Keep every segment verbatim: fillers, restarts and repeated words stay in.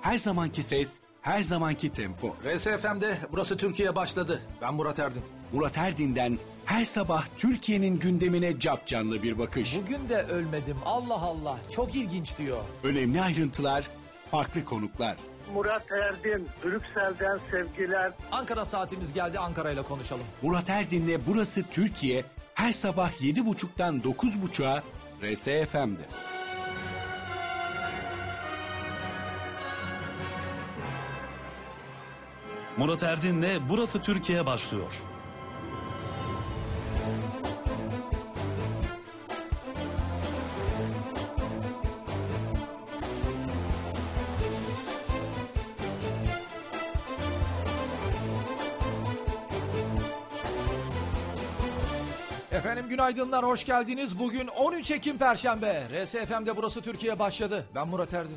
Her zamanki ses, her zamanki tempo. R S F M'de Burası Türkiye başladı. Ben Murat Erdin. Murat Erdin'den her sabah Türkiye'nin gündemine capcanlı bir bakış. Bugün de ölmedim. Allah Allah. Çok ilginç diyor. Önemli ayrıntılar, farklı konuklar. Murat Erdin, Brüksel'den sevgiler. Ankara saatimiz geldi. Ankara ile konuşalım. Murat Erdin'le Burası Türkiye her sabah yedi buçuktan dokuz buçuğa R S F M'de. Murat Erdin'le Burası Türkiye başlıyor. Efendim günaydınlar, hoş geldiniz. Bugün on üç Ekim Perşembe. R S F M'de Burası Türkiye başladı. Ben Murat Erdin.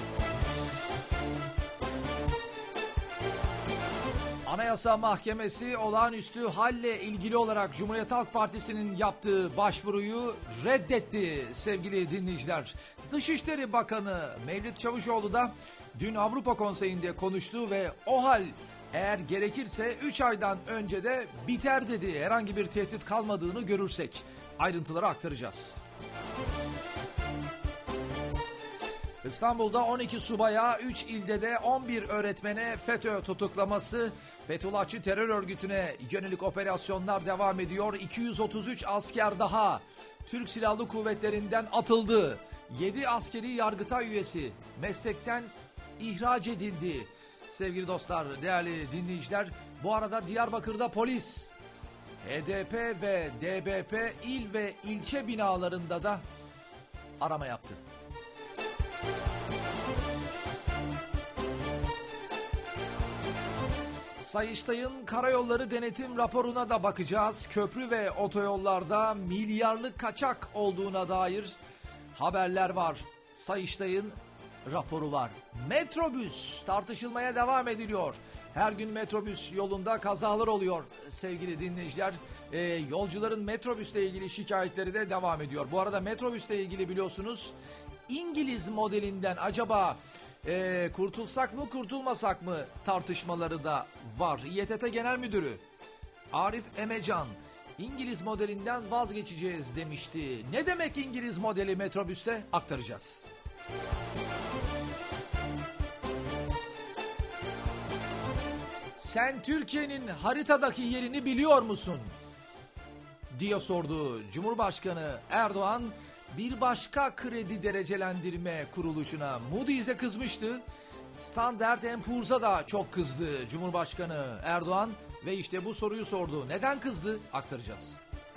Anayasa Mahkemesi olağanüstü halle ilgili olarak Cumhuriyet Halk Partisi'nin yaptığı başvuruyu reddetti sevgili dinleyiciler. Dışişleri Bakanı Mevlüt Çavuşoğlu da dün Avrupa Konseyi'nde konuştu ve o hal eğer gerekirse üç aydan önce de biter dedi. Herhangi bir tehdit kalmadığını görürsek ayrıntıları aktaracağız. İstanbul'da on iki subaya, üç ilde de on bir öğretmene FETÖ tutuklaması, Fethullahçı terör örgütüne yönelik operasyonlar devam ediyor. iki yüz otuz üç asker daha Türk Silahlı Kuvvetleri'nden atıldı. yedi askeri yargıtay üyesi meslekten ihraç edildi. Sevgili dostlar, değerli dinleyiciler, bu arada Diyarbakır'da polis, H D P ve D B P il ve ilçe binalarında da arama yaptı. Sayıştay'ın karayolları denetim raporuna da bakacağız. Köprü ve otoyollarda milyarlık kaçak olduğuna dair haberler var. Sayıştay'ın raporu var. Metrobüs tartışılmaya devam ediliyor. Her gün metrobüs yolunda kazalar oluyor sevgili dinleyiciler. Ee, yolcuların metrobüsle ilgili şikayetleri de devam ediyor. Bu arada metrobüsle ilgili biliyorsunuz İngiliz modelinden acaba e, kurtulsak mı kurtulmasak mı tartışmaları da var. İ T T Genel Müdürü Arif Emecan İngiliz modelinden vazgeçeceğiz demişti. Ne demek İngiliz modeli metrobüste aktaracağız. Sen Türkiye'nin haritadaki yerini biliyor musun diye sordu Cumhurbaşkanı Erdoğan. Bir başka kredi derecelendirme kuruluşuna, Moody's'e kızmıştı. Standard and Poor's'a da çok kızdı Cumhurbaşkanı Erdoğan ve işte bu soruyu sordu. Neden kızdı? Aktaracağız.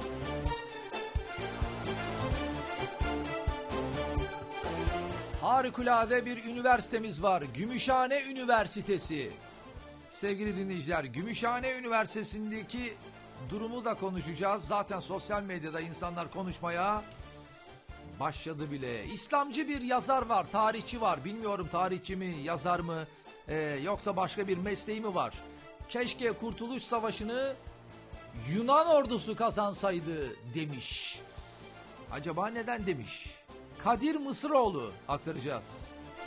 Harikulade bir üniversitemiz var. Gümüşhane Üniversitesi. Sevgili dinleyiciler, Gümüşhane Üniversitesi'ndeki durumu da konuşacağız. Zaten sosyal medyada insanlar konuşmaya başladı bile. İslamcı bir yazar var, tarihçi var. Bilmiyorum tarihçi mi, yazar mı, e, yoksa başka bir mesleği mi var? Keşke Kurtuluş Savaşı'nı Yunan ordusu kazansaydı demiş. Acaba neden demiş? Kadir Mısıroğlu aktaracağız.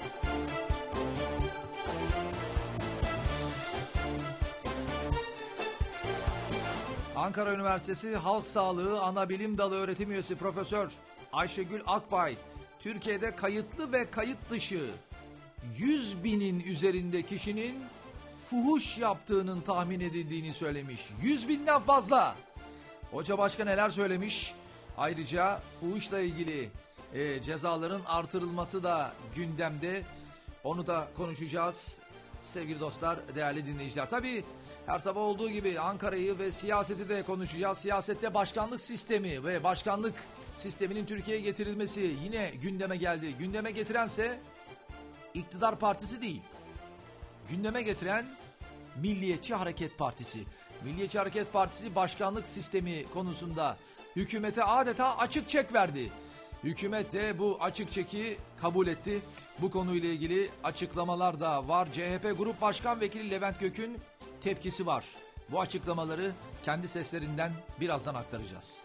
Ankara Üniversitesi Halk Sağlığı Anabilim Dalı Öğretim Üyesi Profesör Ayşegül Akbay, Türkiye'de kayıtlı ve kayıt dışı yüz binin üzerinde kişinin fuhuş yaptığının tahmin edildiğini söylemiş. yüz binden fazla. Hoca başka neler söylemiş? Ayrıca fuhuşla ilgili e, cezaların artırılması da gündemde. Onu da konuşacağız sevgili dostlar, değerli dinleyiciler. Tabii her sabah olduğu gibi Ankara'yı ve siyaseti de konuşacağız. Siyasette başkanlık sistemi ve başkanlık sisteminin Türkiye'ye getirilmesi yine gündeme geldi. Gündeme getirense iktidar partisi değil. Gündeme getiren Milliyetçi Hareket Partisi. Milliyetçi Hareket Partisi başkanlık sistemi konusunda hükümete adeta açık çek verdi. Hükümet de bu açık çeki kabul etti. Bu konuyla ilgili açıklamalar da var. C H P Grup Başkan Vekili Levent Gök'ün tepkisi var. Bu açıklamaları kendi seslerinden birazdan aktaracağız.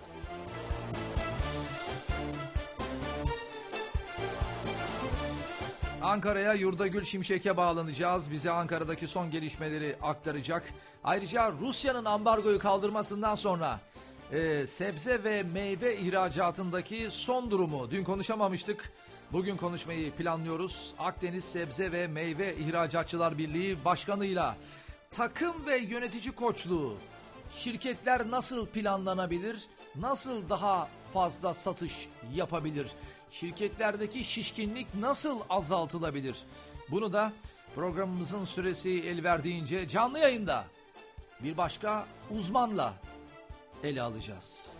Ankara'ya Yurdagül Şimşek'e bağlanacağız. Bize Ankara'daki son gelişmeleri aktaracak. Ayrıca Rusya'nın ambargoyu kaldırmasından sonra e, sebze ve meyve ihracatındaki son durumu dün konuşamamıştık. Bugün konuşmayı planlıyoruz. Akdeniz Sebze ve Meyve İhracatçılar Birliği Başkanı'yla takım ve yönetici koçluğu, şirketler nasıl planlanabilir, nasıl daha fazla satış yapabilir, şirketlerdeki şişkinlik nasıl azaltılabilir? Bunu da programımızın süresi el verdiğince canlı yayında bir başka uzmanla ele alacağız.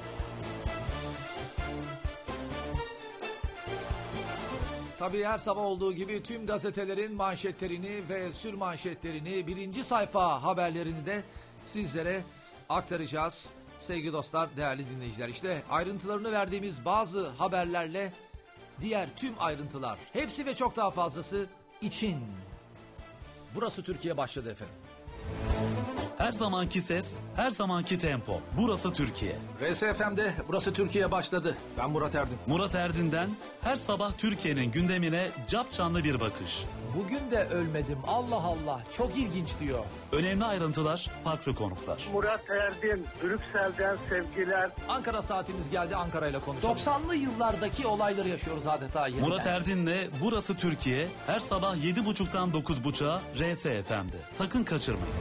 Tabii her sabah olduğu gibi tüm gazetelerin manşetlerini ve sürmanşetlerini, birinci sayfa haberlerini de sizlere aktaracağız. Sevgili dostlar, değerli dinleyiciler, işte ayrıntılarını verdiğimiz bazı haberlerle diğer tüm ayrıntılar, hepsi ve çok daha fazlası için. Burası Türkiye başladı efendim. Her zamanki ses, her zamanki tempo. Burası Türkiye. R S F M'de Burası Türkiye başladı. Ben Murat Erdin. Murat Erdin'den her sabah Türkiye'nin gündemine capcanlı bir bakış. Bugün de ölmedim. Allah Allah. Çok ilginç diyor. Önemli ayrıntılar, farklı konuklar. Murat Erdin, Brüksel'den sevgiler. Ankara saatimiz geldi, Ankara ile konuşalım. doksanlı yıllardaki olayları yaşıyoruz adeta. Yeniden. Murat Erdin'le Burası Türkiye her sabah yedi buçuktan dokuz buçuğa R S F M'de. Sakın kaçırmayın.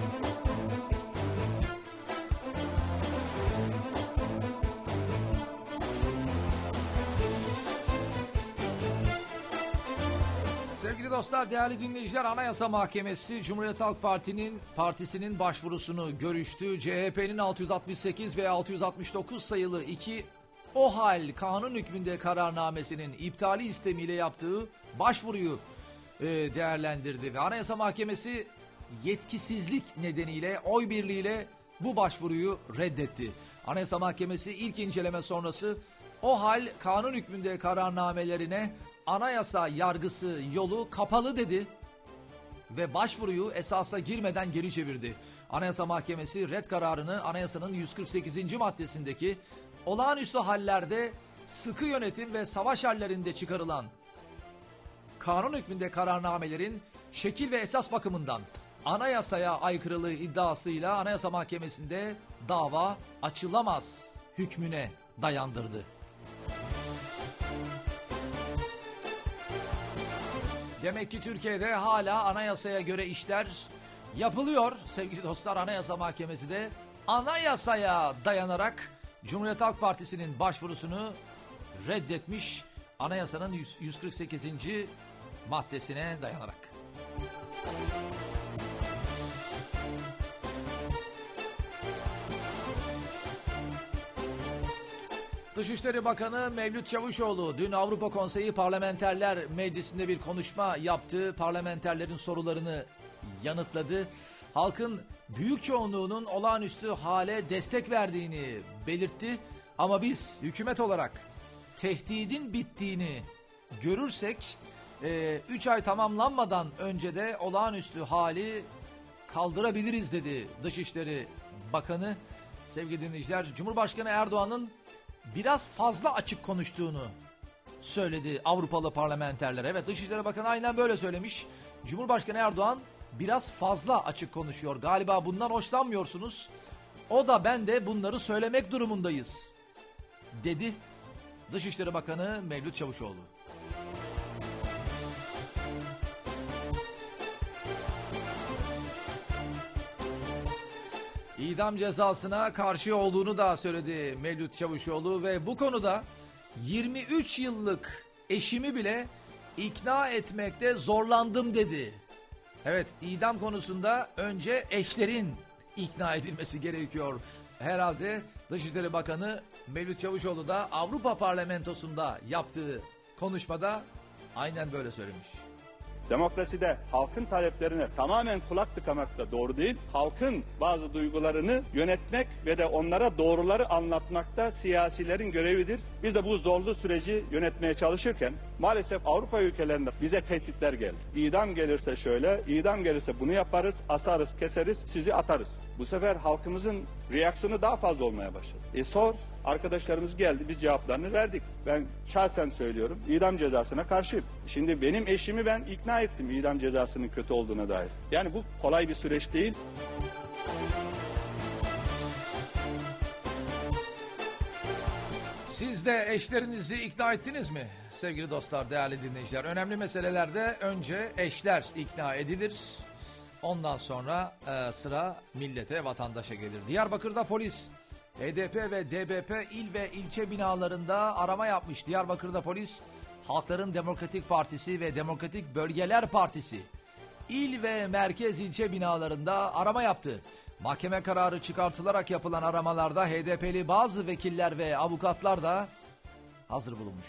Sevgili dostlar, değerli dinleyiciler, Anayasa Mahkemesi Cumhuriyet Halk Parti'nin partisinin başvurusunu görüştü. C H P'nin altı yüz altmış sekiz ve altı yüz altmış dokuz sayılı iki OHAL kanun hükmünde kararnamesinin iptali istemiyle yaptığı başvuruyu e, değerlendirdi. Ve Anayasa Mahkemesi yetkisizlik nedeniyle oy birliğiyle bu başvuruyu reddetti. Anayasa Mahkemesi ilk inceleme sonrası OHAL kanun hükmünde kararnamelerine anayasa yargısı yolu kapalı dedi ve başvuruyu esasa girmeden geri çevirdi. Anayasa Mahkemesi red kararını anayasanın yüz kırk sekizinci maddesindeki olağanüstü hallerde sıkı yönetim ve savaş hallerinde çıkarılan kanun hükmünde kararnamelerin şekil ve esas bakımından anayasaya aykırılığı iddiasıyla Anayasa Mahkemesi'nde dava açılamaz hükmüne dayandırdı. Demek ki Türkiye'de hala anayasaya göre işler yapılıyor. Sevgili dostlar, Anayasa Mahkemesi de anayasaya dayanarak Cumhuriyet Halk Partisi'nin başvurusunu reddetmiş. Anayasanın yüz kırk sekizinci maddesine dayanarak. Dışişleri Bakanı Mevlüt Çavuşoğlu dün Avrupa Konseyi Parlamenterler Meclisi'nde bir konuşma yaptı. Parlamenterlerin sorularını yanıtladı. Halkın büyük çoğunluğunun olağanüstü hale destek verdiğini belirtti. Ama biz hükümet olarak tehdidin bittiğini görürsek üç ay tamamlanmadan önce de olağanüstü hali kaldırabiliriz dedi Dışişleri Bakanı. Sevgili dinleyiciler, Cumhurbaşkanı Erdoğan'ın biraz fazla açık konuştuğunu söyledi Avrupalı parlamenterler. Evet, Dışişleri Bakanı aynen böyle söylemiş. Cumhurbaşkanı Erdoğan biraz fazla açık konuşuyor. Galiba bundan hoşlanmıyorsunuz. O da ben de bunları söylemek durumundayız dedi Dışişleri Bakanı Mevlüt Çavuşoğlu. İdam cezasına karşı olduğunu da söyledi Mevlüt Çavuşoğlu ve bu konuda yirmi üç yıllık eşimi bile ikna etmekte zorlandım dedi. Evet, idam konusunda önce eşlerin ikna edilmesi gerekiyor. Herhalde Dışişleri Bakanı Mevlüt Çavuşoğlu da Avrupa Parlamentosu'nda yaptığı konuşmada aynen böyle söylemiş. Demokraside halkın taleplerine tamamen kulak tıkamak da doğru değil. Halkın bazı duygularını yönetmek ve de onlara doğruları anlatmakta siyasilerin görevidir. Biz de bu zorlu süreci yönetmeye çalışırken maalesef Avrupa ülkelerinde bize tehditler geldi. İdam gelirse şöyle, idam gelirse bunu yaparız, asarız, keseriz, sizi atarız. Bu sefer halkımızın reaksiyonu daha fazla olmaya başladı. E sor, Arkadaşlarımız geldi, biz cevaplarını verdik. Ben şahsen söylüyorum, idam cezasına karşıyım. Şimdi benim eşimi ben ikna ettim idam cezasının kötü olduğuna dair. Yani bu kolay bir süreç değil. Siz de eşlerinizi ikna ettiniz mi? Sevgili dostlar, değerli dinleyiciler. Önemli meselelerde önce eşler ikna edilir. Ondan sonra e, sıra millete, vatandaşa gelir. Diyarbakır'da polis H D P ve D B P il ve ilçe binalarında arama yapmış. Diyarbakır'da polis Halkların Demokratik Partisi ve Demokratik Bölgeler Partisi il ve merkez ilçe binalarında arama yaptı. Mahkeme kararı çıkartılarak yapılan aramalarda H D P'li bazı vekiller ve avukatlar da hazır bulunmuş.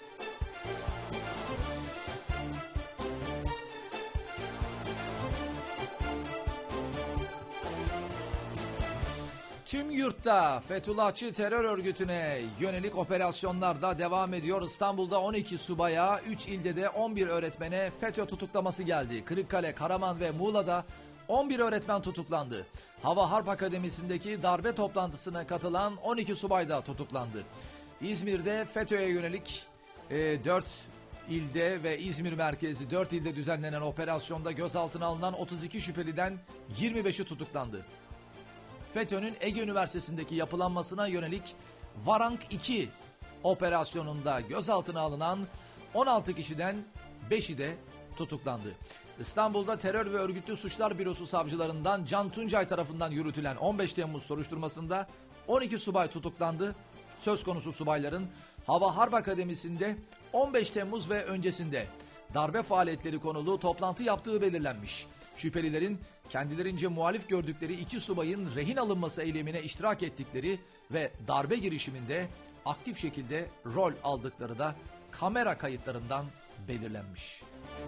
Tüm yurtta Fethullahçı terör örgütüne yönelik operasyonlar da devam ediyor. İstanbul'da on iki subaya, üç ilde de on bir öğretmene FETÖ tutuklaması geldi. Kırıkkale, Karaman ve Muğla'da on bir öğretmen tutuklandı. Hava Harp Akademisi'ndeki darbe toplantısına katılan on iki subay da tutuklandı. İzmir'de FETÖ'ye yönelik e, dört ilde ve İzmir merkezi dört ilde düzenlenen operasyonda gözaltına alınan otuz iki şüpheliden yirmi beşi tutuklandı. FETÖ'nün Ege Üniversitesi'ndeki yapılanmasına yönelik Varank iki operasyonunda gözaltına alınan on altı kişiden beşi de tutuklandı. İstanbul'da Terör ve Örgütlü Suçlar Bürosu savcılarından Can Tuncay tarafından yürütülen on beş Temmuz soruşturmasında on iki subay tutuklandı. Söz konusu subayların Hava Harp Akademisi'nde on beş Temmuz ve öncesinde darbe faaliyetleri konulu toplantı yaptığı belirlenmiş. Şüphelilerin kendilerince muhalif gördükleri iki subayın rehin alınması eylemine iştirak ettikleri ve darbe girişiminde aktif şekilde rol aldıkları da kamera kayıtlarından belirlenmiş.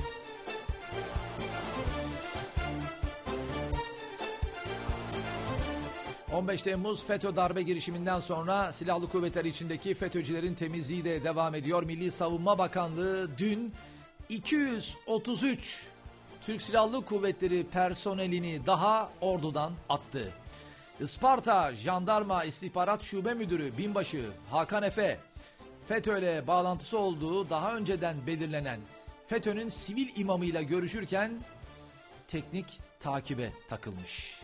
on beş Temmuz FETÖ darbe girişiminden sonra silahlı kuvvetler içindeki FETÖ'cülerin temizliği de devam ediyor. Milli Savunma Bakanlığı dün iki yüz otuz üç Türk Silahlı Kuvvetleri personelini daha ordudan attı. Isparta Jandarma İstihbarat Şube Müdürü Binbaşı Hakan Efe, FETÖ'yle bağlantısı olduğu daha önceden belirlenen FETÖ'nün sivil imamıyla görüşürken teknik takibe takılmış.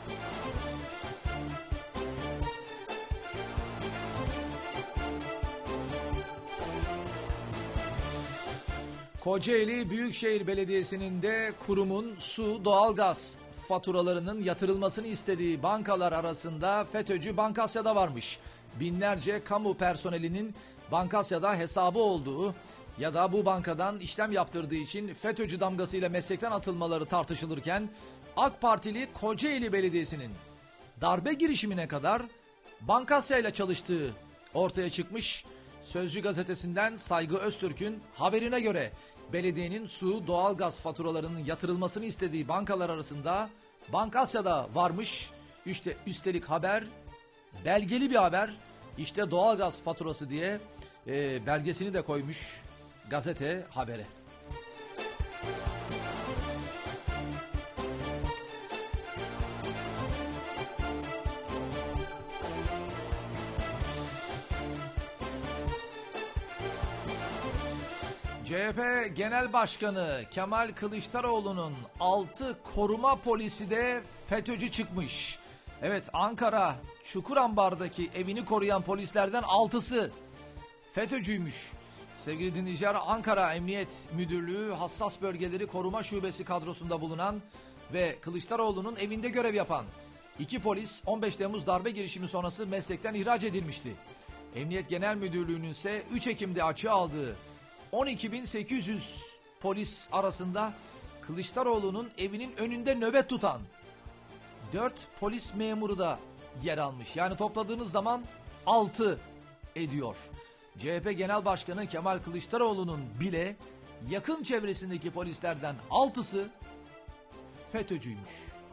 Kocaeli Büyükşehir Belediyesi'nin de kurumun su, doğalgaz faturalarının yatırılmasını istediği bankalar arasında FETÖ'cü Bankasya'da varmış. Binlerce kamu personelinin Bankasya'da hesabı olduğu ya da bu bankadan işlem yaptırdığı için FETÖ'cü damgasıyla meslekten atılmaları tartışılırken AK Partili Kocaeli Belediyesi'nin darbe girişimine kadar Bankasya ile çalıştığı ortaya çıkmış. Sözcü gazetesinden Saygı Öztürk'ün haberine göre belediyenin su, doğalgaz faturalarının yatırılmasını istediği bankalar arasında Bankasya'da varmış. İşte üstelik haber belgeli bir haber. İşte doğalgaz faturası diye e, belgesini de koymuş gazete habere. C H P Genel Başkanı Kemal Kılıçdaroğlu'nun altı koruma polisi de FETÖ'cü çıkmış. Evet, Ankara Çukurambar'daki evini koruyan polislerden altısı FETÖ'cüymüş. Sevgili dinleyiciler, Ankara Emniyet Müdürlüğü Hassas Bölgeleri Koruma Şubesi kadrosunda bulunan ve Kılıçdaroğlu'nun evinde görev yapan iki polis on beş Temmuz darbe girişimi sonrası meslekten ihraç edilmişti. Emniyet Genel Müdürlüğü'nün ise üç Ekim'de açığa aldığı on iki bin sekiz yüz polis arasında Kılıçdaroğlu'nun evinin önünde nöbet tutan dört polis memuru da yer almış. Yani topladığınız zaman altı ediyor. C H P Genel Başkanı Kemal Kılıçdaroğlu'nun bile yakın çevresindeki polislerden altısı FETÖ'cüymüş.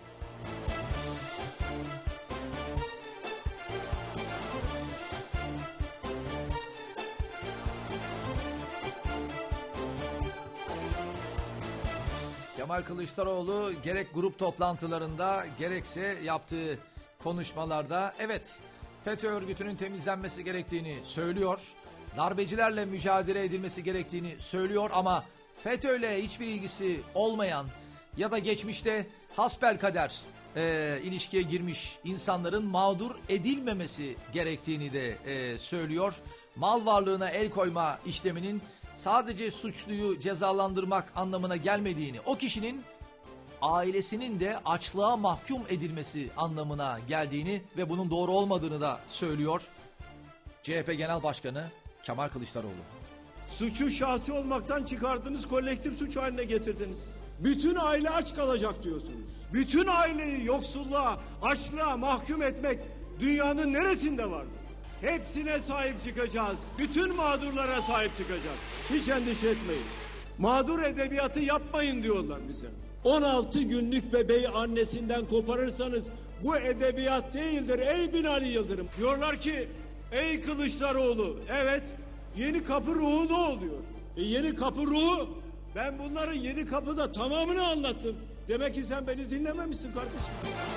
Kemal Kılıçdaroğlu gerek grup toplantılarında gerekse yaptığı konuşmalarda evet FETÖ örgütünün temizlenmesi gerektiğini söylüyor. Darbecilerle mücadele edilmesi gerektiğini söylüyor ama FETÖ'yle hiçbir ilgisi olmayan ya da geçmişte hasbelkader e, ilişkiye girmiş insanların mağdur edilmemesi gerektiğini de e, söylüyor. Mal varlığına el koyma işleminin sadece suçluyu cezalandırmak anlamına gelmediğini, o kişinin ailesinin de açlığa mahkum edilmesi anlamına geldiğini ve bunun doğru olmadığını da söylüyor C H P Genel Başkanı Kemal Kılıçdaroğlu. Suçu şahsi olmaktan çıkardınız, kolektif suç haline getirdiniz. Bütün aile aç kalacak diyorsunuz. Bütün aileyi yoksulluğa, açlığa mahkum etmek dünyanın neresinde vardır? Hepsine sahip çıkacağız. Bütün mağdurlara sahip çıkacağız. Hiç endişe etmeyin. Mağdur edebiyatı yapmayın diyorlar bize. on altı günlük bebeği annesinden koparırsanız bu edebiyat değildir ey Binali Yıldırım. Diyorlar ki ey Kılıçdaroğlu, evet yeni kapı ruhu ne oluyor? E yeni kapı ruhu, ben bunların yeni kapıda tamamını anlattım. Demek ki sen beni dinlememişsin kardeşim.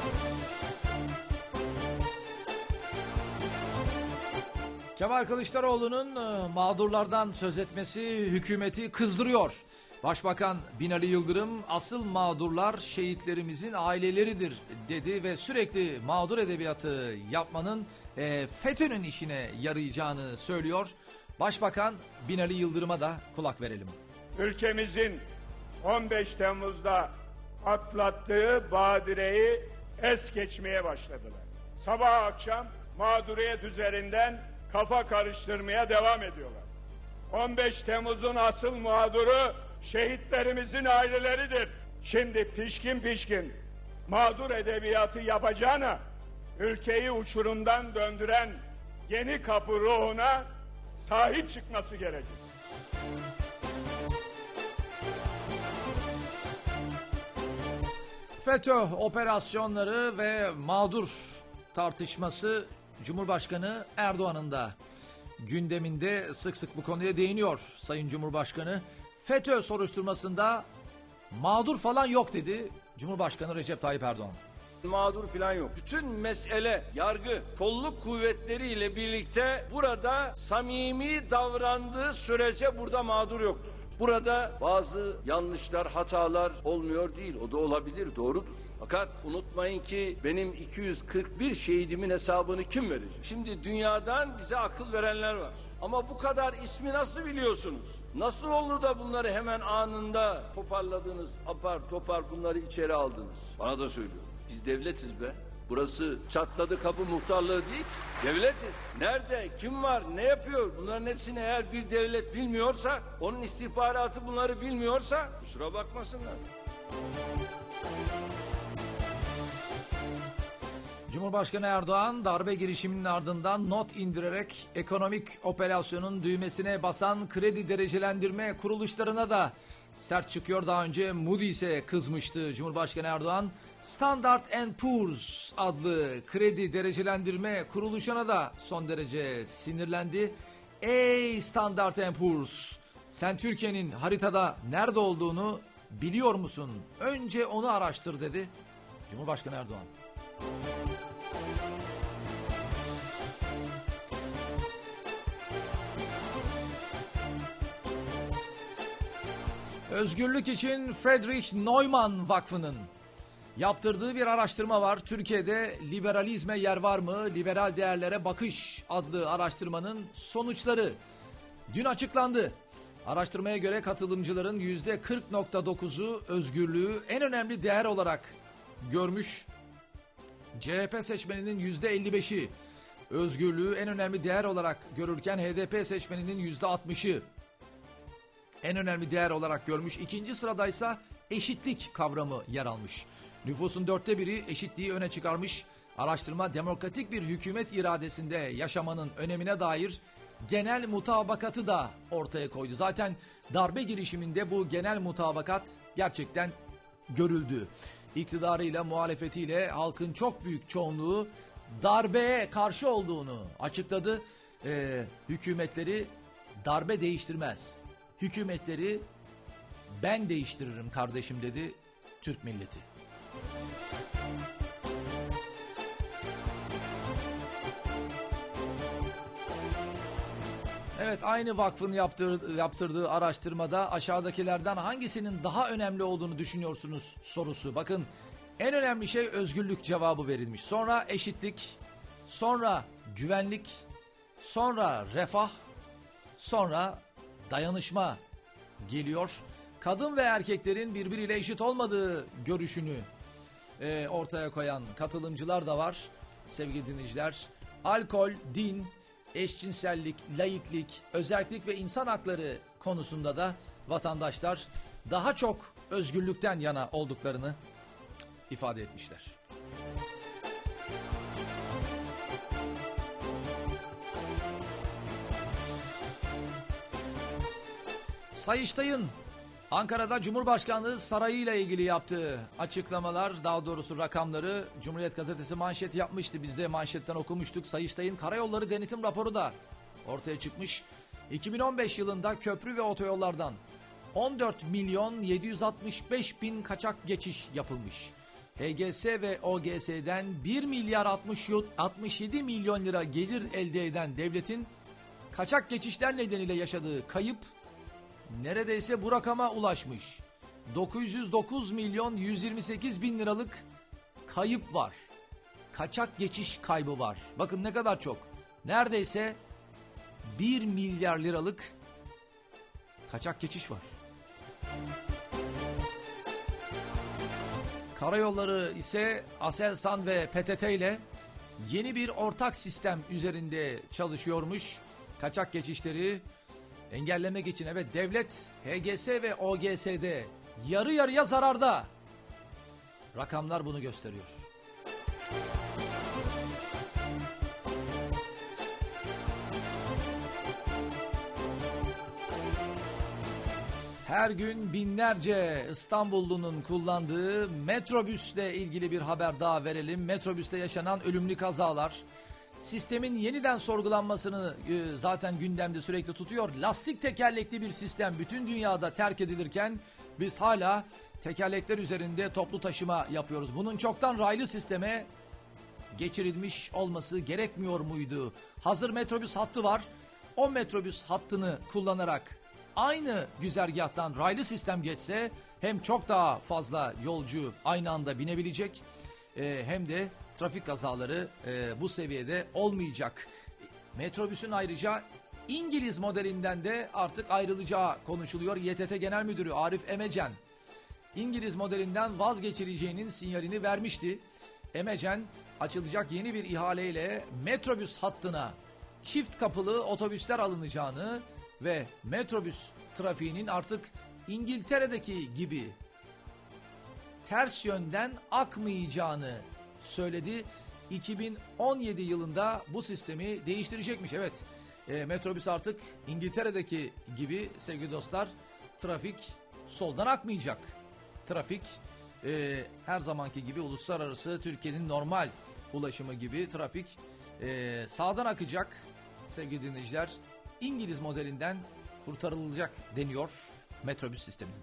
Kemal Kılıçdaroğlu'nun mağdurlardan söz etmesi hükümeti kızdırıyor. Başbakan Binali Yıldırım asıl mağdurlar şehitlerimizin aileleridir dedi ve sürekli mağdur edebiyatı yapmanın e, FETÖ'nün işine yarayacağını söylüyor. Başbakan Binali Yıldırım'a da kulak verelim. Ülkemizin on beş Temmuz'da atlattığı badireyi es geçmeye başladılar. Sabah akşam mağduriyet üzerinden kafa karıştırmaya devam ediyorlar. on beş Temmuz'un asıl mağduru şehitlerimizin aileleridir. Şimdi pişkin pişkin mağdur edebiyatı yapacağına ülkeyi uçurumdan döndüren yeni kapı ruhuna sahip çıkması gerekir. FETÖ operasyonları ve mağdur tartışması Cumhurbaşkanı Erdoğan'ın da gündeminde, sık sık bu konuya değiniyor Sayın Cumhurbaşkanı. FETÖ soruşturmasında mağdur falan yok dedi Cumhurbaşkanı Recep Tayyip Erdoğan. Mağdur falan yok. Bütün mesele yargı, kolluk kuvvetleriyle birlikte burada samimi davrandığı sürece burada mağdur yoktur. Burada bazı yanlışlar, hatalar olmuyor değil. O da olabilir, doğrudur. Fakat unutmayın ki benim iki yüz kırk bir şehidimin hesabını kim verecek? Şimdi dünyadan bize akıl verenler var. Ama bu kadar ismi nasıl biliyorsunuz? Nasıl olur da bunları hemen anında toparladınız, apar topar bunları içeri aldınız? Bana da söylüyor. Biz devletiz be. Burası çatladı kapı muhtarlığı değil, devletiz. Nerede, kim var, ne yapıyor? Bunların hepsini eğer bir devlet bilmiyorsa, onun istihbaratı bunları bilmiyorsa kusura bakmasınlar. Cumhurbaşkanı Erdoğan darbe girişiminin ardından not indirerek ekonomik operasyonun düğmesine basan kredi derecelendirme kuruluşlarına da sert çıkıyor. Daha önce Moody's'e kızmıştı Cumhurbaşkanı Erdoğan. Standard and Poor's adlı kredi derecelendirme kuruluşuna da son derece sinirlendi. Ey Standard and Poor's, sen Türkiye'nin haritada nerede olduğunu biliyor musun? Önce onu araştır dedi Cumhurbaşkanı Erdoğan. Özgürlük için Friedrich Naumann Vakfı'nın yaptırdığı bir araştırma var. Türkiye'de liberalizme yer var mı? Liberal değerlere bakış adlı araştırmanın sonuçları dün açıklandı. Araştırmaya göre katılımcıların yüzde kırk nokta dokuzu özgürlüğü en önemli değer olarak görmüş. C H P seçmeninin yüzde elli beşi özgürlüğü en önemli değer olarak görürken H D P seçmeninin yüzde altmışı en önemli değer olarak görmüş. İkinci sıradaysa eşitlik kavramı yer almış. Nüfusun dörtte biri eşitliği öne çıkarmış. Araştırma demokratik bir hükümet iradesinde yaşamanın önemine dair genel mutabakatı da ortaya koydu. Zaten darbe girişiminde bu genel mutabakat gerçekten görüldü. İktidarıyla muhalefetiyle halkın çok büyük çoğunluğu darbeye karşı olduğunu açıkladı. Ee, hükümetleri darbe değiştirmez. Hükümetleri ben değiştiririm kardeşim dedi Türk milleti. Evet, aynı vakfın yaptır, yaptırdığı araştırmada aşağıdakilerden hangisinin daha önemli olduğunu düşünüyorsunuz sorusu. Bakın, en önemli şey özgürlük cevabı verilmiş. Sonra eşitlik, sonra güvenlik, sonra refah, sonra dayanışma geliyor. Kadın ve erkeklerin birbiriyle eşit olmadığı görüşünü e, ortaya koyan katılımcılar da var sevgili dinleyiciler. Alkol, din, eşcinsellik, laiklik, özerklik ve insan hakları konusunda da vatandaşlar daha çok özgürlükten yana olduklarını ifade etmişler. Sayıştay'ın Ankara'da Cumhurbaşkanlığı Sarayı ile ilgili yaptığı açıklamalar, daha doğrusu rakamları Cumhuriyet Gazetesi manşet yapmıştı. Biz de manşetten okumuştuk. Sayıştay'ın Karayolları Denetim Raporu da ortaya çıkmış. iki bin on beş yılında köprü ve otoyollardan on dört milyon yedi yüz altmış beş bin kaçak geçiş yapılmış. H G S ve O G S'den bir milyar altmış yedi milyon lira gelir elde eden devletin kaçak geçişler nedeniyle yaşadığı kayıp neredeyse bu rakama ulaşmış. dokuz yüz dokuz milyon yüz yirmi sekiz bin liralık kayıp var. Kaçak geçiş kaybı var. Bakın ne kadar çok. Neredeyse bir milyar liralık kaçak geçiş var. Karayolları ise Aselsan ve P T T ile yeni bir ortak sistem üzerinde çalışıyormuş. Kaçak geçişleri engellemek için, evet, devlet H G S ve O G S'de yarı yarıya zararda. Rakamlar bunu gösteriyor. Her gün binlerce İstanbullunun kullandığı metrobüsle ilgili bir haber daha verelim. Metrobüste yaşanan ölümlü kazalar. Sistemin yeniden sorgulanmasını e, zaten gündemde sürekli tutuyor. Lastik tekerlekli bir sistem bütün dünyada terk edilirken biz hala tekerlekler üzerinde toplu taşıma yapıyoruz. Bunun çoktan raylı sisteme geçirilmiş olması gerekmiyor muydu? Hazır metrobüs hattı var. O metrobüs hattını kullanarak aynı güzergahtan raylı sistem geçse hem çok daha fazla yolcu aynı anda binebilecek e, hem de trafik kazaları e, bu seviyede olmayacak. Metrobüsün ayrıca İngiliz modelinden de artık ayrılacağı konuşuluyor. Y T T Genel Müdürü Arif Emecen İngiliz modelinden vazgeçileceğinin sinyalini vermişti. Emecen açılacak yeni bir ihaleyle metrobüs hattına çift kapılı otobüsler alınacağını ve metrobüs trafiğinin artık İngiltere'deki gibi ters yönden akmayacağını söyledi. iki bin on yedi yılında bu sistemi değiştirecekmiş. Evet, e, metrobüs artık İngiltere'deki gibi sevgili dostlar trafik soldan akmayacak. Trafik e, her zamanki gibi uluslararası Türkiye'nin normal ulaşımı gibi trafik e, sağdan akacak sevgili dinleyiciler. İngiliz modelinden kurtarılacak deniyor metrobüs sisteminin.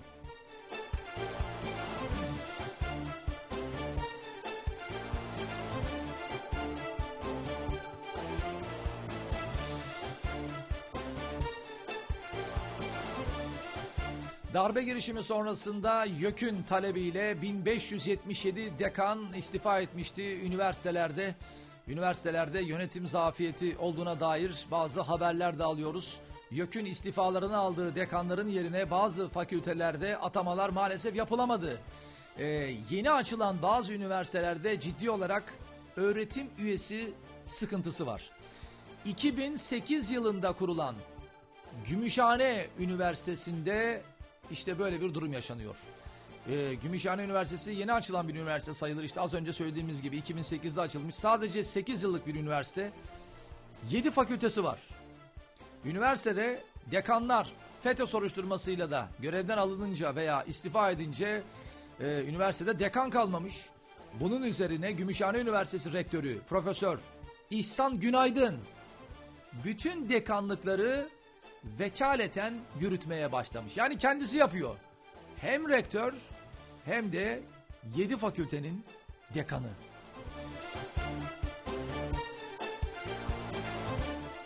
Darbe girişimi sonrasında YÖK'ün talebiyle bin beş yüz yetmiş yedi dekan istifa etmişti üniversitelerde. Üniversitelerde yönetim zafiyeti olduğuna dair bazı haberler de alıyoruz. YÖK'ün istifalarını aldığı dekanların yerine bazı fakültelerde atamalar maalesef yapılamadı. Ee, yeni açılan bazı üniversitelerde ciddi olarak öğretim üyesi sıkıntısı var. iki bin sekiz yılında kurulan Gümüşhane Üniversitesi'nde işte böyle bir durum yaşanıyor. Ee, Gümüşhane Üniversitesi yeni açılan bir üniversite sayılır. İşte az önce söylediğimiz gibi iki bin sekizde açılmış. Sadece sekiz yıllık bir üniversite. yedi fakültesi var. Üniversitede dekanlar FETÖ soruşturmasıyla da görevden alınınca veya istifa edince e, üniversitede dekan kalmamış. Bunun üzerine Gümüşhane Üniversitesi Rektörü Profesör İhsan Günaydın bütün dekanlıkları vekaleten yürütmeye başlamış. Yani kendisi yapıyor. Hem rektör hem de yedi fakültenin dekanı.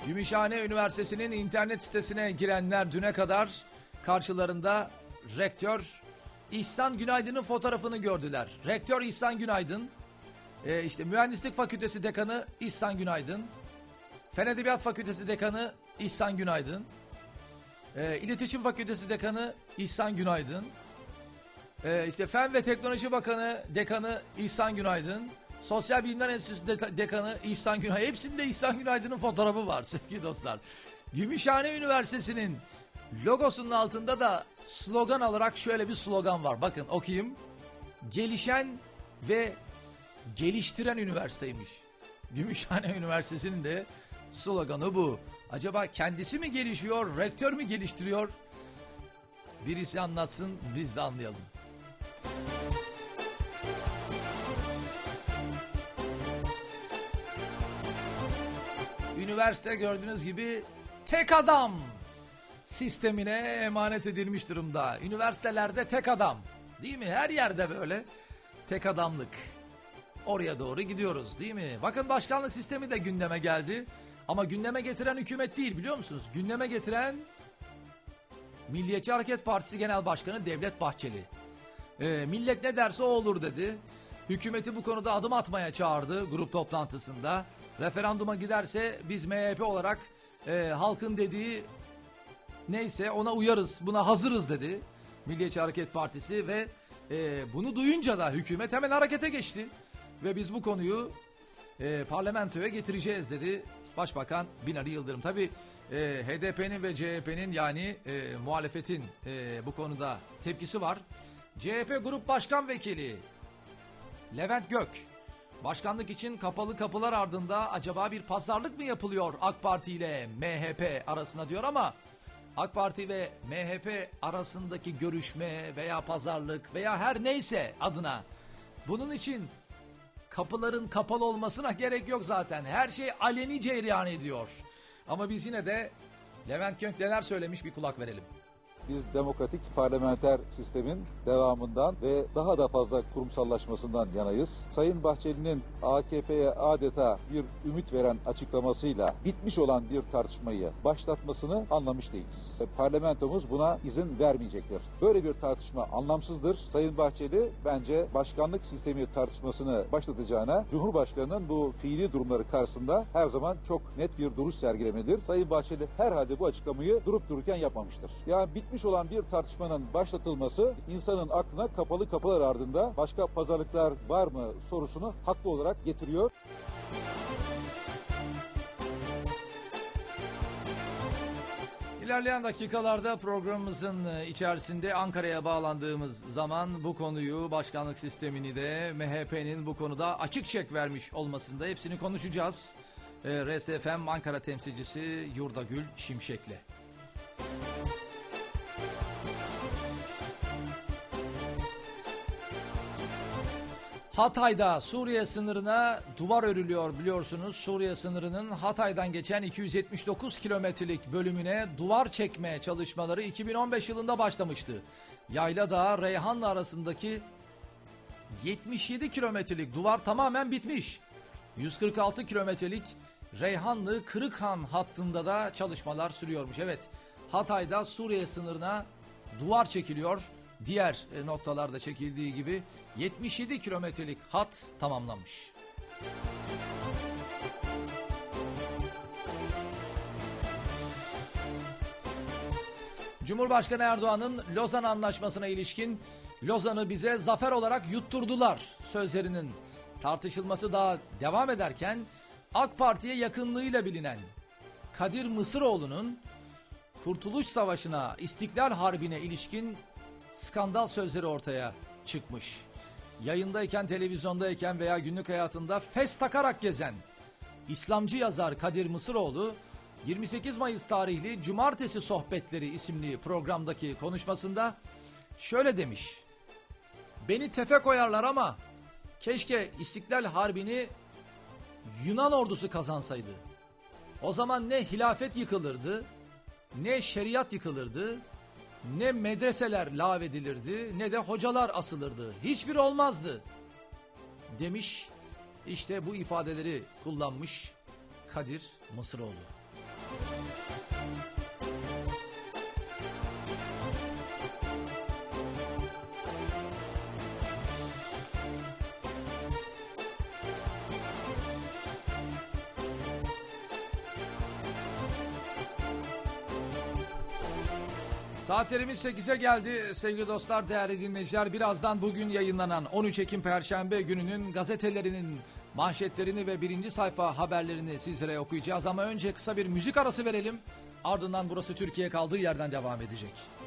Gümüşhane Üniversitesi'nin internet sitesine girenler düne kadar karşılarında rektör İhsan Günaydın'ın fotoğrafını gördüler. Rektör İhsan Günaydın, e, işte Mühendislik Fakültesi Dekanı İhsan Günaydın, Fen Edebiyat Fakültesi Dekanı İhsan Günaydın, e, İletişim Fakültesi Dekanı İhsan Günaydın, e, işte Fen ve Teknoloji Bakanı Dekanı İhsan Günaydın, Sosyal Bilimler Enstitüsü de- Dekanı İhsan Günaydın. Hepsinde İhsan Günaydın'ın fotoğrafı var sevgili dostlar. Gümüşhane Üniversitesi'nin logosunun altında da slogan olarak şöyle bir slogan var. Bakın okuyayım. Gelişen ve geliştiren üniversiteymiş. Gümüşhane Üniversitesi'nin de sloganı bu. Acaba kendisi mi gelişiyor, rektör mü geliştiriyor? Birisi anlatsın, biz de anlayalım. Üniversite gördüğünüz gibi tek adam sistemine emanet edilmiş durumda. Üniversitelerde tek adam, değil mi? Her yerde böyle tek adamlık. Oraya doğru gidiyoruz, değil mi? Bakın başkanlık sistemi de gündeme geldi. Ama gündeme getiren hükümet değil, biliyor musunuz? Gündeme getiren Milliyetçi Hareket Partisi Genel Başkanı Devlet Bahçeli. Ee, millet ne derse o olur dedi. Hükümeti bu konuda adım atmaya çağırdı grup toplantısında. Referanduma giderse biz M H P olarak e, halkın dediği neyse ona uyarız, buna hazırız dedi Milliyetçi Hareket Partisi ve e, bunu duyunca da hükümet hemen harekete geçti. Ve biz bu konuyu e, parlamentoya getireceğiz dedi Başbakan Binali Yıldırım. Tabii e, H D P'nin ve C H P'nin yani e, muhalefetin e, bu konuda tepkisi var. C H P Grup Başkan Vekili Levent Gök, başkanlık için kapalı kapılar ardında acaba bir pazarlık mı yapılıyor AK Parti ile M H P arasında diyor ama AK Parti ve M H P arasındaki görüşme veya pazarlık veya her neyse adına bunun için kapıların kapalı olmasına gerek yok zaten. Her şey aleni cereyan ediyor. Ama biz yine de Levent Gök neler söylemiş bir kulak verelim. Biz demokratik parlamenter sistemin devamından ve daha da fazla kurumsallaşmasından yanayız. Sayın Bahçeli'nin A K P'ye adeta bir ümit veren açıklamasıyla bitmiş olan bir tartışmayı başlatmasını anlamış değiliz. Parlamentomuz buna izin vermeyecektir. Böyle bir tartışma anlamsızdır. Sayın Bahçeli bence başkanlık sistemi tartışmasını başlatacağına Cumhurbaşkanı'nın bu fiili durumları karşısında her zaman çok net bir duruş sergilemelidir. Sayın Bahçeli herhalde bu açıklamayı durup dururken yapmamıştır. Yani bitmiş olan bir tartışmanın başlatılması insanın aklına kapalı kapılar ardında başka pazarlıklar var mı sorusunu haklı olarak getiriyor. İlerleyen dakikalarda programımızın içerisinde Ankara'ya bağlandığımız zaman bu konuyu, başkanlık sistemini de M H P'nin bu konuda açık çek vermiş olmasında hepsini konuşacağız. R S F M Ankara temsilcisi Yurdagül Şimşek'le. Hatay'da Suriye sınırına duvar örülüyor biliyorsunuz. Suriye sınırının Hatay'dan geçen iki yüz yetmiş dokuz kilometrelik bölümüne duvar çekme çalışmaları iki bin on beş yılında başlamıştı. Yayladağ Reyhanlı arasındaki yetmiş yedi kilometrelik duvar tamamen bitmiş. yüz kırk altı kilometrelik Reyhanlı Kırıkhan hattında da çalışmalar sürüyormuş. Evet, Hatay'da Suriye sınırına duvar çekiliyor. Diğer noktalarda çekildiği gibi yetmiş yedi kilometrelik hat tamamlanmış. Cumhurbaşkanı Erdoğan'ın Lozan Anlaşması'na ilişkin Lozan'ı bize zafer olarak yutturdular sözlerinin tartışılması daha devam ederken AK Parti'ye yakınlığıyla bilinen Kadir Mısıroğlu'nun Kurtuluş Savaşı'na, İstiklal Harbi'ne ilişkin skandal sözleri ortaya çıkmış. Yayındayken, televizyondayken veya günlük hayatında fes takarak gezen İslamcı yazar Kadir Mısıroğlu yirmi sekiz Mayıs tarihli Cumartesi Sohbetleri isimli programdaki konuşmasında şöyle demiş: "Beni tefe koyarlar ama keşke İstiklal Harbi'ni Yunan ordusu kazansaydı. O zaman ne hilafet yıkılırdı, ne şeriat yıkılırdı, ne medreseler lağvedilirdi, ne de hocalar asılırdı. Hiçbiri olmazdı," demiş. İşte bu ifadeleri kullanmış Kadir Mısıroğlu. Saatlerimiz sekize geldi sevgili dostlar, değerli dinleyiciler. Birazdan bugün yayınlanan on üç Ekim Perşembe gününün gazetelerinin manşetlerini ve birinci sayfa haberlerini sizlere okuyacağız. Ama önce kısa bir müzik arası verelim. Ardından Burası Türkiye kaldığı yerden devam edecek.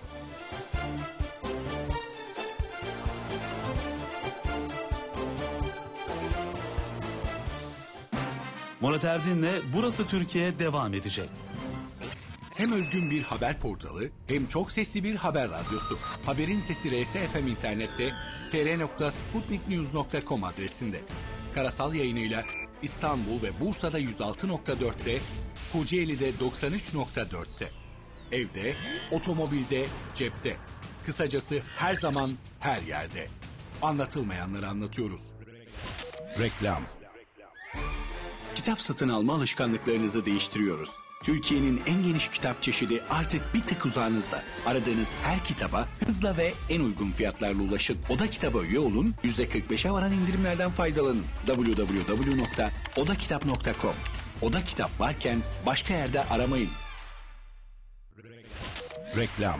Murat Erdin'le Burası Türkiye devam edecek. Hem özgün bir haber portalı hem çok sesli bir haber radyosu. Haberin Sesi R S F M internette t r nokta sputnik news nokta com adresinde. Karasal yayınıyla İstanbul ve Bursa'da yüz altı nokta dörtte, Kocaeli'de doksan üç nokta dörtte. Evde, otomobilde, cepte. Kısacası her zaman, her yerde. Anlatılmayanları anlatıyoruz. Reklam. Kitap satın alma alışkanlıklarınızı değiştiriyoruz. Türkiye'nin en geniş kitap çeşidi artık bir tık uzağınızda. Aradığınız her kitaba hızla ve en uygun fiyatlarla ulaşın. Oda Kitap'a üye olun, yüzde kırk beşe varan indirimlerden faydalanın. double-u double-u double-u nokta oda kitap nokta com. Oda Kitap varken başka yerde aramayın. Reklam.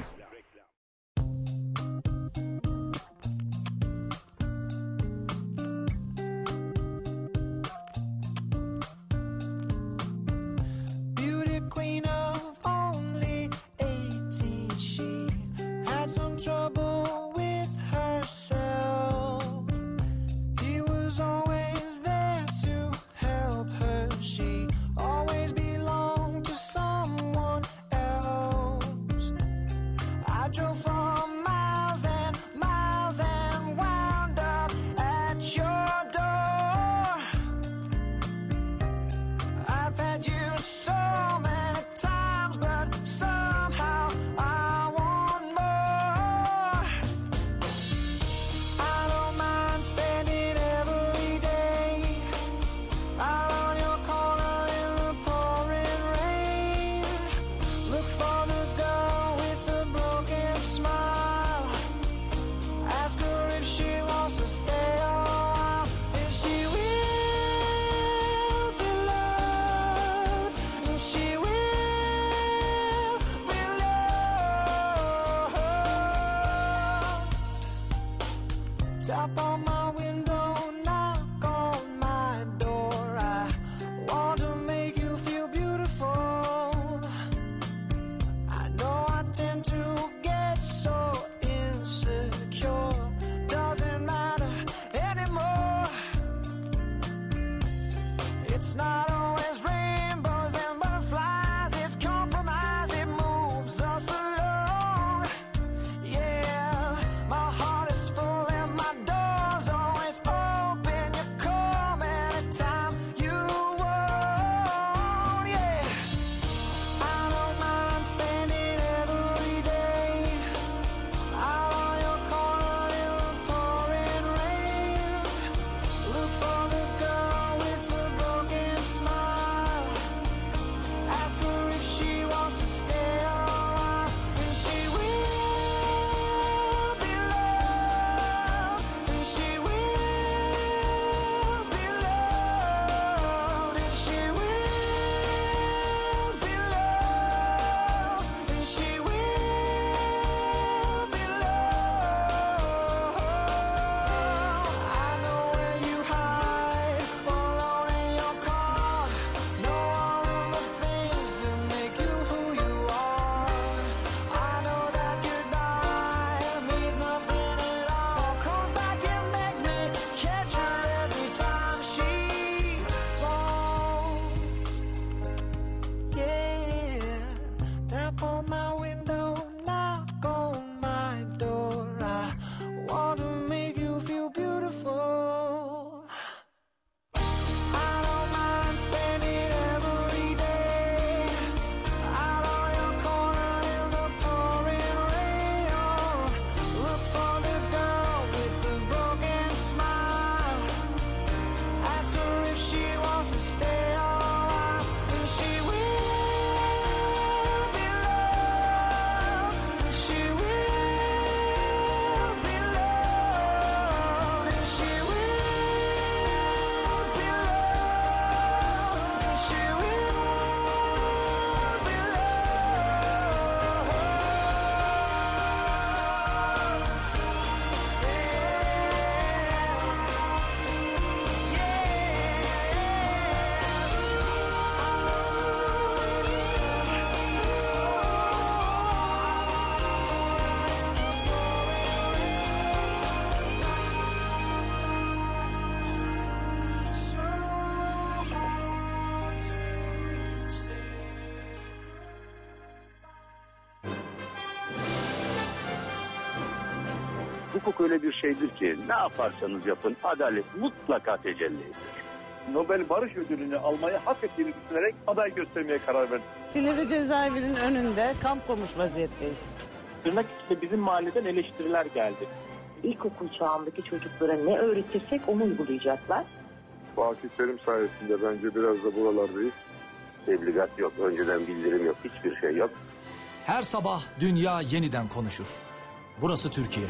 Hukuk öyle bir şeydir ki ne yaparsanız yapın adalet mutlaka tecelli ediyor. Nobel Barış Ödülünü almayı hak ettiğini düşünerek aday göstermeye karar verdim. Silivri cezaevinin önünde kamp kurmuş vaziyetteyiz. Tırnak içinde bizim mahalleden eleştiriler geldi. İlkokul çağındaki çocuklara ne öğretirsek onu uygulayacaklar. Fatih Terim sayesinde bence biraz da buralardayız. Tebligat yok, önceden bildirim yok, hiçbir şey yok. Her sabah dünya yeniden konuşur. Burası Türkiye.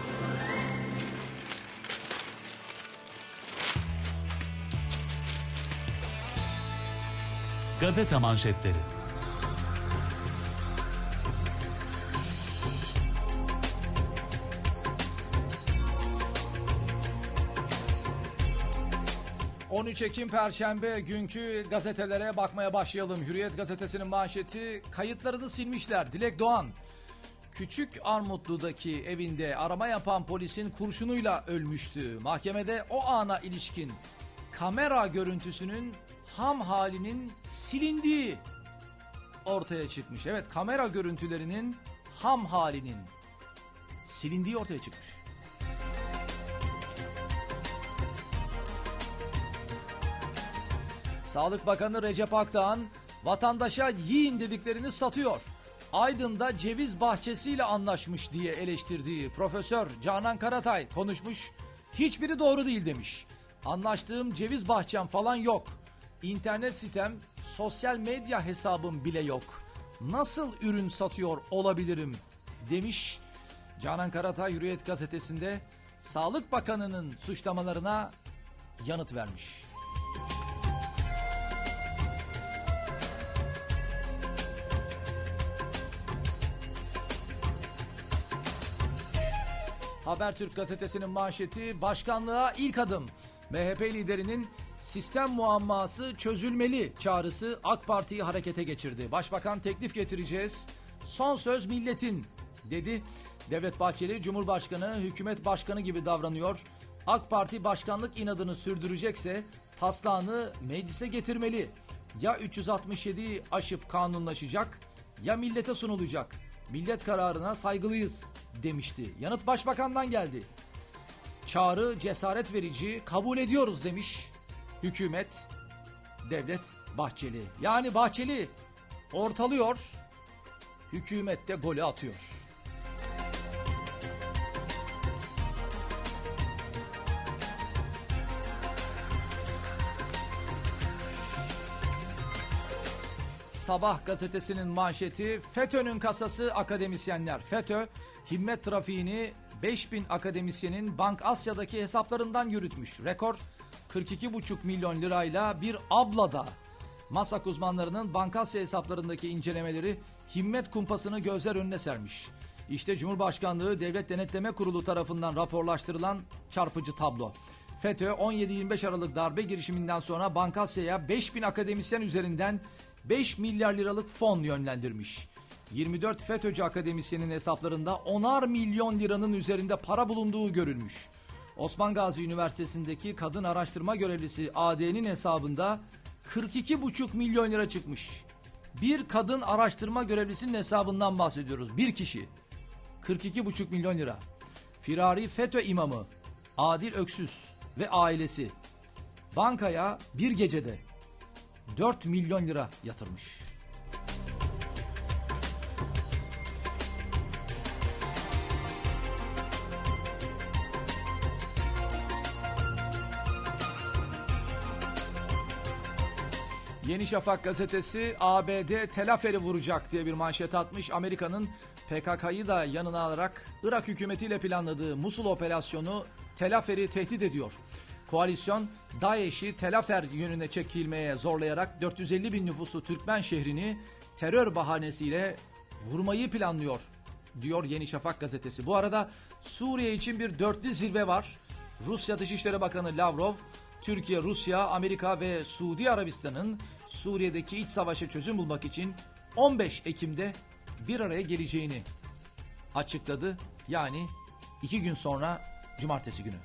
Gazete manşetleri. on üç Ekim Perşembe günkü gazetelere bakmaya başlayalım. Hürriyet gazetesinin manşeti kayıtlarını silmişler. Dilek Doğan. Küçük Armutlu'daki evinde arama yapan polisin kurşunuyla ölmüştü. Mahkemede o ana ilişkin kamera görüntüsünün ham halinin silindiği ortaya çıkmış. Evet, kamera görüntülerinin ham halinin silindiği ortaya çıkmış. Sağlık Bakanı Recep Akdağ'ın vatandaşa yiyin dediklerini satıyor. Aydın'da ceviz bahçesiyle anlaşmış diye eleştirdiği Profesör Canan Karatay konuşmuş. Hiçbiri doğru değil demiş. Anlaştığım ceviz bahçem falan yok. İnternet sitem, sosyal medya hesabım bile yok. Nasıl ürün satıyor olabilirim demiş. Canan Karatay Hürriyet gazetesinde Sağlık Bakanı'nın suçlamalarına yanıt vermiş. Habertürk gazetesinin manşeti başkanlığa ilk adım. M H P liderinin sistem muamması çözülmeli çağrısı AK Parti'yi harekete geçirdi. Başbakan teklif getireceğiz. Son söz milletin dedi. Devlet Bahçeli Cumhurbaşkanı, hükümet başkanı gibi davranıyor. AK Parti başkanlık inadını sürdürecekse taslağını meclise getirmeli. Ya üç yüz altmış yediyi aşıp kanunlaşacak ya millete sunulacak. Millet kararına saygılıyız demişti. Yanıt başbakandan geldi. Çağrı cesaret verici, kabul ediyoruz demiş hükümet, Devlet Bahçeli. Yani Bahçeli ortalıyor, hükümet de golü atıyor. Sabah gazetesinin manşeti FETÖ'nün kasası akademisyenler. FETÖ himmet trafiğini beş bin akademisyenin Bank Asya'daki hesaplarından yürütmüş. Rekor kırk iki buçuk milyon lirayla bir ablada. MASAK uzmanlarının Bank Asya hesaplarındaki incelemeleri himmet kumpasını gözler önüne sermiş. İşte Cumhurbaşkanlığı Devlet Denetleme Kurulu tarafından raporlaştırılan çarpıcı tablo. FETÖ on yedi yirmi beş Aralık darbe girişiminden sonra Bank Asya'ya beş bin akademisyen üzerinden beş milyar liralık fon yönlendirmiş. yirmi dört FETÖ'cü akademisyenin hesaplarında onar milyon liranın üzerinde para bulunduğu görülmüş. Osman Gazi Üniversitesi'ndeki kadın araştırma görevlisi A D'nin hesabında kırk iki buçuk milyon lira çıkmış. Bir kadın araştırma görevlisinin hesabından bahsediyoruz. Bir kişi. kırk iki buçuk milyon lira. Firari FETÖ imamı Adil Öksüz ve ailesi bankaya bir gecede dört milyon lira yatırmış. Yeni Şafak gazetesi A B D Tel Afer'i vuracak diye bir manşet atmış. Amerika'nın P K K'yı da yanına alarak Irak hükümetiyle planladığı Musul operasyonu Tel Afer'i tehdit ediyor. Koalisyon DAEŞ'i Tel Afer yönüne çekilmeye zorlayarak dört yüz elli bin nüfuslu Türkmen şehrini terör bahanesiyle vurmayı planlıyor diyor Yeni Şafak gazetesi. Bu arada Suriye için bir dörtlü zirve var. Rusya Dışişleri Bakanı Lavrov, Türkiye, Rusya, Amerika ve Suudi Arabistan'ın Suriye'deki iç savaşa çözüm bulmak için on beş Ekim'de bir araya geleceğini açıkladı. Yani iki gün sonra Cumartesi günü.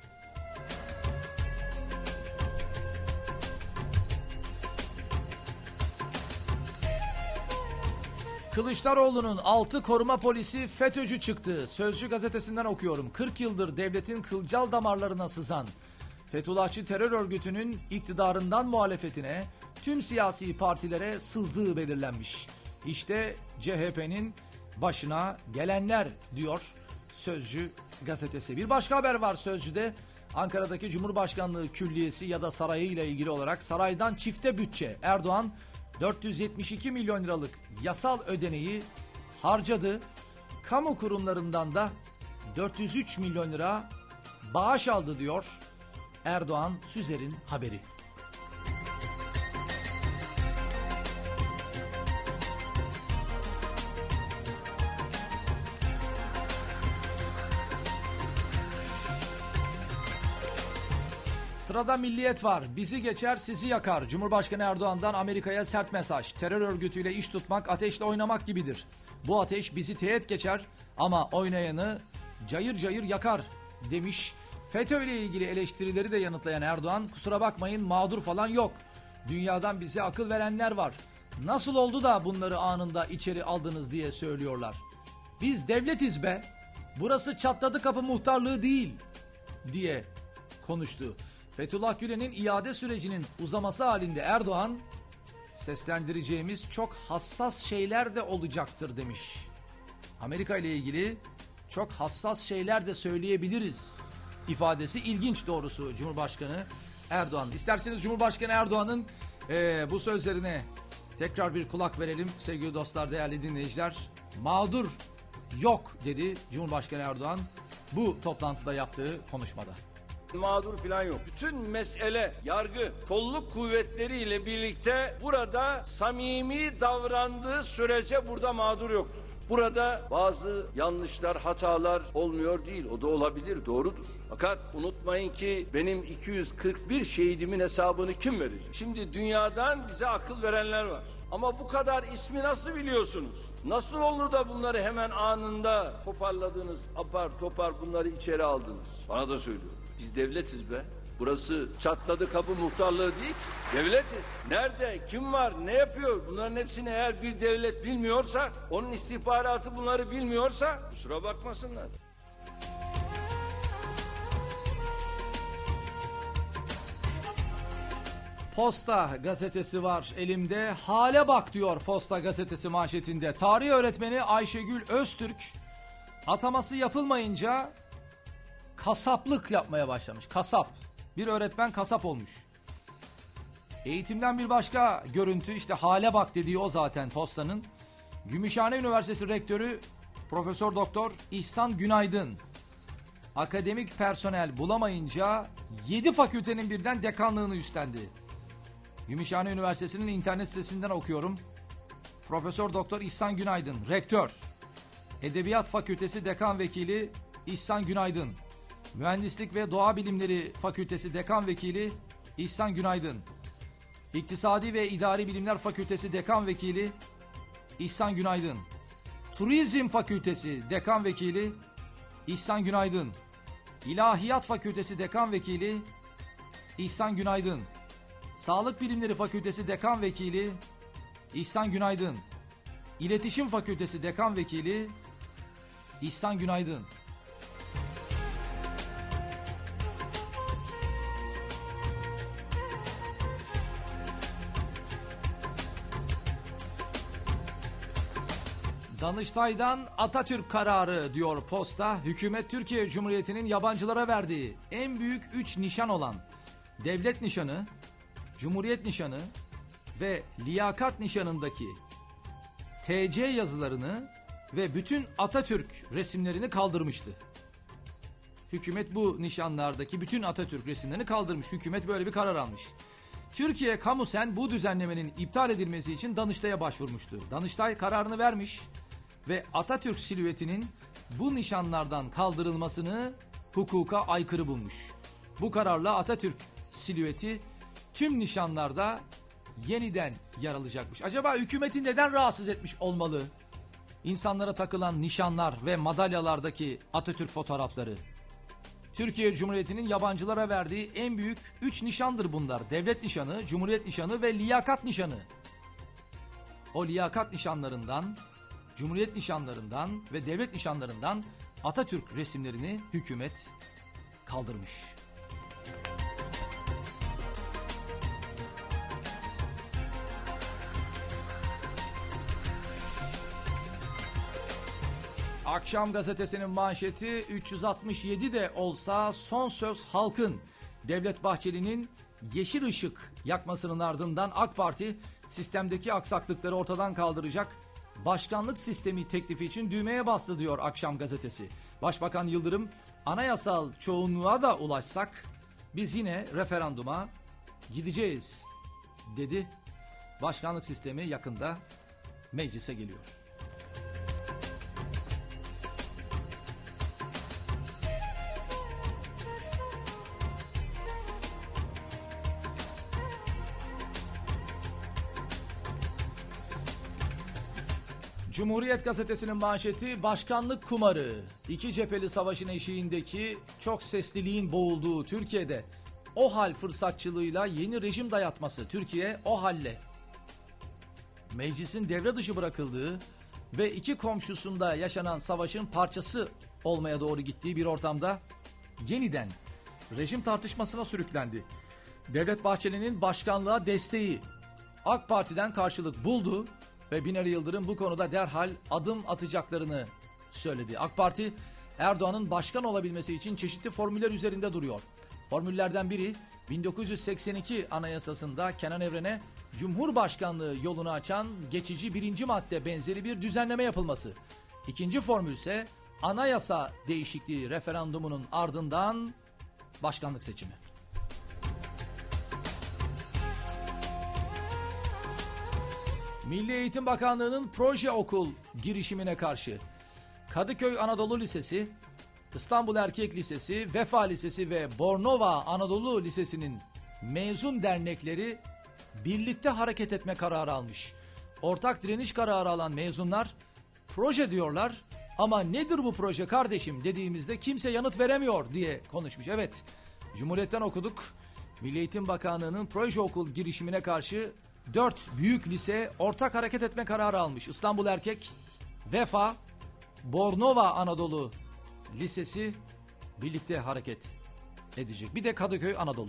Kılıçdaroğlu'nun altı koruma polisi FETÖ'cü çıktı. Sözcü gazetesinden okuyorum. kırk yıldır devletin kılcal damarlarına sızan Fethullahçı terör örgütünün iktidarından muhalefetine, tüm siyasi partilere sızdığı belirlenmiş. İşte C H P'nin başına gelenler diyor Sözcü gazetesi. Bir başka haber var Sözcü'de. Ankara'daki Cumhurbaşkanlığı Külliyesi ya da sarayı ile ilgili olarak saraydan çifte bütçe. Erdoğan dört yüz yetmiş iki milyon liralık yasal ödeneği harcadı. Kamu kurumlarından da dört yüz üç milyon lira bağış aldı diyor Erdoğan Süzer'in haberi. Sırada Milliyet var. Bizi geçer sizi yakar. Cumhurbaşkanı Erdoğan'dan Amerika'ya sert mesaj. Terör örgütüyle iş tutmak ateşle oynamak gibidir. Bu ateş bizi teğet geçer ama oynayanı cayır cayır yakar demiş. FETÖ ile ilgili eleştirileri de yanıtlayan Erdoğan, kusura bakmayın mağdur falan yok. Dünyadan bize akıl verenler var. Nasıl oldu da bunları anında içeri aldınız diye söylüyorlar. Biz devletiz be. Burası çatladı kapı muhtarlığı değil diye konuştu. Fethullah Gülen'in iade sürecinin uzaması halinde Erdoğan, seslendireceğimiz çok hassas şeyler de olacaktır demiş. Amerika ile ilgili çok hassas şeyler de söyleyebiliriz ifadesi ilginç doğrusu Cumhurbaşkanı Erdoğan. İsterseniz Cumhurbaşkanı Erdoğan'ın e, bu sözlerine tekrar bir kulak verelim sevgili dostlar, değerli dinleyiciler. Mağdur yok dedi Cumhurbaşkanı Erdoğan bu toplantıda yaptığı konuşmada. Mağdur falan yok. Bütün mesele yargı, kolluk kuvvetleriyle birlikte burada samimi davrandığı sürece burada mağdur yoktur. Burada bazı yanlışlar, hatalar olmuyor değil. O da olabilir, doğrudur. Fakat unutmayın ki benim iki yüz kırk bir şehidimin hesabını kim verecek? Şimdi dünyadan bize akıl verenler var. Ama bu kadar ismi nasıl biliyorsunuz? Nasıl olur da bunları hemen anında toparladınız, apar topar bunları içeri aldınız? Bana da söylüyor. Biz devletiz be. Burası çatladı kapı muhtarlığı değil, devletiz. Nerede, kim var, ne yapıyor? Bunların hepsini eğer bir devlet bilmiyorsa, onun istihbaratı bunları bilmiyorsa kusura bakmasınlar. Posta gazetesi var elimde. Hale bak diyor Posta gazetesi manşetinde. Tarih öğretmeni Ayşegül Öztürk ataması yapılmayınca kasaplık yapmaya başlamış. Kasap. Bir öğretmen kasap olmuş. Eğitimden bir başka görüntü, işte hale bak dediği o zaten Posta'nın. Gümüşhane Üniversitesi Rektörü Profesör Doktor İhsan Günaydın akademik personel bulamayınca yedi fakültenin birden dekanlığını üstlendi. Gümüşhane Üniversitesi'nin internet sitesinden okuyorum. Profesör Doktor İhsan Günaydın, Rektör. Edebiyat Fakültesi Dekan Vekili İhsan Günaydın. Mühendislik ve Doğa Bilimleri Fakültesi Dekan Vekili İhsan Günaydın. İktisadi ve İdari Bilimler Fakültesi Dekan Vekili İhsan Günaydın. Turizm Fakültesi Dekan Vekili İhsan Günaydın. İlahiyat Fakültesi Dekan Vekili İhsan Günaydın. Sağlık Bilimleri Fakültesi Dekan Vekili İhsan Günaydın. İletişim Fakültesi Dekan Vekili İhsan Günaydın. Danıştay'dan Atatürk kararı diyor Posta. Hükümet Türkiye Cumhuriyeti'nin yabancılara verdiği en büyük üç nişan olan devlet nişanı, Cumhuriyet nişanı ve liyakat nişanındaki T C yazılarını ve bütün Atatürk resimlerini kaldırmıştı. Hükümet bu nişanlardaki bütün Atatürk resimlerini kaldırmış. Hükümet böyle bir karar almış. Türkiye Kamusen bu düzenlemenin iptal edilmesi için Danıştay'a başvurmuştu. Danıştay kararını vermiş ve Atatürk silüetinin bu nişanlardan kaldırılmasını hukuka aykırı bulmuş. Bu kararla Atatürk silüeti tüm nişanlarda yeniden yer alacakmış. Acaba hükümeti neden rahatsız etmiş olmalı? İnsanlara takılan nişanlar ve madalyalardaki Atatürk fotoğrafları. Türkiye Cumhuriyeti'nin yabancılara verdiği en büyük üç nişandır bunlar. Devlet nişanı, Cumhuriyet nişanı ve liyakat nişanı. O liyakat nişanlarından Cumhuriyet nişanlarından ve devlet nişanlarından Atatürk resimlerini hükümet kaldırmış. Akşam gazetesinin manşeti üç yüz altmış yedi de olsa son söz halkın. Devlet Bahçeli'nin yeşil ışık yakmasının ardından AK Parti sistemdeki aksaklıkları ortadan kaldıracak başkanlık sistemi teklifi için düğmeye bastı diyor Akşam gazetesi. Başbakan Yıldırım anayasal çoğunluğa da ulaşsak biz yine referanduma gideceğiz dedi. Başkanlık sistemi yakında meclise geliyor. Cumhuriyet gazetesinin manşeti başkanlık kumarı. İki cepheli savaşın eşiğindeki çok sesliliğin boğulduğu Türkiye'de OHAL fırsatçılığıyla yeni rejim dayatması. Türkiye OHAL'le meclisin devre dışı bırakıldığı ve iki komşusunda yaşanan savaşın parçası olmaya doğru gittiği bir ortamda yeniden rejim tartışmasına sürüklendi. Devlet Bahçeli'nin başkanlığa desteği AK Parti'den karşılık buldu ve Binali Yıldırım bu konuda derhal adım atacaklarını söyledi. AK Parti Erdoğan'ın başkan olabilmesi için çeşitli formüller üzerinde duruyor. Formüllerden biri bin dokuz yüz seksen iki Anayasası'nda Kenan Evren'e Cumhurbaşkanlığı yolunu açan geçici birinci madde benzeri bir düzenleme yapılması. İkinci formül ise anayasa değişikliği referandumunun ardından başkanlık seçimi. Milli Eğitim Bakanlığı'nın proje okul girişimine karşı Kadıköy Anadolu Lisesi, İstanbul Erkek Lisesi, Vefa Lisesi ve Bornova Anadolu Lisesi'nin mezun dernekleri birlikte hareket etme kararı almış. Ortak direniş kararı alan mezunlar proje diyorlar ama nedir bu proje kardeşim dediğimizde kimse yanıt veremiyor diye konuşmuş. Evet, Cumhuriyet'ten okuduk. Milli Eğitim Bakanlığı'nın proje okul girişimine karşı dört büyük lise ortak hareket etme kararı almış. İstanbul Erkek, Vefa, Bornova Anadolu Lisesi birlikte hareket edecek. Bir de Kadıköy Anadolu.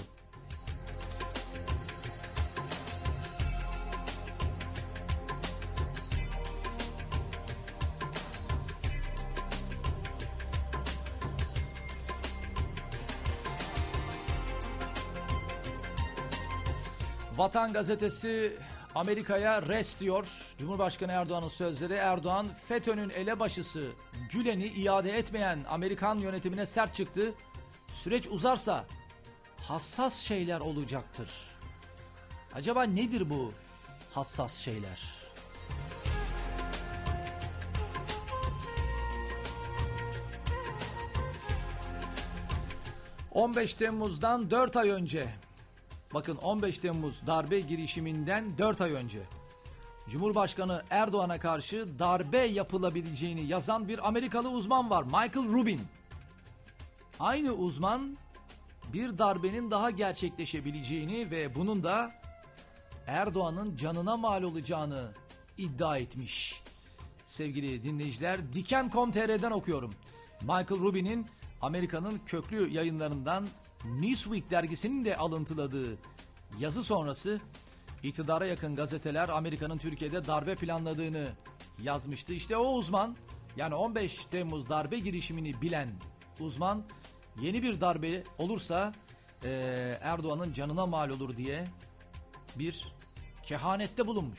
Vatan Gazetesi Amerika'ya res diyor. Cumhurbaşkanı Erdoğan'ın sözleri. Erdoğan, FETÖ'nün elebaşısı Gülen'i iade etmeyen Amerikan yönetimine sert çıktı. Süreç uzarsa hassas şeyler olacaktır. Acaba nedir bu hassas şeyler? on beş Temmuz'dan dört ay önce, bakın on beş Temmuz darbe girişiminden dört ay önce Cumhurbaşkanı Erdoğan'a karşı darbe yapılabileceğini yazan bir Amerikalı uzman var, Michael Rubin. Aynı uzman bir darbenin daha gerçekleşebileceğini ve bunun da Erdoğan'ın canına mal olacağını iddia etmiş. Sevgili dinleyiciler, diken nokta com nokta tr'den okuyorum. Michael Rubin'in Amerika'nın köklü yayınlarından Newsweek dergisinin de alıntıladığı yazı sonrası iktidara yakın gazeteler Amerika'nın Türkiye'de darbe planladığını yazmıştı. İşte o uzman, yani on beş Temmuz darbe girişimini bilen uzman, yeni bir darbe olursa e, Erdoğan'ın canına mal olur diye bir kehanette bulunmuş.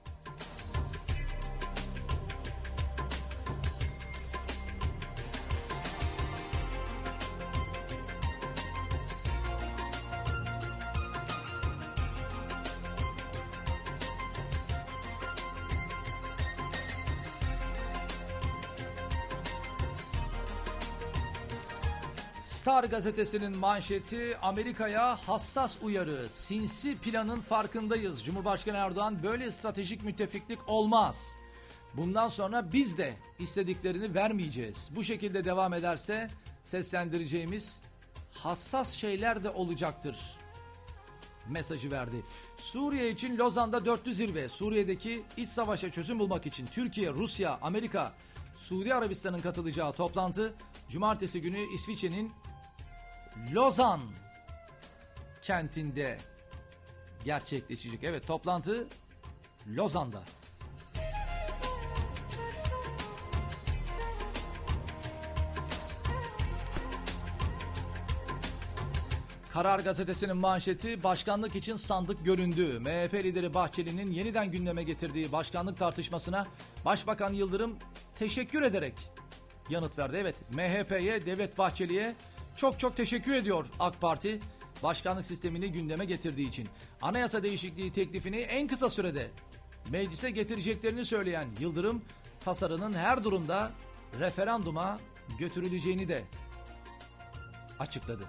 Star gazetesinin manşeti Amerika'ya hassas uyarı. Sinsi planın farkındayız. Cumhurbaşkanı Erdoğan, böyle stratejik müttefiklik olmaz. Bundan sonra biz de istediklerini vermeyeceğiz. Bu şekilde devam ederse seslendireceğimiz hassas şeyler de olacaktır mesajı verdi. Suriye için Lozan'da dörtlü zirve. Suriye'deki iç savaşa çözüm bulmak için Türkiye, Rusya, Amerika, Suudi Arabistan'ın katılacağı toplantı Cumartesi günü İsviçre'nin Lozan kentinde gerçekleşecek. Evet, toplantı Lozan'da. Karar Gazetesi'nin manşeti başkanlık için sandık göründü. M H P lideri Bahçeli'nin yeniden gündeme getirdiği başkanlık tartışmasına Başbakan Yıldırım teşekkür ederek yanıt verdi. Evet, M H P'ye, Devlet Bahçeli'ye çok çok teşekkür ediyor AK Parti. Başkanlık sistemini gündeme getirdiği için. Anayasa değişikliği teklifini en kısa sürede meclise getireceklerini söyleyen Yıldırım, tasarının her durumda referanduma götürüleceğini de açıkladı.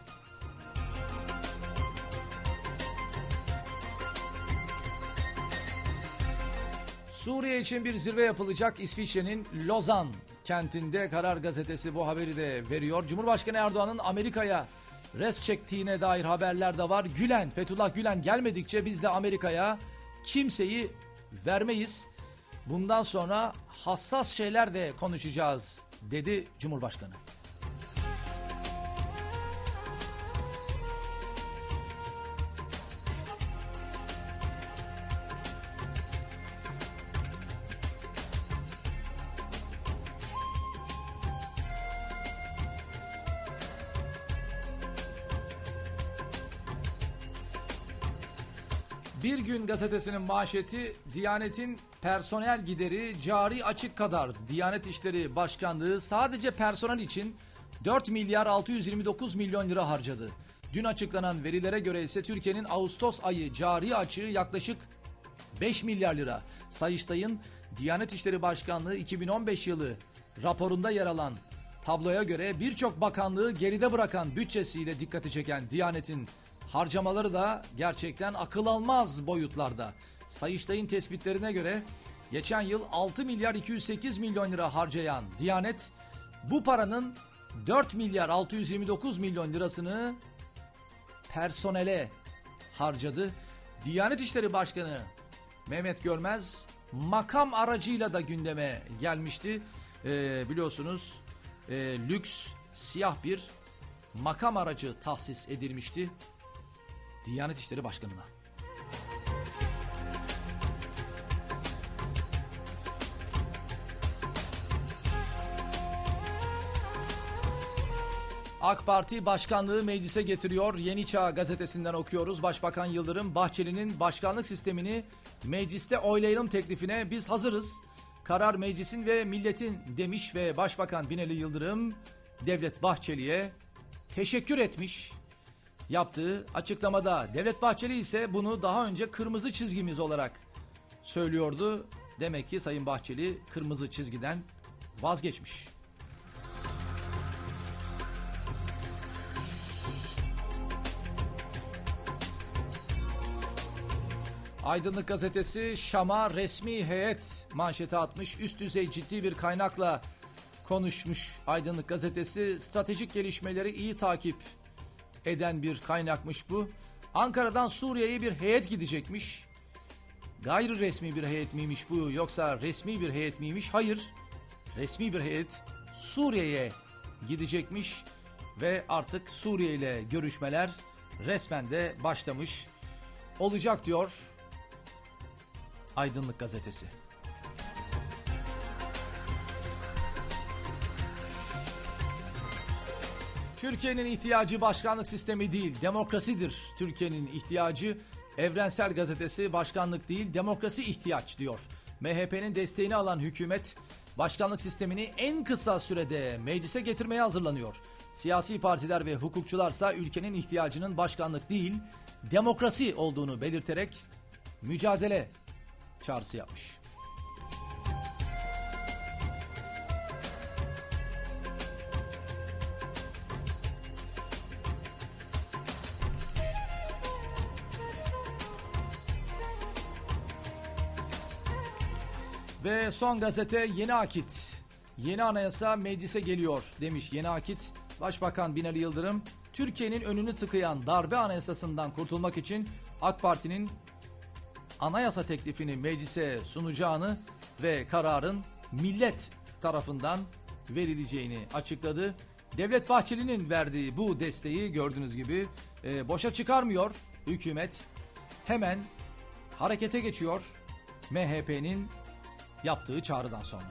Suriye için bir zirve yapılacak İsviçre'nin Lozan kentinde. Karar Gazetesi bu haberi de veriyor. Cumhurbaşkanı Erdoğan'ın Amerika'ya res çektiğine dair haberler de var. Gülen, Fethullah Gülen gelmedikçe biz de Amerika'ya kimseyi vermeyiz. Bundan sonra hassas şeyler de konuşacağız dedi Cumhurbaşkanı. Bir Gün Gazetesi'nin manşeti Diyanet'in personel gideri cari açık kadar. Diyanet İşleri Başkanlığı sadece personel için dört milyar altı yüz yirmi dokuz milyon lira harcadı. Dün açıklanan verilere göre ise Türkiye'nin Ağustos ayı cari açığı yaklaşık beş milyar lira. Sayıştay'ın Diyanet İşleri Başkanlığı iki bin on beş yılı raporunda yer alan tabloya göre birçok bakanlığı geride bırakan bütçesiyle dikkati çeken Diyanet'in harcamaları da gerçekten akıl almaz boyutlarda. Sayıştay'ın tespitlerine göre geçen yıl altı milyar iki yüz sekiz milyon lira harcayan Diyanet bu paranın dört milyar altı yüz yirmi dokuz milyon lirasını personele harcadı. Diyanet İşleri Başkanı Mehmet Görmez makam aracıyla da gündeme gelmişti. Ee, biliyorsunuz e, lüks siyah bir makam aracı tahsis edilmişti Diyanet İşleri Başkanı'na. AK Parti başkanlığı meclise getiriyor. Yeni Çağ gazetesinden okuyoruz. Başbakan Yıldırım, Bahçeli'nin başkanlık sistemini mecliste oylayalım teklifine biz hazırız. Karar meclisin ve milletin demiş ve Başbakan Binali Yıldırım Devlet Bahçeli'ye teşekkür etmiş. Yaptığı açıklamada Devlet Bahçeli ise bunu daha önce kırmızı çizgimiz olarak söylüyordu. Demek ki Sayın Bahçeli kırmızı çizgiden vazgeçmiş. Aydınlık Gazetesi Şam'a resmi heyet manşeti atmış. Üst düzey ciddi bir kaynakla konuşmuş Aydınlık Gazetesi. Stratejik gelişmeleri iyi takip eden bir kaynakmış bu. Ankara'dan Suriye'ye bir heyet gidecekmiş. Gayri resmi bir heyet miymiş bu yoksa resmi bir heyet miymiş? Hayır. Resmi bir heyet Suriye'ye gidecekmiş ve artık Suriye ile görüşmeler resmen de başlamış olacak diyor Aydınlık Gazetesi. Türkiye'nin ihtiyacı başkanlık sistemi değil, demokrasidir. Türkiye'nin ihtiyacı Evrensel Gazetesi başkanlık değil, demokrasi ihtiyaç diyor. M H P'nin desteğini alan hükümet başkanlık sistemini en kısa sürede meclise getirmeye hazırlanıyor. Siyasi partiler ve hukukçularsa ülkenin ihtiyacının başkanlık değil, demokrasi olduğunu belirterek mücadele çağrısı yapmış. Ve son gazete Yeni Akit. Yeni anayasa meclise geliyor demiş Yeni Akit. Başbakan Binali Yıldırım Türkiye'nin önünü tıkayan darbe anayasasından kurtulmak için AK Parti'nin anayasa teklifini meclise sunacağını ve kararın millet tarafından verileceğini açıkladı. Devlet Bahçeli'nin verdiği bu desteği gördüğünüz gibi e, boşa çıkarmıyor hükümet. Hemen harekete geçiyor M H P'nin yaptığı çağrıdan sonra.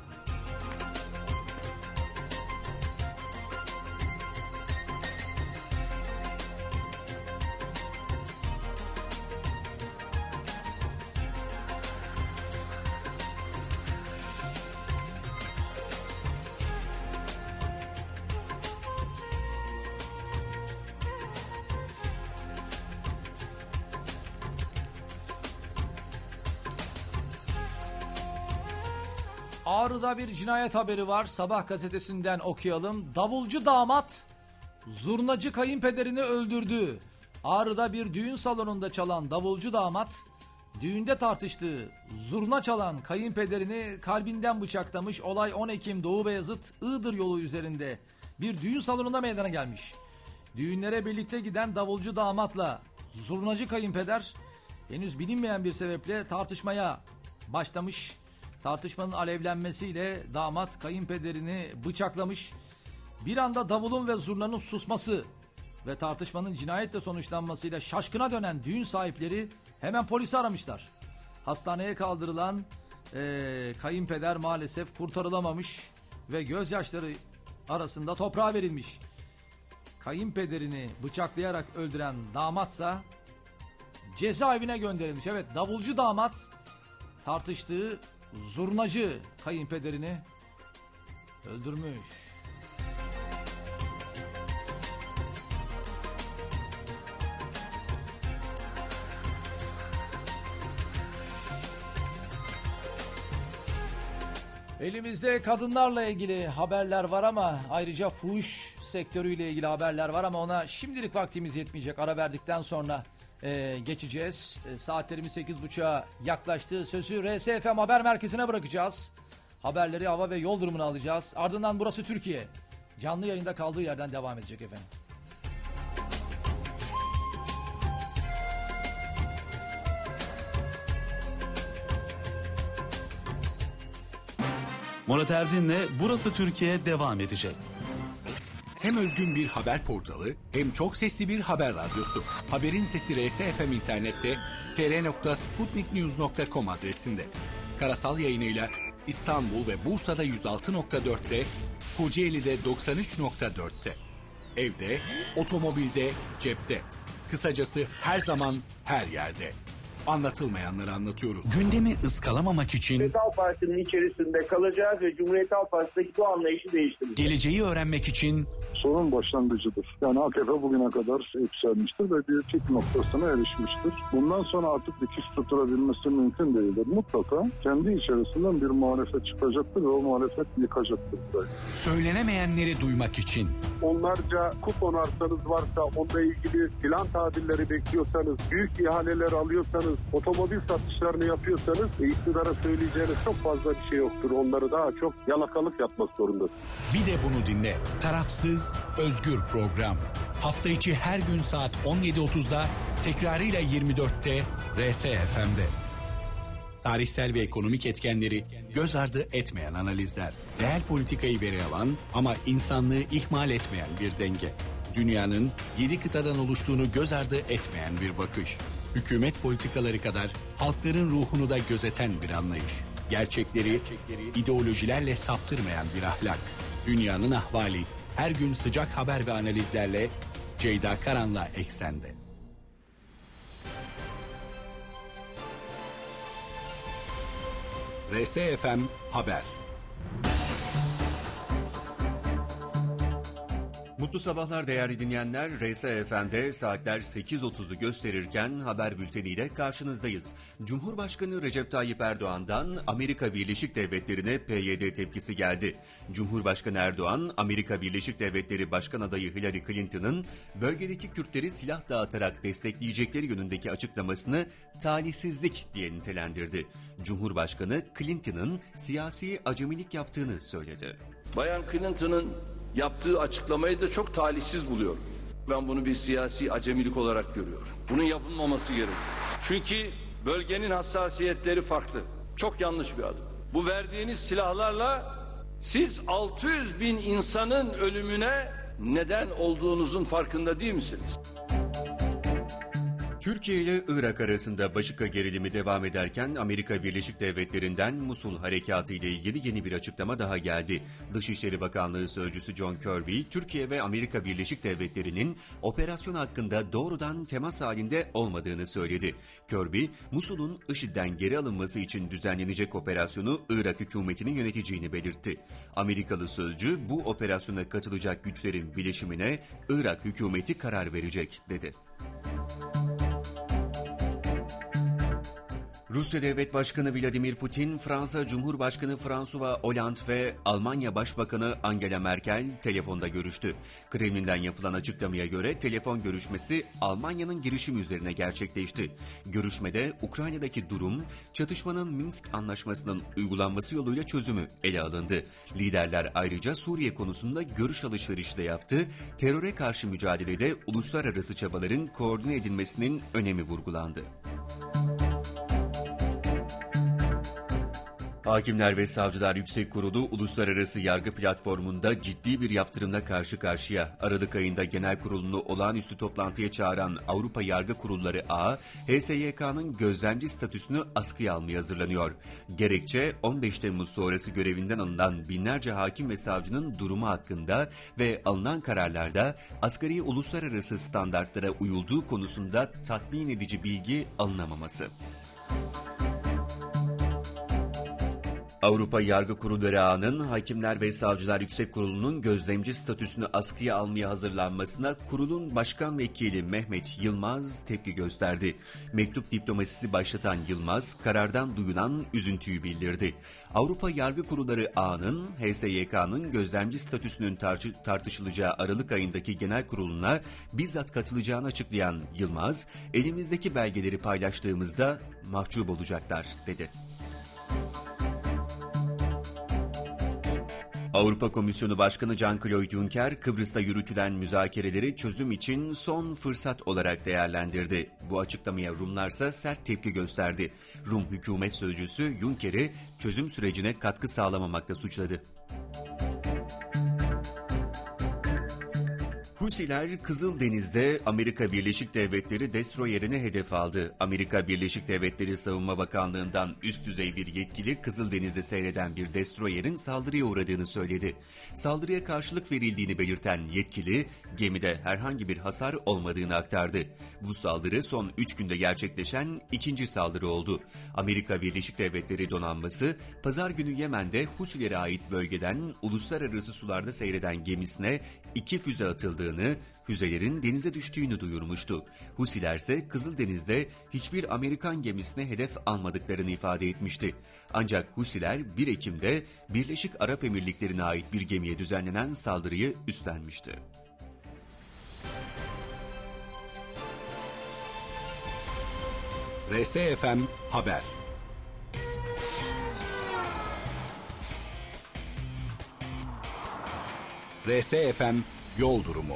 Ağrı'da bir cinayet haberi var. Sabah gazetesinden okuyalım. Davulcu damat zurnacı kayınpederini öldürdü. Ağrı'da bir düğün salonunda çalan davulcu damat düğünde tartıştığı zurna çalan kayınpederini kalbinden bıçaklamış. Olay on Ekim Doğu Beyazıt Iğdır yolu üzerinde bir düğün salonunda meydana gelmiş. Düğünlere birlikte giden davulcu damatla zurnacı kayınpeder henüz bilinmeyen bir sebeple tartışmaya başlamış. Tartışmanın alevlenmesiyle damat kayınpederini bıçaklamış. Bir anda davulun ve zurnanın susması ve tartışmanın cinayetle sonuçlanmasıyla şaşkına dönen düğün sahipleri hemen polisi aramışlar. Hastaneye kaldırılan e, kayınpeder maalesef kurtarılamamış ve gözyaşları arasında toprağa verilmiş. Kayınpederini bıçaklayarak öldüren damatsa cezaevine gönderilmiş. Evet, davulcu damat tartıştığı zurnacı kayınpederini öldürmüş. Elimizde kadınlarla ilgili haberler var ama ayrıca fuhuş sektörüyle ilgili haberler var ama ona şimdilik vaktimiz yetmeyecek. Ara verdikten sonra Ee, geçeceğiz. Ee, saatlerimiz sekiz buçuğa yaklaştı. Sözü R S F M Haber Merkezi'ne bırakacağız. Haberleri, hava ve yol durumunu alacağız. Ardından Burası Türkiye canlı yayında kaldığı yerden devam edecek efendim. Murat Erdin'le Burası Türkiye devam edecek. Hem özgün bir haber portalı hem çok sesli bir haber radyosu. Haberin Sesi R S F M internette t r nokta sputnik news nokta com adresinde. Karasal yayınıyla İstanbul ve Bursa'da yüz altı nokta dörtte, Kocaeli'de doksan üç nokta dörtte. Evde, otomobilde, cepte. Kısacası her zaman her yerde. Anlatılmayanları anlatıyoruz. Gündemi ıskalamamak için Cumhuriyet Halk Partisi'nin içerisinde kalacağız ve Cumhuriyet Halk Partisi'ndeki bu anlayışı değiştireceğiz. Geleceği öğrenmek için sorun başlangıcıdır. Yani A K P bugüne kadar yükselmiştir ve bir pik noktasına erişmiştir. Bundan sonra artık dikiş tuturabilmesi mümkün değildir. Mutlaka kendi içerisinden bir muhalefet çıkacaktır ve o muhalefet yıkacaktır. Söylenemeyenleri duymak için. Onlarca kupon arsanız varsa, onunla ilgili plan tabirleri bekliyorsanız, büyük ihaleler alıyorsanız, otomobil satışlarını yapıyorsanız e, iktidara söyleyeceğiniz çok fazla bir şey yoktur. Onları daha çok yalakalık yapmak zorundasınız. Bir de bunu dinle. Tarafsız, özgür program. Hafta içi her gün saat on yedi otuzda, tekrarıyla yirmi dörtte R S F M'de. Tarihsel ve ekonomik etkenleri göz ardı etmeyen analizler. Reel politikayı veri alan ama insanlığı ihmal etmeyen bir denge. Dünyanın yedi kıtadan oluştuğunu göz ardı etmeyen bir bakış. Hükümet politikaları kadar halkların ruhunu da gözeten bir anlayış. Gerçekleri, ideolojilerle saptırmayan bir ahlak. Dünyanın ahvali her gün sıcak haber ve analizlerle Ceyda Karan'la Eksen'de. R S F M Haber. Mutlu sabahlar değerli dinleyenler. R S F M'de saatler sekiz otuzu gösterirken haber bülteniyle karşınızdayız. Cumhurbaşkanı Recep Tayyip Erdoğan'dan Amerika Birleşik Devletleri'ne P Y D tepkisi geldi. Cumhurbaşkanı Erdoğan, Amerika Birleşik Devletleri Başkan adayı Hillary Clinton'ın bölgedeki Kürtleri silah dağıtarak destekleyecekleri yönündeki açıklamasını talihsizlik diye nitelendirdi. Cumhurbaşkanı Clinton'ın siyasi acemilik yaptığını söyledi. Bayan Clinton'ın yaptığı açıklamayı da çok talihsiz buluyorum. Ben bunu bir siyasi acemilik olarak görüyorum. Bunun yapılmaması gerekiyor. Çünkü bölgenin hassasiyetleri farklı. Çok yanlış bir adım. Bu verdiğiniz silahlarla siz altı yüz bin insanın ölümüne neden olduğunuzun farkında değil misiniz? Türkiye ile Irak arasında başika gerilimi devam ederken Amerika Birleşik Devletleri'nden Musul harekatı ile ilgili yeni bir açıklama daha geldi. Dışişleri Bakanlığı Sözcüsü John Kirby, Türkiye ve Amerika Birleşik Devletleri'nin operasyon hakkında doğrudan temas halinde olmadığını söyledi. Kirby, Musul'un IŞİD'den geri alınması için düzenlenecek operasyonu Irak hükümetinin yöneteceğini belirtti. Amerikalı sözcü, bu operasyona katılacak güçlerin bileşimine Irak hükümeti karar verecek, dedi. Rusya Devlet Başkanı Vladimir Putin, Fransa Cumhurbaşkanı François Hollande ve Almanya Başbakanı Angela Merkel telefonda görüştü. Kremlin'den yapılan açıklamaya göre telefon görüşmesi Almanya'nın girişimi üzerine gerçekleşti. Görüşmede Ukrayna'daki durum, çatışmanın Minsk Anlaşması'nın uygulanması yoluyla çözümü ele alındı. Liderler ayrıca Suriye konusunda görüş alışverişi de yaptı. Teröre karşı mücadelede uluslararası çabaların koordine edilmesinin önemi vurgulandı. Hakimler ve Savcılar Yüksek Kurulu Uluslararası Yargı Platformu'nda ciddi bir yaptırımla karşı karşıya. Aralık ayında genel kurulunu olağanüstü toplantıya çağıran Avrupa Yargı Kurulları Ağı, H S Y K'nın gözlemci statüsünü askıya almaya hazırlanıyor. Gerekçe on beş Temmuz sonrası görevinden alınan binlerce hakim ve savcının durumu hakkında ve alınan kararlarda asgari uluslararası standartlara uyulduğu konusunda tatmin edici bilgi alınamaması. Avrupa Yargı Kurulları Ağı'nın Hakimler ve Savcılar Yüksek Kurulu'nun gözlemci statüsünü askıya almaya hazırlanmasına kurulun başkan vekili Mehmet Yılmaz tepki gösterdi. Mektup diplomasisi başlatan Yılmaz, karardan duyulan üzüntüyü bildirdi. Avrupa Yargı Kurulları Ağı'nın H S Y K'nın gözlemci statüsünün tar- tartışılacağı Aralık ayındaki genel kuruluna bizzat katılacağını açıklayan Yılmaz, elimizdeki belgeleri paylaştığımızda mahcup olacaklar, dedi. Avrupa Komisyonu Başkanı Jean-Claude Juncker, Kıbrıs'ta yürütülen müzakereleri çözüm için son fırsat olarak değerlendirdi. Bu açıklamaya Rumlarsa sert tepki gösterdi. Rum hükümet sözcüsü Juncker'i çözüm sürecine katkı sağlamamakla suçladı. Husiler Kızıldeniz'de Amerika Birleşik Devletleri destroyerini hedef aldı. Amerika Birleşik Devletleri Savunma Bakanlığı'ndan üst düzey bir yetkili Kızıldeniz'de seyreden bir destroyerin saldırıya uğradığını söyledi. Saldırıya karşılık verildiğini belirten yetkili, gemide herhangi bir hasar olmadığını aktardı. Bu saldırı son üç günde gerçekleşen ikinci saldırı oldu. Amerika Birleşik Devletleri donanması, pazar günü Yemen'de Husilere ait bölgeden uluslararası sularda seyreden gemisine iki füze atıldığını, füzelerin denize düştüğünü duyurmuştu. Husiler ise Kızıldeniz'de hiçbir Amerikan gemisine hedef almadıklarını ifade etmişti. Ancak Husiler bir Ekim'de Birleşik Arap Emirlikleri'ne ait bir gemiye düzenlenen saldırıyı üstlenmişti. R S F M Haber. R S F M Yol Durumu.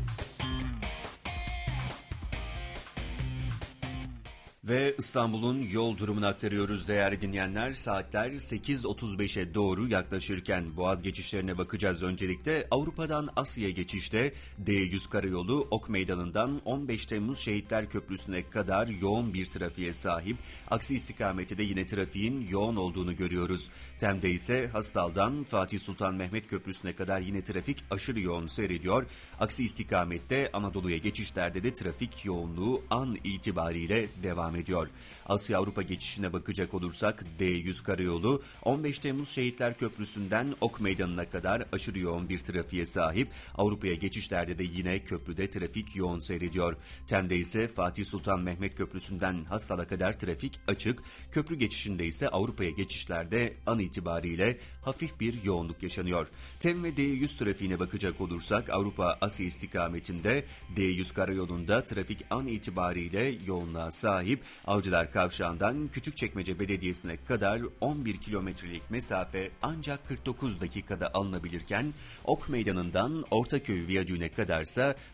Ve İstanbul'un yol durumunu aktarıyoruz değerli dinleyenler. Saatler sekiz otuz beşe doğru yaklaşırken boğaz geçişlerine bakacağız öncelikle. Avrupa'dan Asya'ya geçişte D yüz karayolu Ok Meydanı'ndan on beş Temmuz Şehitler Köprüsü'ne kadar yoğun bir trafiğe sahip. Aksi istikamette de yine trafiğin yoğun olduğunu görüyoruz. Tem'de ise Hastal'dan Fatih Sultan Mehmet Köprüsü'ne kadar yine trafik aşırı yoğun seyrediyor. Aksi istikamette Anadolu'ya geçişlerde de trafik yoğunluğu an itibariyle devam ediyor. ediyor. Asya Avrupa geçişine bakacak olursak D yüz karayolu on beş Temmuz Şehitler Köprüsü'nden Ok Meydanı'na kadar aşırı yoğun bir trafiğe sahip. Avrupa'ya geçişlerde de yine köprüde trafik yoğun seyrediyor. Tem'de ise Fatih Sultan Mehmet Köprüsü'nden Hastal'a kadar trafik açık. Köprü geçişinde ise Avrupa'ya geçişlerde an itibariyle hafif bir yoğunluk yaşanıyor. Tem ve D yüz trafiğine bakacak olursak Avrupa Asya istikametinde D yüz karayolunda trafik an itibariyle yoğunluğa sahip. Avcılar Kavşağı'ndan Küçükçekmece Belediyesi'ne kadar on bir kilometrelik mesafe ancak kırk dokuz dakikada alınabilirken Ok Meydanı'ndan Ortaköy Viyadüğü'ne kadarsa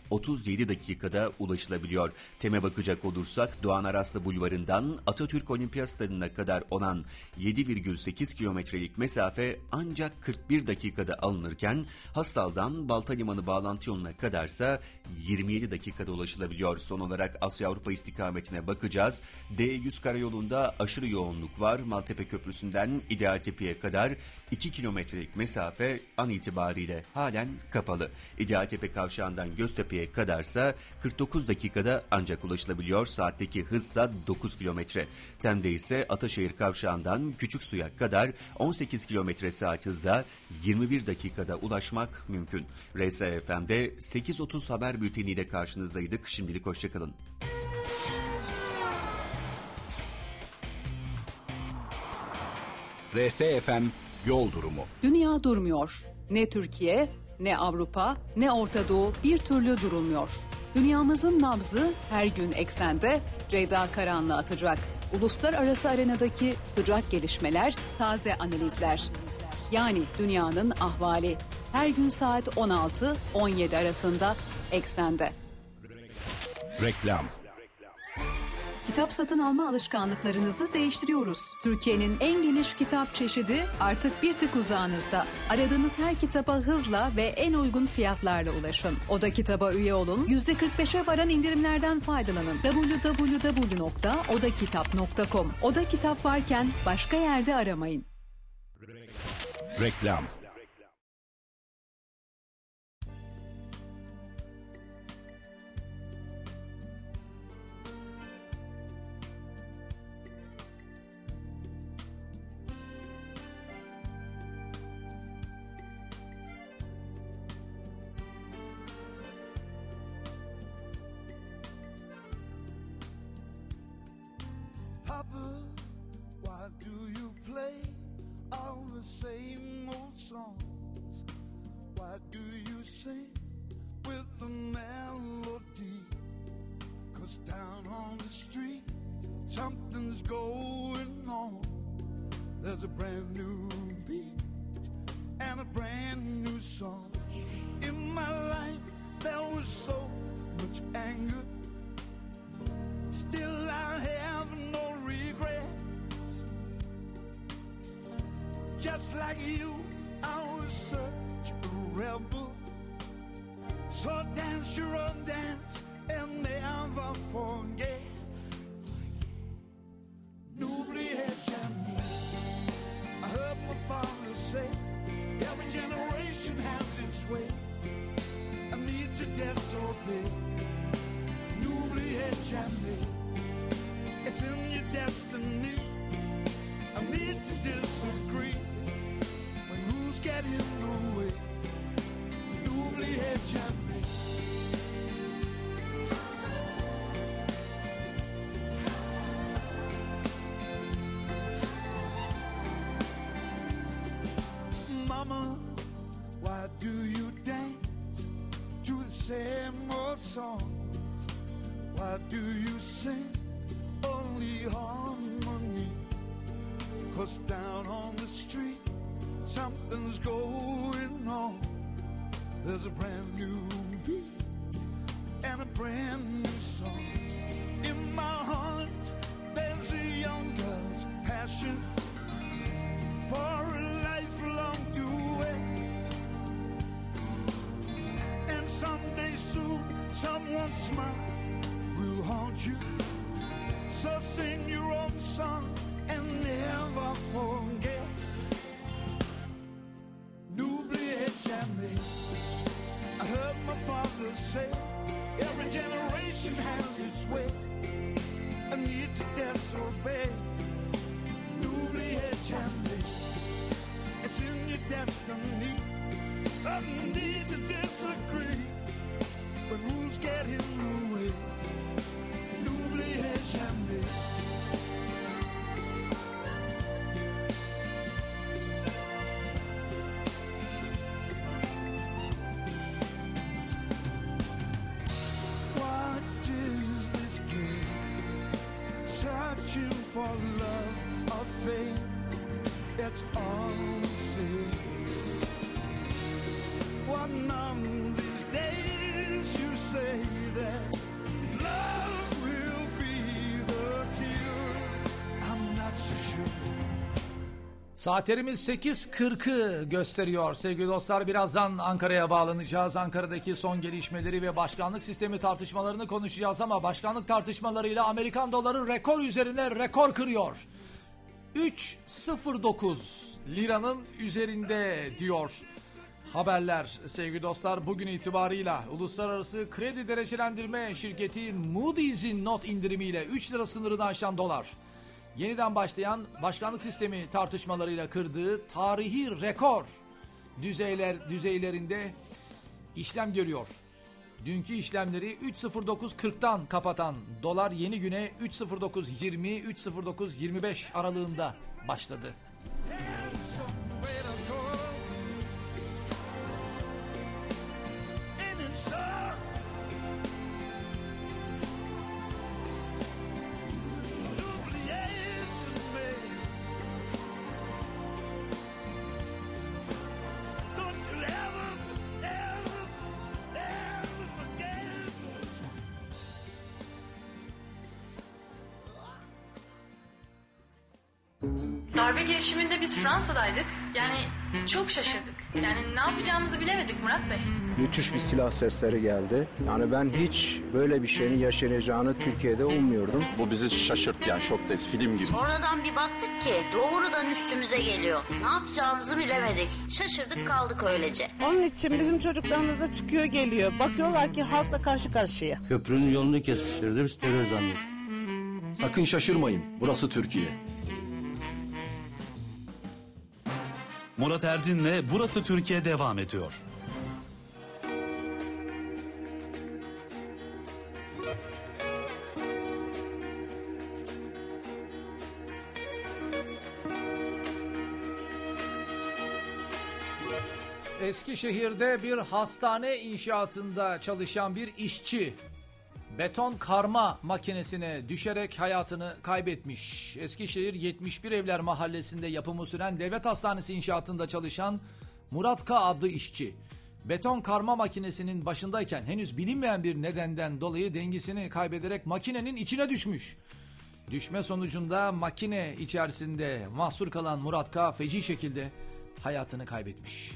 otuz yedi dakikada ulaşılabiliyor. Tem'e bakacak olursak Doğan Araslı Bulvarı'ndan Atatürk Olimpiyat Stadı'na kadar olan yedi virgül sekiz kilometrelik mesafe ancak kırk bir dakikada alınırken Hastal'dan Baltalimanı bağlantı yoluna kadarsa yirmi yedi dakikada ulaşılabiliyor. Son olarak Asya Avrupa istikametine bakacağız. D yüz karayolunda aşırı yoğunluk var. Maltepe Köprüsü'nden İdealtepe'ye kadar iki kilometrelik mesafe an itibariyle halen kapalı. İdealtepe kavşağından Göztepe'ye kadarsa kırk dokuz dakikada ancak ulaşılabiliyor. Saatteki hızsa dokuz kilometre. Tem'de ise Ataşehir kavşağından Küçüksu'ya kadar on sekiz kilometre saat hızla yirmi bir dakikada ulaşmak mümkün. R S F M'de sekiz otuz haber bülteniyle karşınızdaydık. Şimdilik hoşçakalın. R S F M yol durumu. Dünya durmuyor. Ne Türkiye, ne Avrupa, ne Orta Doğu bir türlü durulmuyor. Dünyamızın nabzı her gün eksende, Ceyda Karan'la atacak. Uluslararası arenadaki sıcak gelişmeler, taze analizler. Yani dünyanın ahvali. Her gün saat on altı on yedi arasında eksende. Reklam. Kitap satın alma alışkanlıklarınızı değiştiriyoruz. Türkiye'nin en geniş kitap çeşidi artık bir tık uzağınızda. Aradığınız her kitaba hızla ve en uygun fiyatlarla ulaşın. Oda Kitap'a üye olun, yüzde kırk beşe varan indirimlerden faydalanın. double-u double-u double-u nokta odakitap nokta com. Oda Kitap varken başka yerde aramayın. Reklam. Papa, why do you play all the same old songs? Why do you sing with the melody? 'Cause down on the street something's going on. There's a brand new beat and a brand new song. In my life there was so much anger, still I have no regrets. Just like you, I was such a rebel. So dance your own dance and never forget. N'oubliez jamais. I heard my father say, every generation has its way. I need to disobey. N'oubliez jamais. It's in your destiny. I need to disagree. When rules get in the way, n'oubliez jamais. Mama, why do you dance to the same old songs? Why do you sing only harmony? 'Cause down on the street something's going on. There's a brand new beat and a brand new song. In my heart there's a young girl's passion for a lifelong duet. And someday soon someone's smile will haunt you. So sing your own song and never forget. N'oubliez jamais. I heard my father say, every generation has its way. I need to disobey. N'oubliez jamais. It's in your destiny. I need to disagree. When rules get in the way, n'oubliez jamais. What is this game? Searching for love or fame. It's all the same. One of these days you say say that love will be the cure. I'm not so sure. Saatlerimiz sekiz kırkı gösteriyor sevgili dostlar. Birazdan Ankara'ya bağlanacağız. Ankara'daki son gelişmeleri ve başkanlık sistemi tartışmalarını konuşacağız ama başkanlık tartışmalarıyla Amerikan doları rekor üzerine rekor kırıyor. üç virgül sıfır dokuz liranın üzerinde diyor haberler sevgili dostlar. Bugün itibarıyla uluslararası kredi derecelendirme şirketi Moody's'in not indirimiyle üç lira sınırını aşan dolar yeniden başlayan başkanlık sistemi tartışmalarıyla kırdığı tarihi rekor düzeyler düzeylerinde işlem görüyor. Dünkü işlemleri üç virgül sıfır dokuz kırktan kapatan dolar yeni güne üç virgül sıfır dokuz yirmi üç virgül sıfır dokuz yirmi beş aralığında başladı. Darbe girişiminde biz Fransa'daydık. Yani çok şaşırdık. Yani ne yapacağımızı bilemedik Murat Bey. Müthiş bir silah sesleri geldi. Yani ben hiç böyle bir şeyin yaşanacağını Türkiye'de ummuyordum. Bu bizi şaşırttı yani şoktayız film gibi. Sonradan bir baktık ki doğrudan üstümüze geliyor. Ne yapacağımızı bilemedik. Şaşırdık kaldık öylece. Onun için bizim çocuklarımız da çıkıyor geliyor. Bakıyorlar ki halkla karşı karşıya. Köprünün yolunu kesmişlerdi biz terör zannettik. Sakın şaşırmayın. Burası Türkiye. Murat Erdin'le Burası Türkiye devam ediyor. Eskişehir'de bir hastane inşaatında çalışan bir işçi beton karma makinesine düşerek hayatını kaybetmiş. Eskişehir yetmiş bir Evler Mahallesi'nde yapımı süren devlet hastanesi inşaatında çalışan Murat K. adlı işçi beton karma makinesinin başındayken henüz bilinmeyen bir nedenden dolayı dengesini kaybederek makinenin içine düşmüş. Düşme sonucunda makine içerisinde mahsur kalan Murat K. feci şekilde hayatını kaybetmiş.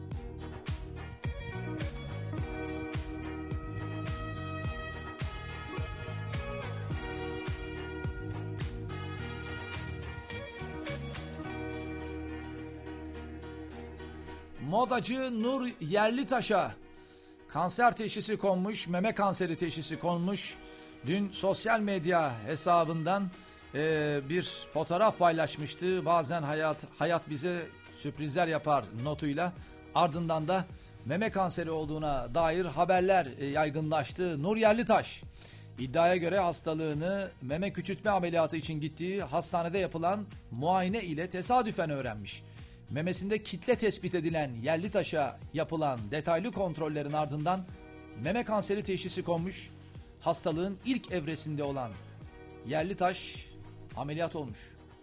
Modacı Nur Yerlitaş'a kanser teşhisi konmuş, meme kanseri teşhisi konmuş. Dün sosyal medya hesabından e, bir fotoğraf paylaşmıştı. Bazen hayat hayat bize sürprizler yapar notuyla. Ardından da meme kanseri olduğuna dair haberler e, yaygınlaştı. Nur Yerlitaş iddiaya göre hastalığını meme küçültme ameliyatı için gittiği hastanede yapılan muayene ile tesadüfen öğrenmiş. Memesinde kitle tespit edilen Yerlitaş'a yapılan detaylı kontrollerin ardından meme kanseri teşhisi konmuş. Hastalığın ilk evresinde olan Yerlitaş ameliyat olmuş.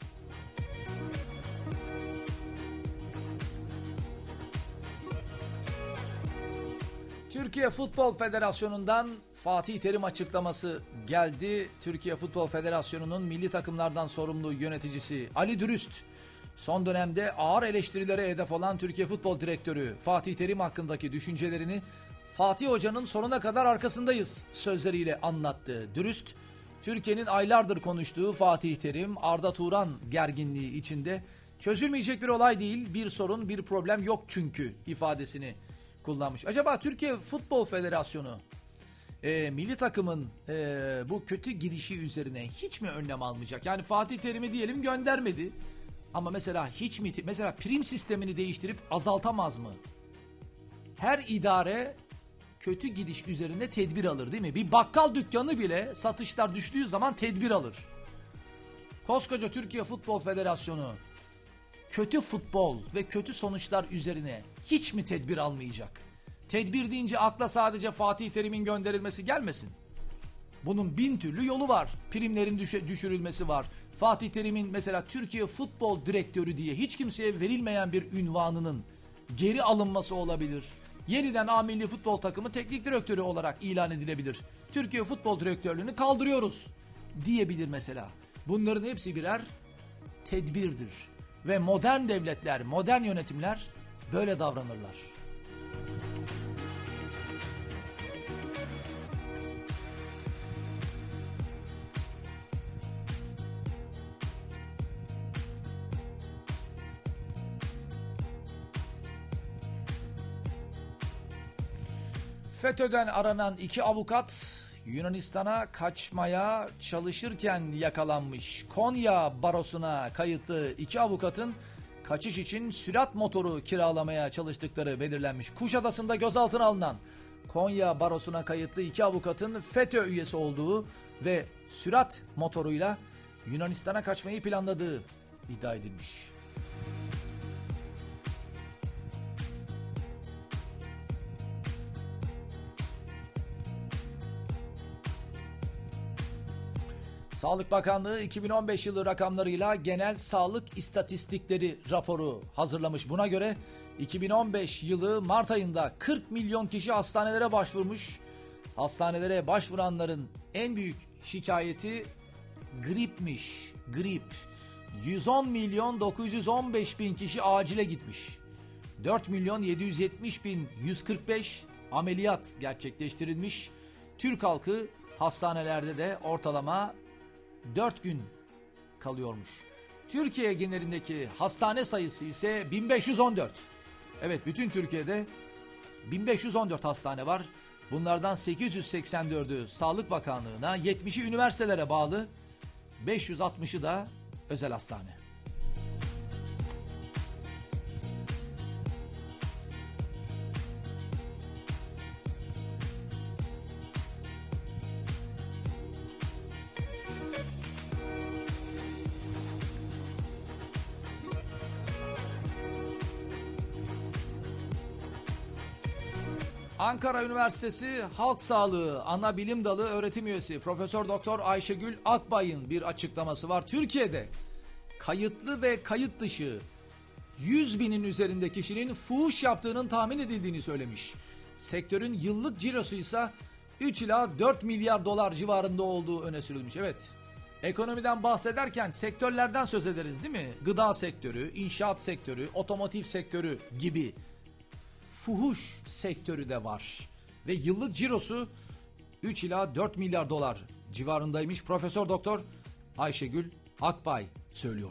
Türkiye Futbol Federasyonu'ndan Fatih Terim açıklaması geldi. Türkiye Futbol Federasyonu'nun milli takımlardan sorumlu yöneticisi Ali Dürüst, son dönemde ağır eleştirilere hedef olan Türkiye Futbol Direktörü Fatih Terim hakkındaki düşüncelerini Fatih Hoca'nın sonuna kadar arkasındayız sözleriyle anlattı. Dürüst, Türkiye'nin aylardır konuştuğu Fatih Terim, Arda Turan gerginliği içinde çözülmeyecek bir olay değil, bir sorun, bir problem yok çünkü ifadesini kullanmış. Acaba Türkiye Futbol Federasyonu e, milli takımın e, bu kötü gidişi üzerine hiç mi önlem almayacak? Yani Fatih Terim'i diyelim göndermedi. Ama mesela hiç mi, mesela prim sistemini değiştirip azaltamaz mı? Her idare kötü gidiş üzerinde tedbir alır değil mi? Bir bakkal dükkanı bile satışlar düştüğü zaman tedbir alır. Koskoca Türkiye Futbol Federasyonu kötü futbol ve kötü sonuçlar üzerine hiç mi tedbir almayacak? Tedbir deyince akla sadece Fatih Terim'in gönderilmesi gelmesin. Bunun bin türlü yolu var. Primlerin düşe, düşürülmesi var. Fatih Terim'in mesela Türkiye Futbol Direktörü diye hiç kimseye verilmeyen bir ünvanının geri alınması olabilir. Yeniden A Milli Futbol Takımı teknik direktörü olarak ilan edilebilir. Türkiye Futbol Direktörlüğünü kaldırıyoruz diyebilir mesela. Bunların hepsi birer tedbirdir. Ve modern devletler, modern yönetimler böyle davranırlar. FETÖ'den aranan iki avukat Yunanistan'a kaçmaya çalışırken yakalanmış. Konya Barosu'na kayıtlı iki avukatın kaçış için sürat motoru kiralamaya çalıştıkları belirlenmiş. Kuşadası'nda gözaltına alınan Konya Barosu'na kayıtlı iki avukatın FETÖ üyesi olduğu ve sürat motoruyla Yunanistan'a kaçmayı planladığı iddia edilmiş. Sağlık Bakanlığı iki bin on beş yılı rakamlarıyla genel sağlık istatistikleri raporu hazırlamış. Buna göre iki bin on beş yılı Mart ayında kırk milyon kişi hastanelere başvurmuş. Hastanelere başvuranların en büyük şikayeti gripmiş. Grip. yüz on milyon dokuz yüz on beş bin kişi acile gitmiş. dört milyon yedi yüz yetmiş bin yüz kırk beş ameliyat gerçekleştirilmiş. Türk halkı hastanelerde de ortalama dört gün kalıyormuş. Türkiye genelindeki hastane sayısı ise bin beş yüz on dört. Evet, bütün Türkiye'de bin beş yüz on dört hastane var. Bunlardan sekiz yüz seksen dördü Sağlık Bakanlığı'na, yetmişi üniversitelere bağlı, beş yüz altmışı da özel hastane. Ankara Üniversitesi Halk Sağlığı Ana Bilim Dalı öğretim üyesi Profesör Doktor Ayşegül Akbay'ın bir açıklaması var. Türkiye'de kayıtlı ve kayıt dışı yüz binin üzerinde kişinin fuhuş yaptığının tahmin edildiğini söylemiş. Sektörün yıllık cirosu ise üç ila dört milyar dolar civarında olduğu öne sürülmüş. Evet, ekonomiden bahsederken sektörlerden söz ederiz değil mi? Gıda sektörü, inşaat sektörü, otomotiv sektörü gibi. Fuhuş sektörü de var ve yıllık cirosu üç ila dört milyar dolar civarındaymış. Profesör Doktor Ayşegül Akbay söylüyor.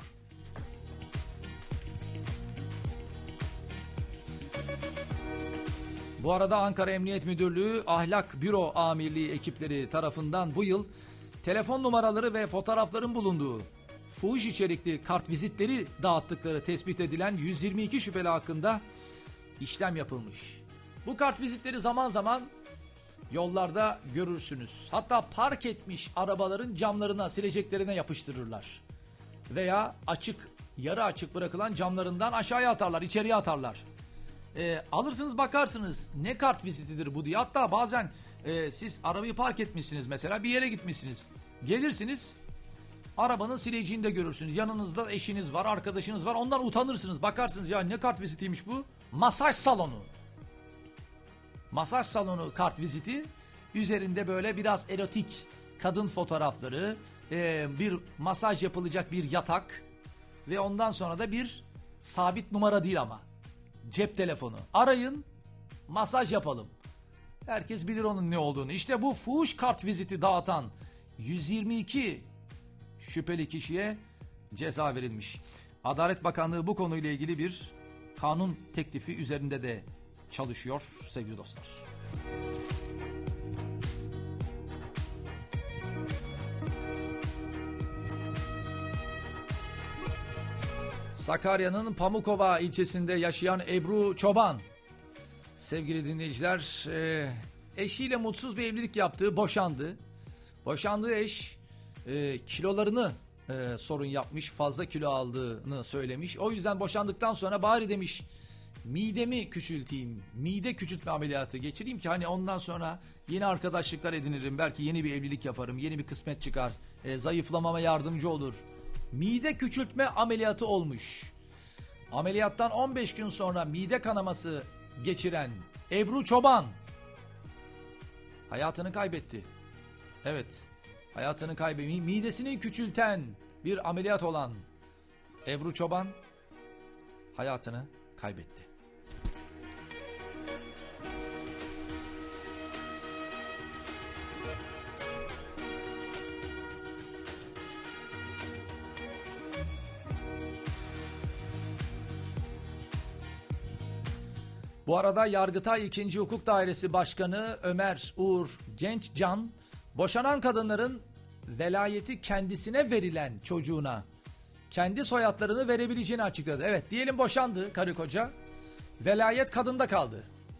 Bu arada Ankara Emniyet Müdürlüğü Ahlak Büro Amirliği ekipleri tarafından bu yıl telefon numaraları ve fotoğrafların bulunduğu fuhuş içerikli kartvizitleri dağıttıkları tespit edilen yüz yirmi iki şüpheli hakkında işlem yapılmış. Bu kartvizitleri zaman zaman yollarda görürsünüz. Hatta park etmiş arabaların camlarına, sileceklerine yapıştırırlar. Veya açık, yarı açık bırakılan camlarından aşağıya atarlar, içeriye atarlar. E, alırsınız bakarsınız ne kartvizitidir bu diye. Hatta bazen e, siz arabayı park etmişsiniz mesela, bir yere gitmişsiniz. Gelirsiniz, arabanın sileceğini de görürsünüz. Yanınızda eşiniz var, arkadaşınız var. Ondan utanırsınız. Bakarsınız ya ne kartvizitiymiş bu? Masaj salonu. Masaj salonu kartviziti. Üzerinde böyle biraz erotik kadın fotoğrafları, e, bir masaj yapılacak bir yatak ve ondan sonra da bir sabit numara değil ama cep telefonu. Arayın, masaj yapalım. Herkes bilir onun ne olduğunu. İşte bu fuhuş kartviziti dağıtan yüz yirmi iki şüpheli kişiye ceza verilmiş. Adalet Bakanlığı bu konuyla ilgili bir kanun teklifi üzerinde de çalışıyor sevgili dostlar. Sakarya'nın Pamukova ilçesinde yaşayan Ebru Çoban, sevgili dinleyiciler, e, eşiyle mutsuz bir evlilik yaptığı, boşandı. Boşandığı eş e, kilolarını e, sorun yapmış, fazla kilo aldığını söylemiş. O yüzden boşandıktan sonra bari demiş midemi küçülteyim, mide küçültme ameliyatı geçireyim ki hani ondan sonra yeni arkadaşlıklar edinirim, belki yeni bir evlilik yaparım, yeni bir kısmet çıkar, e, zayıflamama yardımcı olur. Mide küçültme ameliyatı olmuş. Ameliyattan on beş gün sonra mide kanaması geçiren Ebru Çoban hayatını kaybetti. Evet, hayatını kaybetti. Midesini küçülten bir ameliyat olan Ebru Çoban hayatını kaybetti. Bu arada Yargıtay ikinci. Hukuk Dairesi Başkanı Ömer Uğur Gençcan, boşanan kadınların velayeti kendisine verilen çocuğuna kendi soyadlarını verebileceğini açıkladı. Evet, diyelim boşandı karı koca, velayet kadında kaldı.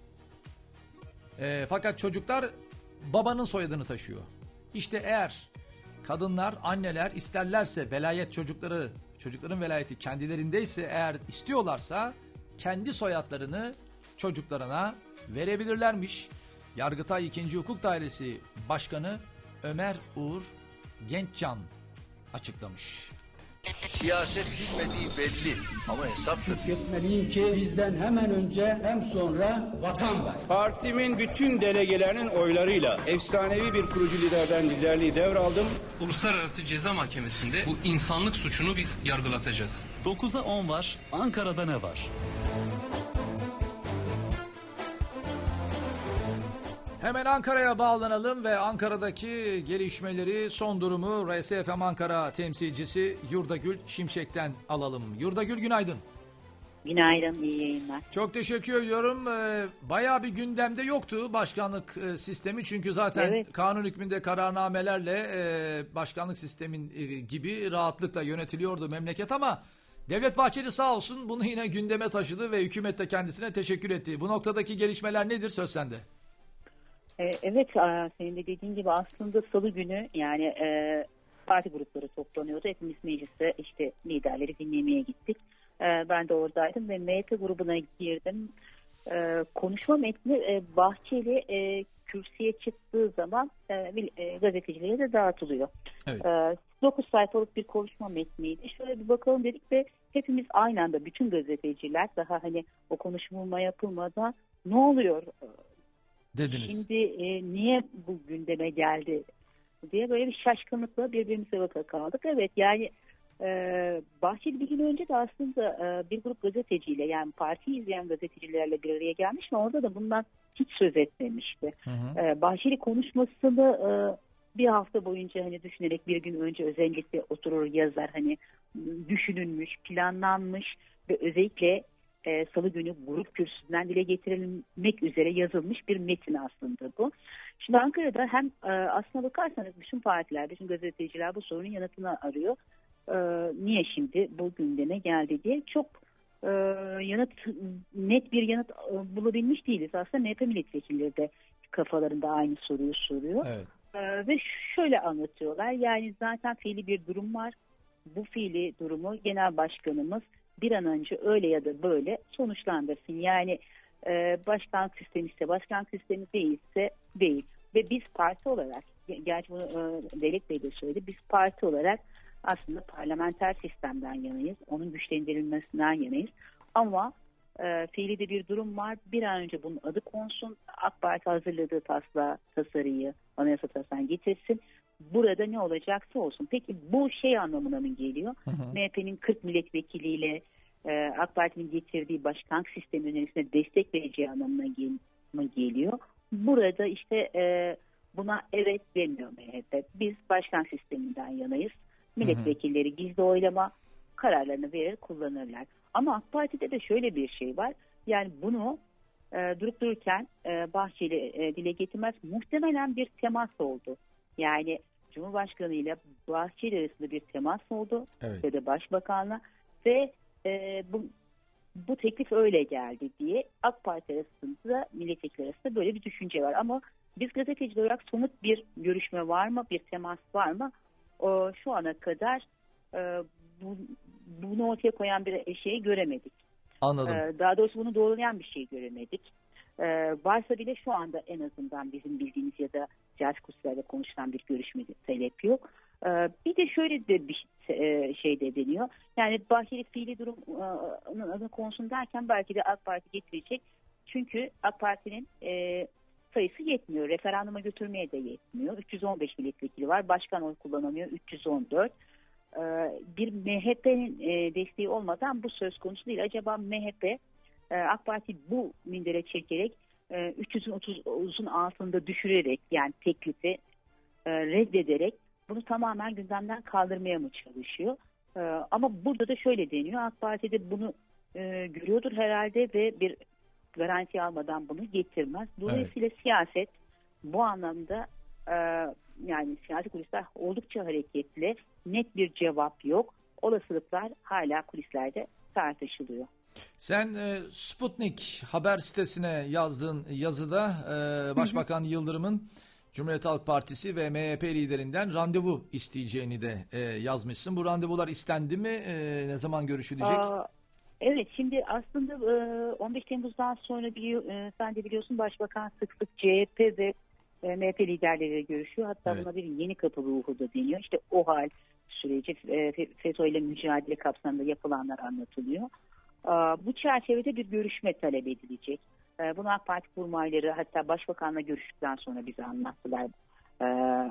E, fakat çocuklar babanın soyadını taşıyor. İşte eğer kadınlar, anneler isterlerse velayet çocukları, çocukların velayeti kendilerindeyse, eğer istiyorlarsa kendi soyadlarını çocuklarına verebilirlermiş. Yargıtay ikinci. Hukuk Dairesi Başkanı Ömer Uğur Gençcan açıklamış. Siyaset bilmediği belli ama hesaptır. Şükretmeliyim ki bizden hemen önce hem sonra vatan var. Partimin bütün delegelerinin oylarıyla efsanevi bir kurucu liderden liderliği devraldım. Uluslararası Ceza Mahkemesi'nde bu insanlık suçunu biz yargılatacağız. dokuza on var. Ankara'da ne var? Hemen Ankara'ya bağlanalım ve Ankara'daki gelişmeleri, son durumu R S F M Ankara temsilcisi Yurdagül Şimşek'ten alalım. Yurdagül, günaydın. Günaydın, iyi yayınlar. Çok teşekkür ediyorum. Ee, bayağı bir gündemde yoktu başkanlık e, sistemi. Çünkü zaten evet, kanun hükmünde kararnamelerle e, başkanlık sistemin e, gibi rahatlıkla yönetiliyordu memleket, ama Devlet Bahçeli sağ olsun bunu yine gündeme taşıdı ve hükümet de kendisine teşekkür etti. Bu noktadaki gelişmeler nedir? Söz sende. Evet, senin de dediğin gibi aslında salı günü yani e, parti grupları toplanıyordu. Hepimiz mecliste işte liderleri dinlemeye gittik. E, ben de oradaydım ve M H P grubuna girdim. E, konuşma metni e, Bahçeli e, kürsüye çıktığı zaman e, e, gazetecilere de dağıtılıyor. Evet. E, dokuz sayfalık bir konuşma metniydi. Şöyle bir bakalım dedik ve hepimiz aynı anda, bütün gazeteciler, daha hani o konuşma yapılmadan ne oluyor dediniz. Şimdi e, niye bu gündeme geldi diye böyle bir şaşkınlıkla birbirimize bakıp kaldık. Evet, yani e, Bahçeli bir gün önce de aslında e, bir grup gazeteciyle, yani partiyi izleyen gazetecilerle bir araya gelmiş ve orada da bundan hiç söz etmemişti. Hı hı. E, Bahçeli konuşmasını e, bir hafta boyunca hani düşünerek bir gün önce özellikle oturur yazar, hani düşünülmüş, planlanmış ve özellikle E, Salı günü grup kürsüsünden dile getirilmek üzere yazılmış bir metin aslında bu. Şimdi Ankara'da hem e, aslına bakarsanız bütün partiler, bütün gazeteciler bu sorunun yanıtını arıyor. E, niye şimdi bu gündeme geldi diye çok e, yanıt, net bir yanıt e, bulabilmiş değiliz. Aslında M H P milletvekilleri de kafalarında aynı soruyu soruyor. Evet. E, ve şöyle anlatıyorlar, yani zaten fiili bir durum var. Bu fiili durumu genel başkanımız bir an önce öyle ya da böyle sonuçlandırsın. Yani e, başkanlık sistemi ise başkanlık sistemi değilse değil. Ve biz parti olarak, gerçi bunu e, Devlet Bey de söyledi, biz parti olarak aslında parlamenter sistemden yanayız. Onun güçlendirilmesinden yanayız. Ama e, fiili de bir durum var. Bir an önce bunun adı konsun. AK Parti hazırladığı taslağı, tasarıyı anayasa taslağını getirsin. Burada ne olacaksa olsun. Peki bu şey anlamına mı geliyor? Hı hı. M H P'nin kırk milletvekiliyle e, AK Parti'nin getirdiği başkanlık sistemi önerisine destek vereceği anlamına gel mı geliyor? Burada işte e, buna evet demiyor M H P. Biz başkanlık sisteminden yanayız. Milletvekilleri hı hı. gizli oylama kararlarını verir, kullanırlar. Ama AK Parti'de de şöyle bir şey var. Yani bunu e, durup dururken e, Bahçeli e, dile getirmez. Muhtemelen bir temas oldu. Yani Cumhurbaşkanı ile Bahçeli arasında bir temas oldu. Evet. Ve de Başbakan'la ve e, bu, bu teklif öyle geldi diye AK Parti arasında, milletvekilleri arasında böyle bir düşünce var. Ama biz gazeteciler olarak somut bir görüşme var mı, bir temas var mı? O, şu ana kadar e, bu, bunu ortaya koyan bir şeyi göremedik. Anladım. E, daha doğrusu bunu doğrulayan bir şey göremedik. Ee, varsa bile şu anda en azından bizim bildiğimiz ya da siyasi kurslarda konuşulan bir görüşme talep yok. Ee, bir de şöyle de bir şey de deniyor. Yani Bahçeli fiili durumun adını konsun derken belki de AK Parti getirecek Çünkü AK Parti'nin e, sayısı yetmiyor. Referanduma götürmeye de yetmiyor. üç yüz on beş milletvekili var. Başkan oy kullanamıyor. üç yüz on dört. E, bir M H P'nin e, desteği olmadan bu söz konusu değil. Acaba M H P e, AK Parti bu mindere çekerek e, üç yüz otuzun altında düşürerek, yani teklifi e, reddederek bunu tamamen gündemden kaldırmaya mı çalışıyor? E, ama burada da şöyle deniyor. AK Parti de bunu e, görüyordur herhalde ve bir garanti almadan bunu getirmez. Dolayısıyla evet. siyaset bu anlamda e, yani siyasi kulisler oldukça hareketli. Net bir cevap yok. Olasılıklar hala kulislerde tartışılıyor. Sen e, Sputnik haber sitesine yazdığın yazıda e, Başbakan Yıldırım'ın Cumhuriyet Halk Partisi ve M H P liderinden randevu isteyeceğini de e, yazmışsın. Bu randevular istendi mi? E, ne zaman görüşülecek? Aa, evet, şimdi aslında e, on beş Temmuz'dan sonra biliyor, e, sen de biliyorsun Başbakan sık sık C H P ve e, M H P liderleriyle görüşüyor. Hatta evet. buna bir yeni kapı ruhu da deniyor. İşte o hal süreci e, FETÖ ile mücadele kapsamında yapılanlar anlatılıyor. E, bu çerçevede bir görüşme talep edilecek. E, bunu AK Parti kurmayları hatta Başbakan'la görüştükten sonra bize anlattılar. E,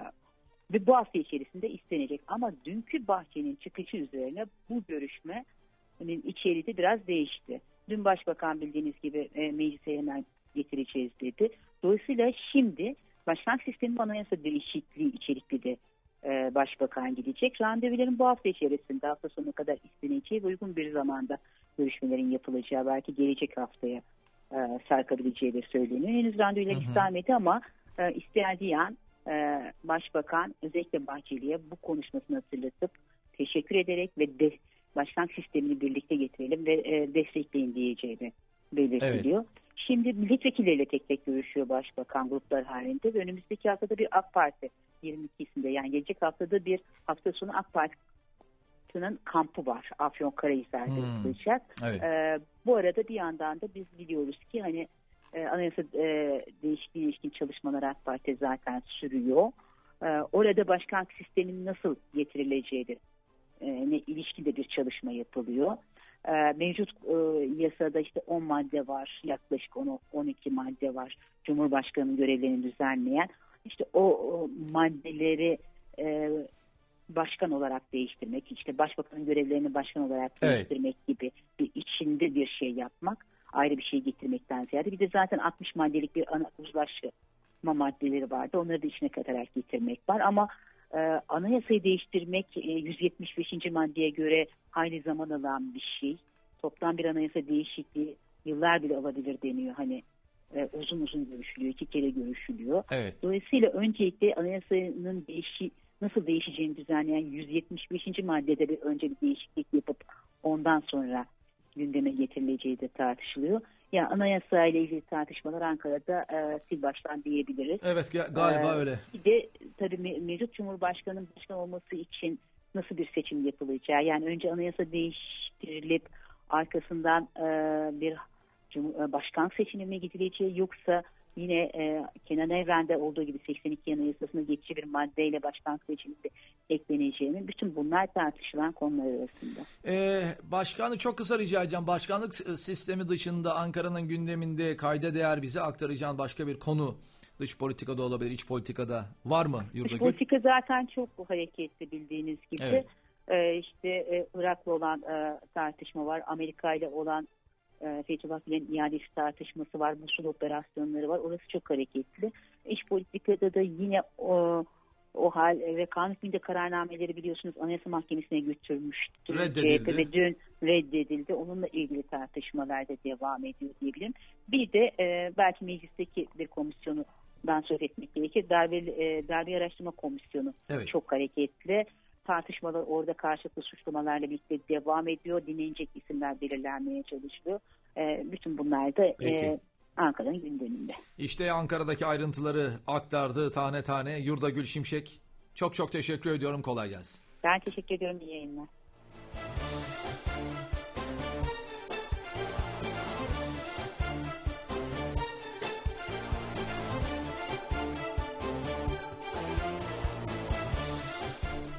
ve bu hafta içerisinde istenecek. Ama dünkü Bahçeli'nin çıkışı üzerine bu görüşmenin içeriği de biraz değişti. Dün Başbakan bildiğiniz gibi e, meclise hemen getireceğiz dedi. Dolayısıyla şimdi başkanlık sistemi anayasa değişikliği içerikli de e, Başbakan gidecek. Randevuların bu hafta içerisinde hafta sonuna kadar isteneceği ve uygun bir zamanda görüşmelerin yapılacağı, belki gelecek haftaya e, sarkabileceği de söyleniyor. Henüz randevular istenmedi ama e, istendiği an e, Başbakan özellikle Bahçeli'ye bu konuşmasını hatırlatıp teşekkür ederek ve de, başkanlık sistemini birlikte getirelim ve e, destekleyin diyeceği de belirtiliyor. Evet. Şimdi milletvekilleriyle tek tek görüşüyor Başbakan gruplar halinde ve önümüzdeki haftada bir AK Parti yirmi ikisinde, yani gelecek haftada bir hafta sonu AK Parti'nin kampı var. Afyonkarahisar'da yapılacak. Hmm, evet. ee, bu arada bir yandan da biz biliyoruz ki hani e, anayasa e, değişikliğine ilişkin çalışmalar AK Parti zaten sürüyor. E, orada başkanlık sisteminin nasıl getirileceği de e, ne ilişkin de bir çalışma yapılıyor. Mevcut e, yasada işte on madde var, yaklaşık on on iki madde var Cumhurbaşkanı'nın görevlerini düzenleyen. İşte o, o maddeleri e, başkan olarak değiştirmek, işte başbakanın görevlerini başkan olarak evet. değiştirmek gibi bir içinde bir şey yapmak, ayrı bir şey getirmekten ziyade. Bir de zaten altmış maddelik bir ana uzlaşma maddeleri vardı, onları da içine katarak getirmek var ama Ee, anayasayı değiştirmek e, yüz yetmiş beşinci maddeye göre hayli zaman alan bir şey. Toplam bir anayasa değişikliği yıllar bile alabilir deniyor. Hani e, uzun uzun görüşülüyor, iki kere görüşülüyor. Evet. Dolayısıyla öncelikle anayasanın değişi, nasıl değişeceğini düzenleyen yüz yetmiş beşinci maddede bir önce bir değişiklik yapıp ondan sonra gündeme getirileceği de tartışılıyor. Yani anayasa ile ilgili tartışmalar Ankara'da e, sil baştan diyebiliriz. Evet galiba ee, öyle. Bir de tabii me- mevcut Cumhurbaşkanı'nın başkan olması için nasıl bir seçim yapılacağı. Yani önce anayasa değiştirilip arkasından e, bir cum- başkan seçimine gidileceği, yoksa yine e, Kenan Evren'de olduğu gibi seksen iki Anayasası'na geçici bir maddeyle başkanlık seçiminde ekleneceğinin, bütün bunlar tartışılan konular arasında. Ee, başkanı çok kısa rica edeceğim. Başkanlık sistemi dışında Ankara'nın gündeminde kayda değer bize aktaracağın başka bir konu, dış politikada olabilir, iç politikada var mı Yurdagül? Dış politika zaten çok hareketli bildiğiniz gibi. Evet. Ee, işte e, Irak'la olan e, tartışma var, Amerika ile olan Fethullah Gülen'in iadesi tartışması var, Musul operasyonları var. Orası çok hareketli. İç politikada da yine o, o hal ve kanun hükmünde kararnameleri biliyorsunuz Anayasa Mahkemesi'ne götürmüştü. Reddedildi. Ve dün reddedildi. Onunla ilgili tartışmalar da devam ediyor diyebilirim. Bir de e, belki meclisteki bir komisyonundan söz etmek gerekir. Darbe, e, Darbe Araştırma Komisyonu evet. çok hareketli. Tartışmalar orada karşılıklı suçlamalarla birlikte devam ediyor. Dinlenecek isimler belirlenmeye çalışılıyor. E, bütün bunlar da e, Ankara'nın gündeminde. İşte Ankara'daki ayrıntıları aktardı tane tane Yurdagül Şimşek. Çok çok teşekkür ediyorum. Kolay gelsin. Ben teşekkür ediyorum. İyi yayınlar.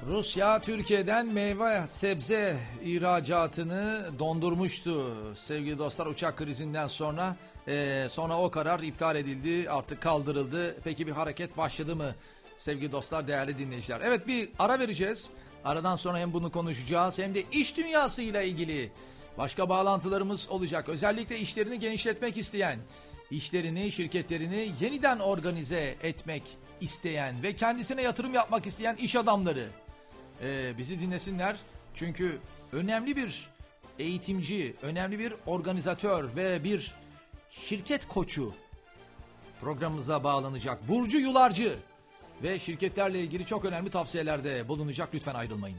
Rusya Türkiye'den meyve sebze ihracatını dondurmuştu sevgili dostlar uçak krizinden sonra. Ee, sonra o karar iptal edildi, artık kaldırıldı. Peki bir hareket başladı mı sevgili dostlar, değerli dinleyiciler? Evet, bir ara vereceğiz. Aradan sonra hem bunu konuşacağız hem de iş dünyasıyla ilgili başka bağlantılarımız olacak. Özellikle işlerini genişletmek isteyen, işlerini, şirketlerini yeniden organize etmek isteyen ve kendisine yatırım yapmak isteyen iş adamları Ee, bizi dinlesinler. Çünkü önemli bir eğitimci, önemli bir organizatör ve bir şirket koçu programımıza bağlanacak. Burcu Yularcı ve şirketlerle ilgili çok önemli tavsiyelerde bulunacak. Lütfen ayrılmayın.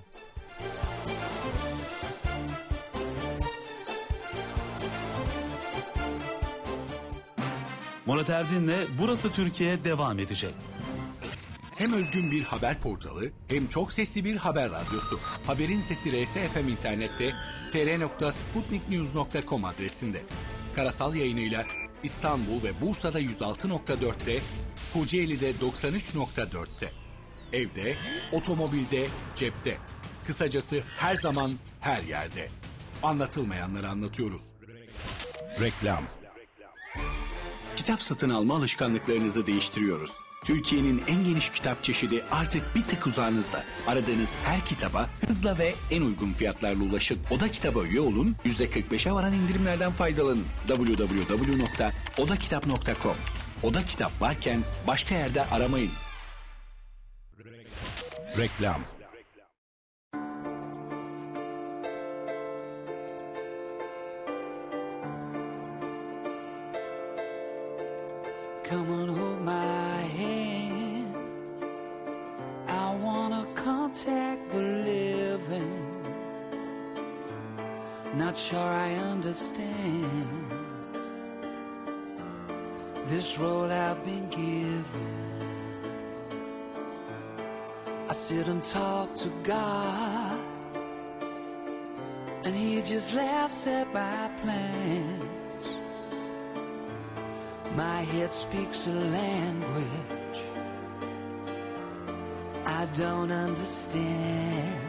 Murat Erdin'le Burası Türkiye devam edecek. Hem özgün bir haber portalı hem çok sesli bir haber radyosu. Haberin Sesi R S F M internette t r nokta sputnik news nokta com adresinde. Karasal yayınıyla İstanbul ve Bursa'da yüz altı nokta dörtte, Kocaeli'de doksan üç nokta dörtte. Evde, otomobilde, cepte. Kısacası her zaman, her yerde. Anlatılmayanları anlatıyoruz. Reklam. Kitap satın alma alışkanlıklarınızı değiştiriyoruz. Türkiye'nin en geniş kitap çeşidi artık bir tık uzağınızda. Aradığınız her kitaba hızla ve en uygun fiyatlarla ulaşın. Oda Kitap'a üye olun, yüzde kırk beşe varan indirimlerden faydalanın. double-u double-u double-u nokta oda kitap nokta com. Oda Kitap varken başka yerde aramayın. Reklam. Come on, hold my hand. I wanna contact the living. Not sure I understand this role I've been given. I sit and talk to God, and He just laughs at my plans. My head speaks a language I don't understand.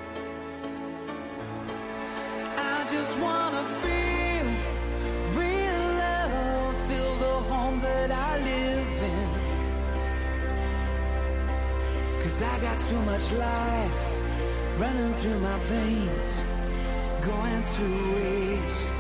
I just wanna feel real love, feel the home that I live in. 'Cause I got too much life running through my veins, going to waste.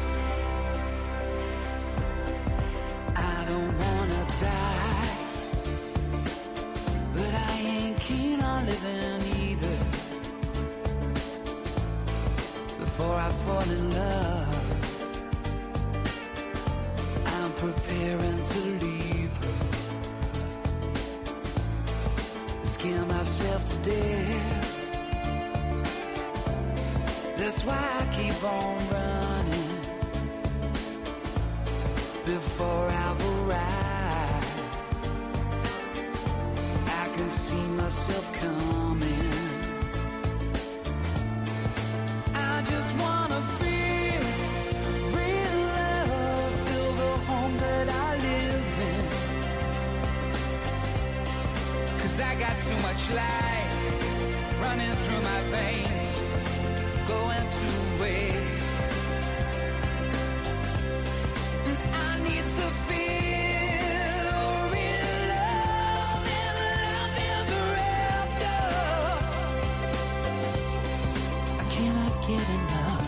Before I fall in love, I'm preparing to leave her. Scare myself to death. That's why I keep on running before I've arrived. I can see myself coming. I just wanna feel real love, feel the home that I live in. 'Cause I got too much life running through my veins, going to waste. And I need to feel real love and love ever after. I cannot get enough.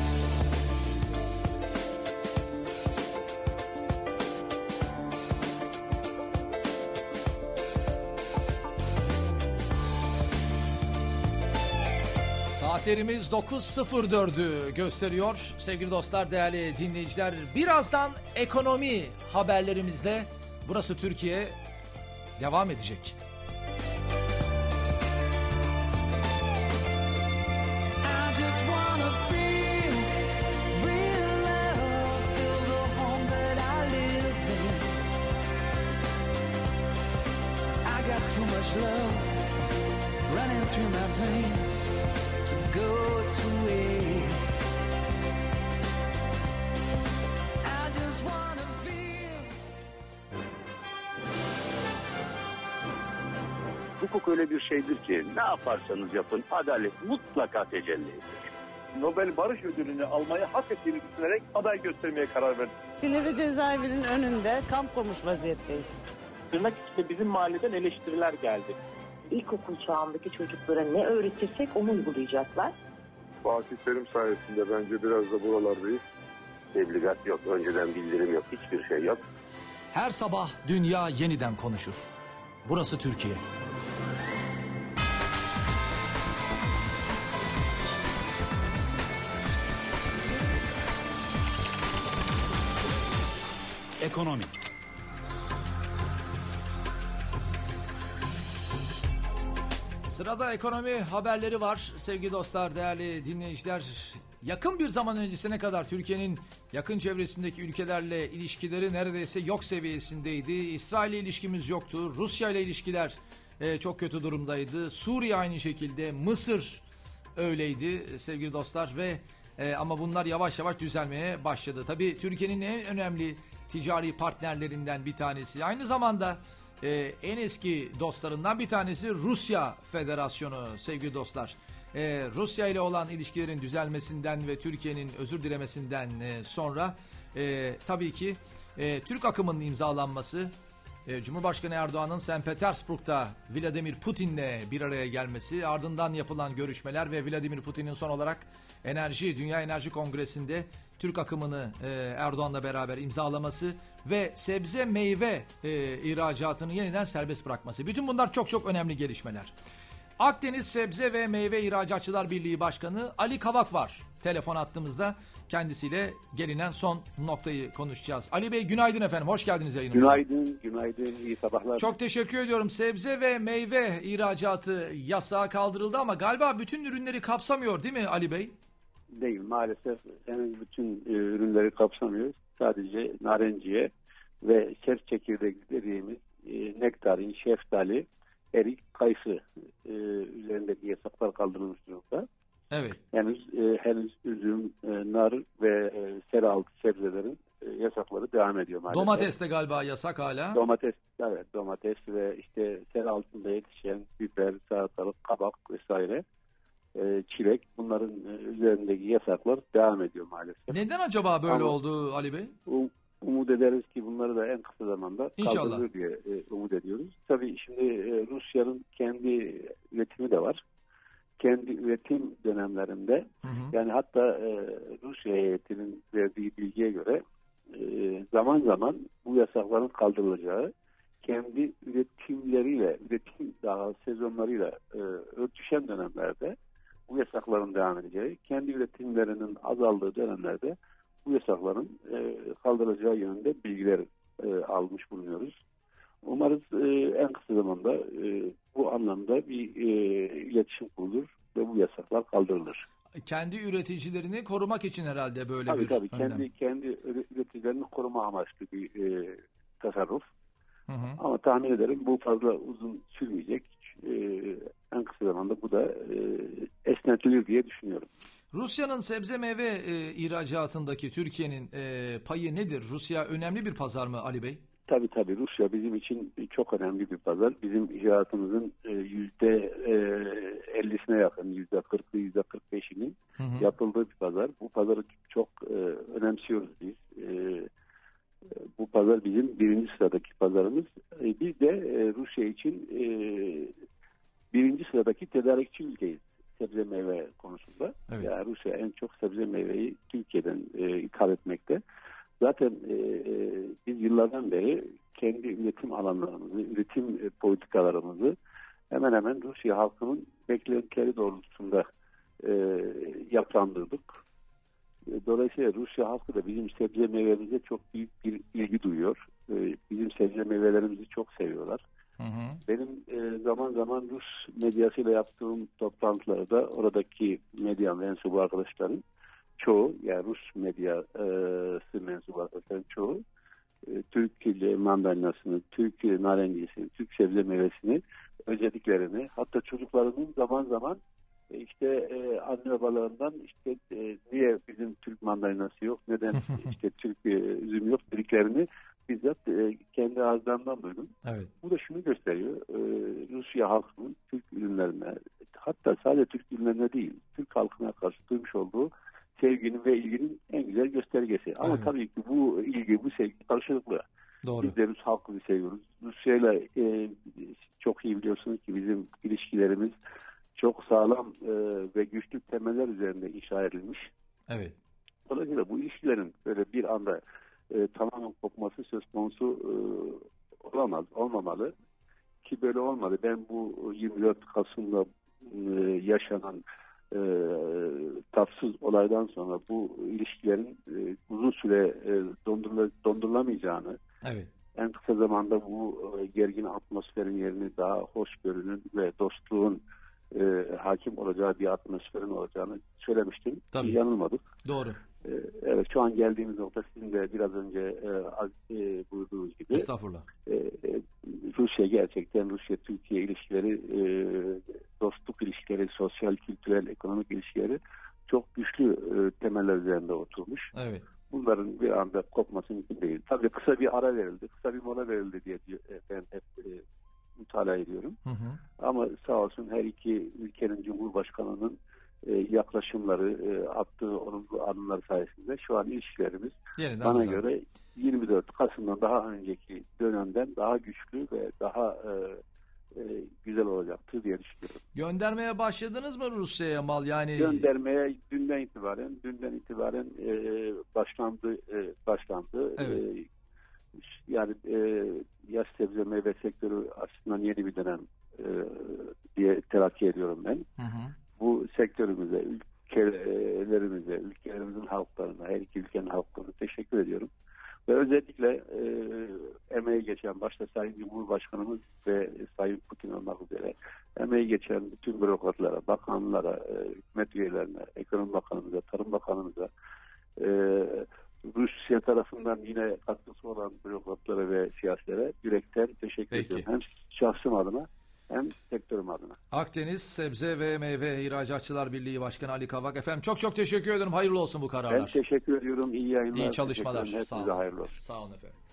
Saatlerimiz dokuz sıfır dördü gösteriyor. Sevgili dostlar, değerli dinleyiciler, birazdan ekonomi haberlerimizle Burası Türkiye devam edecek. Too much love running through my veins to go to waste. I just wanna feel. Hukuk öyle bir şeydir ki ne yaparsanız yapın adalet mutlaka tecelli ediyor. Nobel Barış Ödülünü almayı hak ettiğini düşünerek aday göstermeye karar verdim. Silivri cezaevinin önünde kamp kurmuş vaziyetteyiz. Tırnak içinde bizim mahalleden eleştiriler geldi. İlkokul çağındaki çocuklara ne öğretirsek onu uygulayacaklar. Fatih Terim sayesinde bence biraz da buralardayız. Tebligat yok, önceden bildirim yok, hiçbir şey yok. Her sabah dünya yeniden konuşur. Burası Türkiye. Ekonomi. Sırada ekonomi haberleri var sevgili dostlar, değerli dinleyiciler. Yakın bir zaman öncesine kadar Türkiye'nin yakın çevresindeki ülkelerle ilişkileri neredeyse yok seviyesindeydi. İsrail'le ilişkimiz yoktu. Rusya ile ilişkiler e, çok kötü durumdaydı. Suriye aynı şekilde. Mısır öyleydi sevgili dostlar ve e, ama bunlar yavaş yavaş düzelmeye başladı. Tabii Türkiye'nin en önemli ticari partnerlerinden bir tanesi. Aynı zamanda e, en eski dostlarından bir tanesi Rusya Federasyonu sevgili dostlar. Ee, Rusya ile olan ilişkilerin düzelmesinden ve Türkiye'nin özür dilemesinden e, sonra e, tabii ki e, Türk akımının imzalanması, e, Cumhurbaşkanı Erdoğan'ın Sankt Petersburg'da Vladimir Putin'le bir araya gelmesi, ardından yapılan görüşmeler ve Vladimir Putin'in son olarak enerji Dünya Enerji Kongresi'nde Türk akımını e, Erdoğan'la beraber imzalaması ve sebze meyve e, ihracatını yeniden serbest bırakması. Bütün bunlar çok çok önemli gelişmeler. Akdeniz Sebze ve Meyve İhracatçılar Birliği Başkanı Ali Kavak var. Telefon attığımızda kendisiyle gelinen son noktayı konuşacağız. Ali Bey günaydın efendim, hoş geldiniz yayınımıza. Günaydın, günaydın, iyi sabahlar. Çok teşekkür ediyorum. Sebze ve meyve ihracatı yasağı kaldırıldı ama galiba bütün ürünleri kapsamıyor değil mi Ali Bey? Değil, maalesef henüz bütün e, ürünleri kapsamıyoruz. Sadece narenciye ve şef çekirdek dediğimiz e, nektarin, şeftali, erik, kayısı e, üzerindeki yasaklar kaldırılmış durumda. Evet. Henüz e, henüz üzüm, e, nar ve e, seraltı sebzelerin e, yasakları devam ediyor maalesef. Domates de galiba yasak hala. Domates, evet, domates ve işte ser altında yetişen biber, salatalık, kabak vesaire, e, çilek, bunların e, üzerindeki yasaklar devam ediyor maalesef. Neden acaba böyle Ama, oldu Ali Bey? Um, umut ederiz ki bunları da en kısa zamanda İnşallah kaldırır diye e, umut ediyoruz. Tabii şimdi e, Rusya'nın kendi üretimi de var. Kendi üretim dönemlerinde, hı hı. yani hatta e, Rusya heyetinin verdiği bilgiye göre e, zaman zaman bu yasakların kaldırılacağı, kendi üretimleriyle, üretim daha sezonlarıyla e, örtüşen dönemlerde bu yasakların devam edeceği, kendi üretimlerinin azaldığı dönemlerde bu yasakların e, kaldırılacağı yönünde bilgiler e, almış bulunuyoruz. Umarız e, en kısa zamanda e, bu anlamda bir e, iletişim kurulur ve bu yasaklar kaldırılır. Kendi üreticilerini korumak için herhalde böyle tabii, bir tabii, önlem. kendi kendi üreticilerini koruma amaçlı bir e, tasarruf. Hı hı. Ama tahmin ederim bu fazla uzun sürmeyecek. E, en kısa zamanda bu da e, esnetilir diye düşünüyorum. Rusya'nın sebze meyve e, ihracatındaki Türkiye'nin e, payı nedir? Rusya önemli bir pazar mı Ali Bey? Tabii tabii, Rusya bizim için çok önemli bir pazar. Bizim ihracatımızın yüzde ellisine yakın, yüzde kırkı, yüzde kırk beşinin yapıldığı bir pazar. Bu pazarı çok e, önemsiyoruz biz. E, bu pazar bizim birinci sıradaki pazarımız. E, biz de e, Rusya için e, birinci sıradaki tedarikçi ülkeyiz sebze meyve konusunda. Evet. Yani Rusya en çok sebze meyveyi Türkiye'den e, ithal etmekte. Zaten e, biz yıllardan beri kendi üretim alanlarımızı, üretim e, politikalarımızı hemen hemen Rusya halkının beklentileri doğrultusunda e, yapılandırdık. E, dolayısıyla Rusya halkı da bizim sebze meyvemize çok büyük bir ilgi duyuyor. E, bizim sebze meyvelerimizi çok seviyorlar. Hı hı. Benim e, zaman zaman Rus medyasıyla yaptığım toplantılarda oradaki medya mensubu arkadaşlarım çoğu, yani Rus medyası mensubu arkadaşların çoğu e, Türk mandalinasını, Türk narencisini, Türk sebze meyvesini özlediklerini, hatta çocuklarının zaman zaman e, işte e, anne babalarından işte e, niye bizim Türk mandalinası yok, neden işte Türk e, üzüm yok dediklerini bizzat e, kendi ağızlarından duydum. Evet. Bu da şunu gösteriyor. E, Rusya halkının Türk ürünlerine, hatta sadece Türk ürünlerine değil, Türk halkına karşı duymuş olduğu sevginin ve ilginin en güzel göstergesi. Ama evet. tabii ki bu ilgi, bu sevgi karşılıklı. Doğru. Biz de Rus halkını seviyoruz. Rusya'yla e, çok iyi biliyorsunuz ki bizim ilişkilerimiz çok sağlam e, ve güçlü temeller üzerinde inşa edilmiş. Evet. Dolayısıyla bu ilişkilerin böyle bir anda e, tamamen kopması söz konusu e, olamaz, olmamalı. Ki böyle olmadı. Ben bu yirmi dört Kasım'da e, yaşanan e, tatsız olaydan sonra bu ilişkilerin e, uzun süre e, dondurula, dondurulamayacağını, evet. en kısa zamanda bu e, gergin atmosferin yerini daha hoşgörünün ve dostluğun e, hakim olacağı bir atmosferin olacağını söylemiştim. Tabii. Yanılmadık. Doğru. E, evet, şu an geldiğimiz nokta sizin de biraz önce e, e, buyurduğunuz gibi. Estağfurullah. E, e, Rusya gerçekten Rusya-Türkiye ilişkileri, e, dostluk ilişkileri, sosyal, kültürel, ekonomik ilişkileri çok güçlü e, temeller üzerinde oturmuş. Evet. Bunların bir anda kopması mümkün değil. Tabii kısa bir ara verildi, kısa bir mola verildi diye ben hep e, mütalaa ediyorum. Hı hı. Ama sağ olsun her iki ülkenin Cumhurbaşkanı'nın e, yaklaşımları, e, attığı olumlu adımlar sayesinde şu an ilişkilerimiz yeniden bana güzel. Göre yirmi dört Kasım'dan daha önceki dönemden daha güçlü ve daha e, e, güzel olacaktır diye düşünüyorum. Göndermeye başladınız mı Rusya'ya mal? Yani göndermeye dünden itibaren dünden itibaren e, başlandı e, başlandı. Evet. E, yani e, yaş sebze meyve sektörü açısından yeni bir dönem e, diye telakki ediyorum ben. Hı hı. Bu sektörümüze, ülkelerimize, ülkelerimizin halklarına, her iki ülkenin halklarına teşekkür ediyorum. Ve özellikle e, emeği geçen, başta Sayın Cumhurbaşkanımız ve Sayın Putin olmak üzere emeği geçen bütün bürokratlara, bakanlara, e, hükümet üyelerine, Ekonomi Bakanımıza, Tarım Bakanımıza, e, Rusya tarafından yine katkısı olan bürokratlara ve siyasilere yürekten teşekkür Peki. ediyorum. Hem şahsım adına hem sektörüm adına. Akdeniz Sebze ve Meyve İhracatçılar Birliği Başkanı Ali Kavak. Efendim çok çok teşekkür ederim. Hayırlı olsun bu kararlar. Ben teşekkür ediyorum. İyi yayınlar. İyi çalışmalar. Sağ olun. Hayırlı olsun. Sağ olun efendim.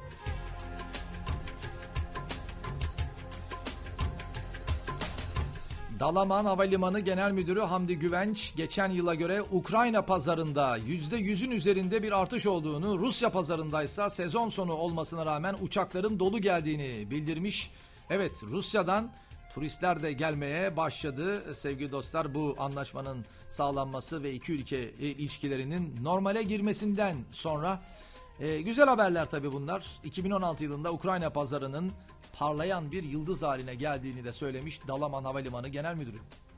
Dalaman Havalimanı Genel Müdürü Hamdi Güvenç, geçen yıla göre Ukrayna pazarında yüzde yüzün üzerinde bir artış olduğunu, Rusya pazarındaysa sezon sonu olmasına rağmen uçakların dolu geldiğini bildirmiş. Evet, Rusya'dan turistler de gelmeye başladı. Sevgili dostlar, bu anlaşmanın sağlanması ve iki ülke ilişkilerinin normale girmesinden sonra e, güzel haberler tabii bunlar. iki bin on altı yılında Ukrayna pazarının parlayan bir yıldız haline geldiğini de söylemiş Dalaman Havalimanı Genel Müdürü.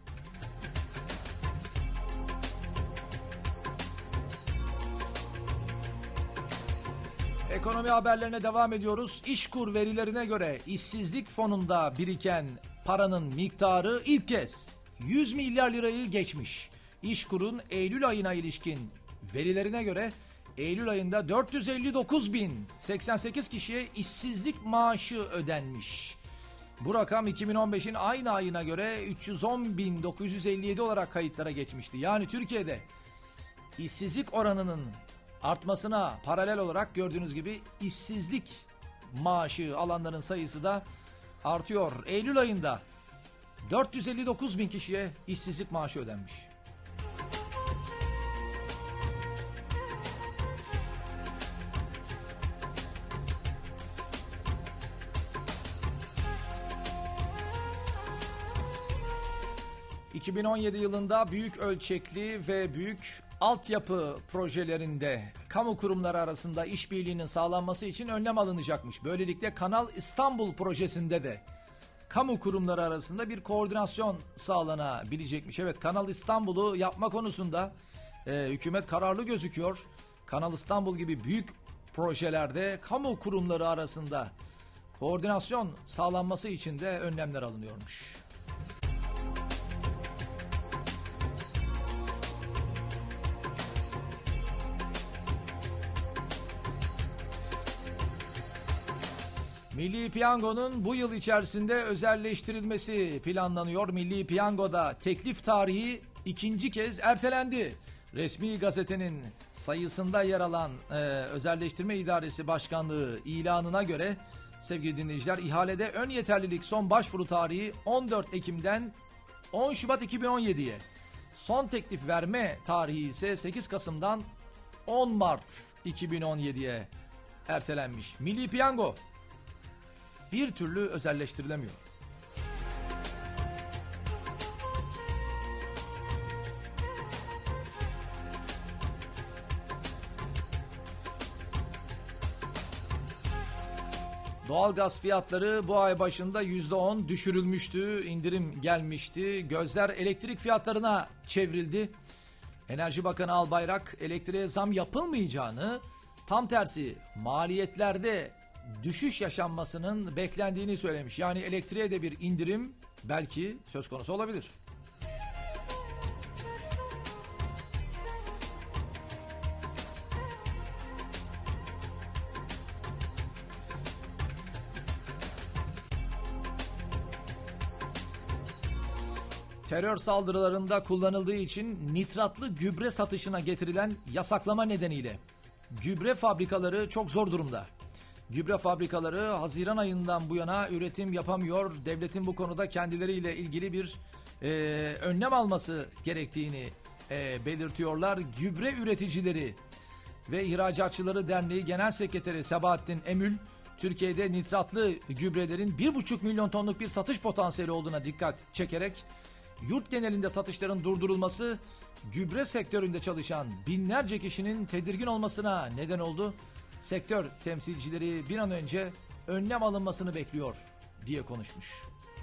Ekonomi haberlerine devam ediyoruz. İşkur verilerine göre işsizlik fonunda biriken paranın miktarı ilk kez yüz milyar lirayı geçmiş. İşkur'un Eylül ayına ilişkin verilerine göre Eylül ayında dört yüz elli dokuz bin seksen sekiz kişiye işsizlik maaşı ödenmiş. Bu rakam iki bin on beşin aynı ayına göre üç yüz on bin dokuz yüz elli yedi olarak kayıtlara geçmişti. Yani Türkiye'de işsizlik oranının artmasına paralel olarak gördüğünüz gibi işsizlik maaşı alanların sayısı da artıyor. Eylül ayında dört yüz elli dokuz bin kişiye işsizlik maaşı ödenmiş. iki bin on yedi yılında büyük ölçekli ve büyük altyapı projelerinde kamu kurumları arasında işbirliğinin sağlanması için önlem alınacakmış. Böylelikle Kanal İstanbul projesinde de kamu kurumları arasında bir koordinasyon sağlanabilecekmiş. Evet, Kanal İstanbul'u yapma konusunda e, hükümet kararlı gözüküyor. Kanal İstanbul gibi büyük projelerde kamu kurumları arasında koordinasyon sağlanması için de önlemler alınıyormuş. Milli Piyango'nun bu yıl içerisinde özelleştirilmesi planlanıyor. Milli Piyango'da teklif tarihi ikinci kez ertelendi. Resmi gazetenin sayısında yer alan e, Özelleştirme İdaresi Başkanlığı ilanına göre sevgili dinleyiciler, ihalede ön yeterlilik son başvuru tarihi on dört Ekim'den on Şubat iki bin on yediye, son teklif verme tarihi ise sekiz Kasım'dan on Mart iki bin on yediye ertelenmiş. Milli Piyango bir türlü özelleştirilemiyor. Doğalgaz fiyatları bu ay başında yüzde on düşürülmüştü, indirim gelmişti. Gözler elektrik fiyatlarına çevrildi. Enerji Bakanı Albayrak elektriğe zam yapılmayacağını, tam tersi maliyetlerde düşüş yaşanmasının beklendiğini söylemiş. Yani elektriğe de bir indirim belki söz konusu olabilir. Terör saldırılarında kullanıldığı için nitratlı gübre satışına getirilen yasaklama nedeniyle gübre fabrikaları çok zor durumda. Gübre fabrikaları Haziran ayından bu yana üretim yapamıyor. Devletin bu konuda kendileriyle ilgili bir e, önlem alması gerektiğini e, belirtiyorlar. Gübre Üreticileri ve İhracatçıları Derneği Genel Sekreteri Sebahattin Emül, Türkiye'de nitratlı gübrelerin bir buçuk milyon tonluk bir satış potansiyeli olduğuna dikkat çekerek yurt genelinde satışların durdurulması gübre sektöründe çalışan binlerce kişinin tedirgin olmasına neden oldu. Sektör temsilcileri bir an önce önlem alınmasını bekliyor diye konuşmuş.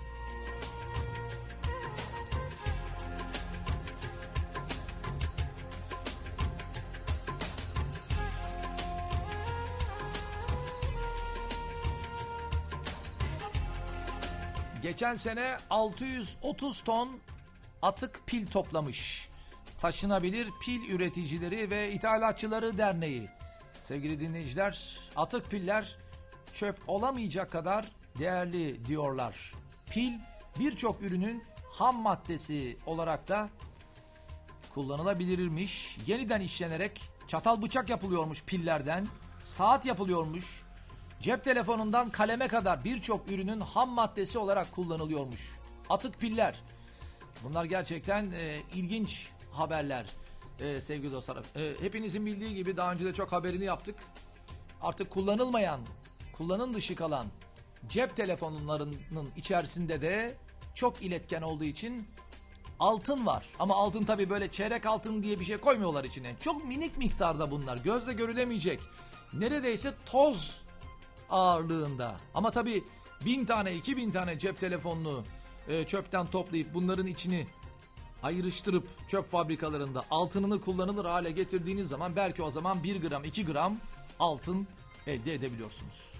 Geçen sene altı yüz otuz ton atık pil toplamış Taşınabilir Pil Üreticileri ve İthalatçıları Derneği. Sevgili dinleyiciler, atık piller çöp olamayacak kadar değerli diyorlar. Pil birçok ürünün ham maddesi olarak da kullanılabilirmiş. Yeniden işlenerek çatal bıçak yapılıyormuş pillerden, saat yapılıyormuş. Cep telefonundan kaleme kadar birçok ürünün ham maddesi olarak kullanılıyormuş. Atık piller. Bunlar gerçekten e, ilginç haberler e, sevgili dostlar. E, hepinizin bildiği gibi daha önce de çok haberini yaptık. Artık kullanılmayan, kullanım dışı kalan cep telefonlarının içerisinde de çok iletken olduğu için altın var. Ama altın tabii böyle çeyrek altın diye bir şey koymuyorlar içine. Çok minik miktarda bunlar. Gözle görülemeyecek. Neredeyse toz ağırlığında. Ama tabii bin tane, iki bin tane cep telefonunu e, çöpten toplayıp bunların içini ayrıştırıp çöp fabrikalarında altınını kullanılır hale getirdiğiniz zaman belki o zaman bir gram, iki gram altın elde edebiliyorsunuz.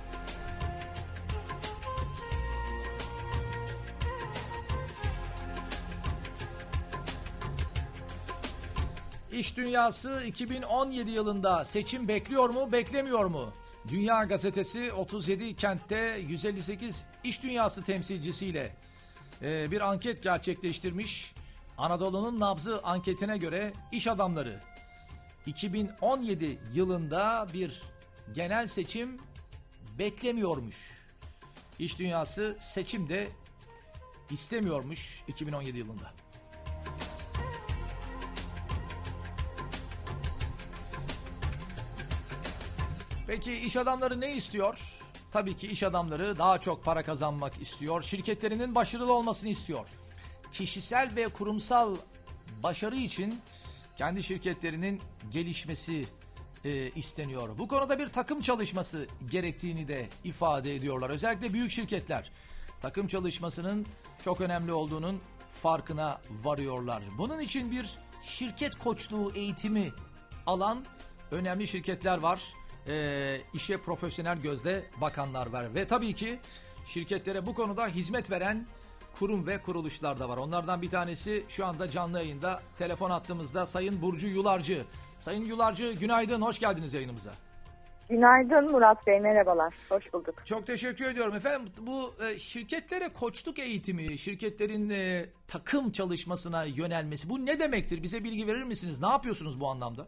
İş Dünyası iki bin on yedi yılında seçim bekliyor mu, beklemiyor mu? Dünya Gazetesi otuz yedi kentte yüz elli sekiz iş dünyası temsilcisiyle e, bir anket gerçekleştirmiş. Anadolu'nun nabzı anketine göre iş adamları iki bin on yedi yılında bir genel seçim beklemiyormuş. İş dünyası seçim de istemiyormuş iki bin on yedi yılında. Peki iş adamları ne istiyor? Tabii ki iş adamları daha çok para kazanmak istiyor. Şirketlerinin başarılı olmasını istiyor. Kişisel ve kurumsal başarı için kendi şirketlerinin gelişmesi e, isteniyor. Bu konuda bir takım çalışması gerektiğini de ifade ediyorlar. Özellikle büyük şirketler takım çalışmasının çok önemli olduğunun farkına varıyorlar. Bunun için bir şirket koçluğu eğitimi alan önemli şirketler var. E, işe profesyonel gözle bakanlar var. Ve tabii ki şirketlere bu konuda hizmet veren kurum ve kuruluşlar da var. Onlardan bir tanesi şu anda canlı yayında telefon hattımızda Sayın Burcu Yularcı. Sayın Yularcı günaydın, hoş geldiniz yayınımıza. Günaydın Murat Bey, merhabalar. Hoş bulduk. Çok teşekkür ediyorum efendim. Bu e, şirketlere koçluk eğitimi, şirketlerin e, takım çalışmasına yönelmesi, bu ne demektir? Bize bilgi verir misiniz? Ne yapıyorsunuz bu anlamda?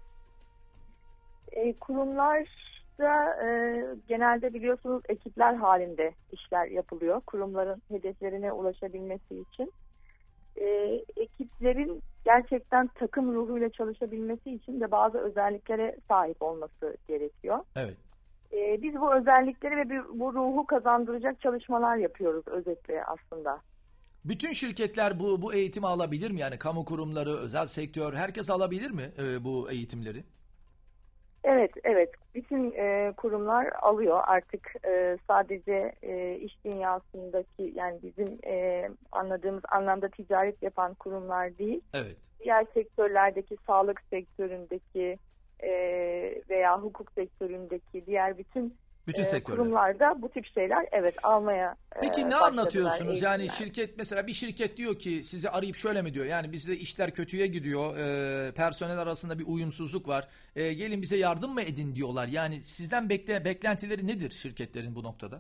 E, kurumlarda e, genelde biliyorsunuz ekipler halinde işler yapılıyor. Kurumların hedeflerine ulaşabilmesi için. E, ekiplerin gerçekten takım ruhuyla çalışabilmesi için de bazı özelliklere sahip olması gerekiyor. Evet. Ee, biz bu özellikleri ve bu ruhu kazandıracak çalışmalar yapıyoruz özetle aslında. Bütün şirketler bu bu eğitimi alabilir mi? Yani kamu kurumları, özel sektör, herkes alabilir mi e, bu eğitimleri? Evet, evet. Bütün e, kurumlar alıyor artık e, sadece e, iş dünyasındaki, yani bizim e, anladığımız anlamda ticaret yapan kurumlar değil. Evet. Diğer sektörlerdeki, sağlık sektöründeki e, veya hukuk sektöründeki diğer bütün, bütün e, kurumlarda bu tip şeyler evet almaya Peki e, ne başladılar, anlatıyorsunuz? eğitimler. Yani şirket, mesela bir şirket diyor ki, sizi arayıp şöyle mi diyor? Yani bizde işler kötüye gidiyor. E, personel arasında bir uyumsuzluk var. E, gelin bize yardım mı edin diyorlar. Yani sizden bekle, beklentileri nedir şirketlerin bu noktada?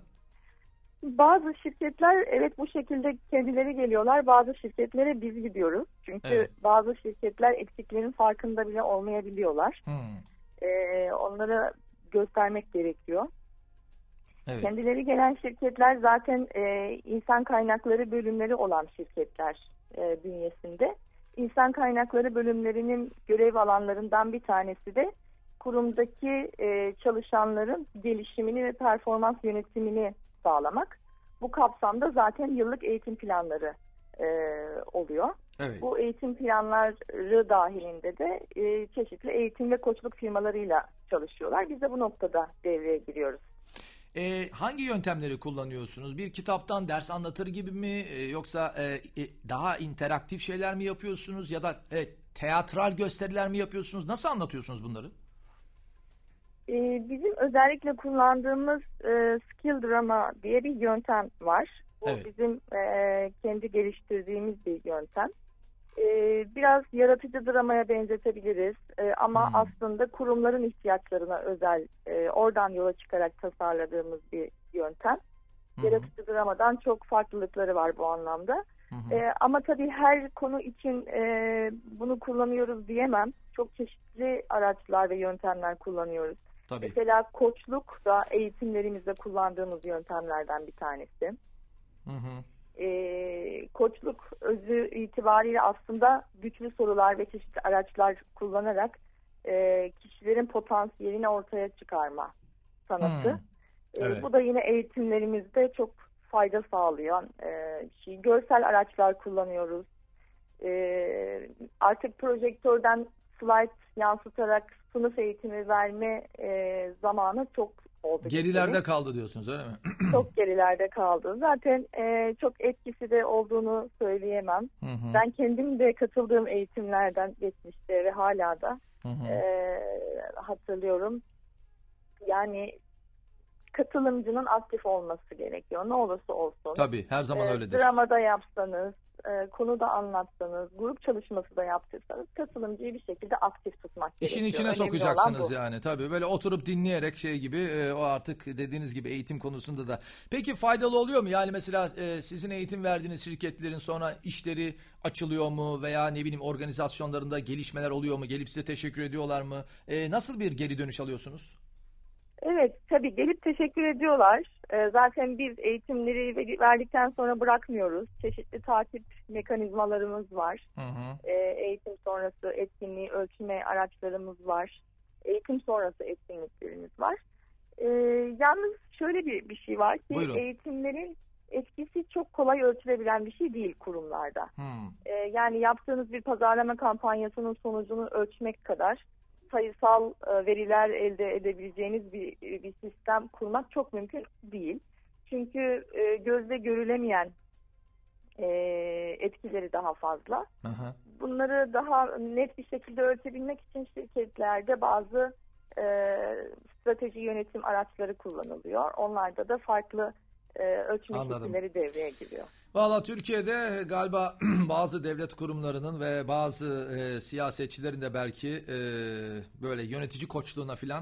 Bazı şirketler evet bu şekilde kendileri geliyorlar. Bazı şirketlere biz gidiyoruz. Çünkü Evet. bazı şirketler eksiklerin farkında bile olmayabiliyorlar. Hmm. E, onlara göstermek gerekiyor. Evet. Kendileri gelen şirketler zaten e, insan kaynakları bölümleri olan şirketler e, bünyesinde. İnsan kaynakları bölümlerinin görev alanlarından bir tanesi de kurumdaki e, çalışanların gelişimini ve performans yönetimini sağlamak. Bu kapsamda zaten yıllık eğitim planları e, oluyor. Evet. Bu eğitim planları dahilinde de e, çeşitli eğitim ve koçluk firmalarıyla çalışıyorlar. Biz de bu noktada devreye giriyoruz. E, hangi yöntemleri kullanıyorsunuz? Bir kitaptan ders anlatır gibi mi? E, yoksa e, e, daha interaktif şeyler mi yapıyorsunuz? Ya da e, teatral gösteriler mi yapıyorsunuz? Nasıl anlatıyorsunuz bunları? E, bizim özellikle kullandığımız e, skill drama diye bir yöntem var. Bu Evet. bizim e, kendi geliştirdiğimiz bir yöntem. E, biraz yaratıcı dramaya benzetebiliriz. E, ama Hmm. aslında kurumların ihtiyaçlarına özel, e, oradan yola çıkarak tasarladığımız bir yöntem. Hı-hı. Yaratıcı dramadan çok farklılıkları var bu anlamda. E, ama tabii her konu için e, bunu kullanıyoruz diyemem. Çok çeşitli araçlar ve yöntemler kullanıyoruz. Tabii. Mesela koçluk da eğitimlerimizde kullandığımız yöntemlerden bir tanesi. Hı hı. E, koçluk özü itibariyle aslında güçlü sorular ve çeşitli araçlar kullanarak e, kişilerin potansiyelini ortaya çıkarma sanatı. Hmm. Evet. E, bu da yine eğitimlerimizde çok fayda sağlayan e, şey. Görsel araçlar kullanıyoruz. E, artık projektörden slide yansıtarak sınıf eğitimi verme e, zamanı çok oldu. Gerilerde geçeli. kaldı diyorsunuz, öyle mi? Çok gerilerde kaldı. Zaten e, çok etkisi de olduğunu söyleyemem. Hı hı. Ben kendim de katıldığım eğitimlerden geçmişte ve hala da Hı hı. e, hatırlıyorum. Yani katılımcının aktif olması gerekiyor. Ne olursa olsun. Tabii, her zaman E, öyledir. Dramada yapsanız, e, konuda anlatsanız, grup çalışması da yaptıysanız katılımcıyı bir şekilde aktif tutmak İşin gerekiyor. içine Önemli olan sokacaksınız bu. yani, tabii. Böyle oturup dinleyerek şey gibi, e, o artık dediğiniz gibi eğitim konusunda da. Peki faydalı oluyor mu? Yani mesela e, sizin eğitim verdiğiniz şirketlerin sonra işleri açılıyor mu? Veya ne bileyim organizasyonlarında gelişmeler oluyor mu? Gelip size teşekkür ediyorlar mı? E, nasıl bir geri dönüş alıyorsunuz? Evet, tabii gelip teşekkür ediyorlar. Ee, zaten biz eğitimleri ver- verdikten sonra bırakmıyoruz. Çeşitli takip mekanizmalarımız var. Hı hı. Ee, eğitim sonrası etkinliği ölçme araçlarımız var. Eğitim sonrası etkinliklerimiz var. Ee, yalnız şöyle bir, bir şey var ki Buyurun. eğitimlerin etkisi çok kolay ölçülebilen bir şey değil kurumlarda. Hmm. Ee, yani yaptığınız bir pazarlama kampanyasının sonucunu ölçmek kadar sayısal e, veriler elde edebileceğiniz bir, bir sistem kurmak çok mümkün değil. Çünkü e, gözle görülemeyen e, etkileri daha fazla. Aha. Bunları daha net bir şekilde ölçebilmek için şirketlerde bazı e, strateji yönetim araçları kullanılıyor. Onlarda da farklı e, ölçme Anladım. şekilleri devreye giriyor. Valla Türkiye'de galiba bazı devlet kurumlarının ve bazı e, siyasetçilerin de belki e, böyle yönetici koçluğuna filan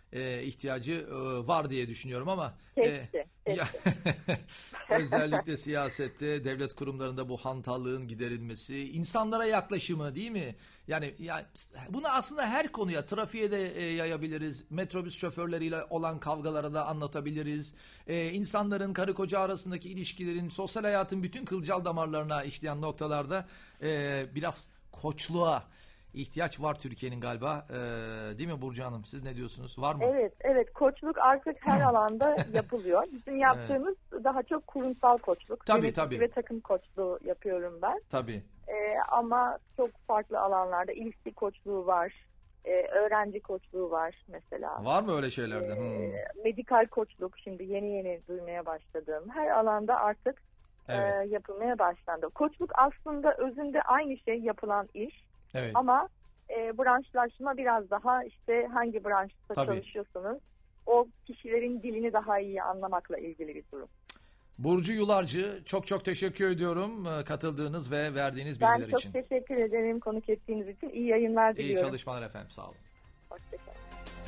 e, ihtiyacı e, var diye düşünüyorum ama Keşke, e, ya, özellikle siyasette, devlet kurumlarında bu hantallığın giderilmesi, insanlara yaklaşımı değil mi? Yani ya, bunu aslında her konuya, trafiğe de e, yayabiliriz, metrobüs şoförleriyle olan kavgalara da anlatabiliriz. E, insanların karı koca arasındaki ilişkilerin, sosyal hayatın bütün kılcal damarlarına işleyen noktalarda e, biraz koçluğa ihtiyaç var Türkiye'nin galiba. Ee, değil mi Burcu Hanım? Siz ne diyorsunuz? Var mı? Evet, evet. Koçluk artık her alanda yapılıyor. Bizim yaptığımız evet. daha çok kurumsal koçluk. Tabii Yönetici tabii. ve takım koçluğu yapıyorum ben. Tabii. Ee, ama çok farklı alanlarda ilişki koçluğu var. Ee, öğrenci koçluğu var mesela. Var mı öyle şeylerden? Ee, hmm. Medikal koçluk şimdi yeni yeni duymaya başladığım. Her alanda artık evet. e, yapılmaya başlandı. Koçluk aslında özünde aynı şey, yapılan iş. Evet. Ama e, branşlaşma biraz daha işte hangi branşta Tabii. çalışıyorsanız o kişilerin dilini daha iyi anlamakla ilgili bir durum. Burcu Yularcı, çok çok teşekkür ediyorum katıldığınız ve verdiğiniz bilgiler için. Ben çok için. teşekkür ederim konuk ettiğiniz için. İyi yayınlar diliyorum. İyi çalışmalar efendim, sağ olun. Hoşçakalın.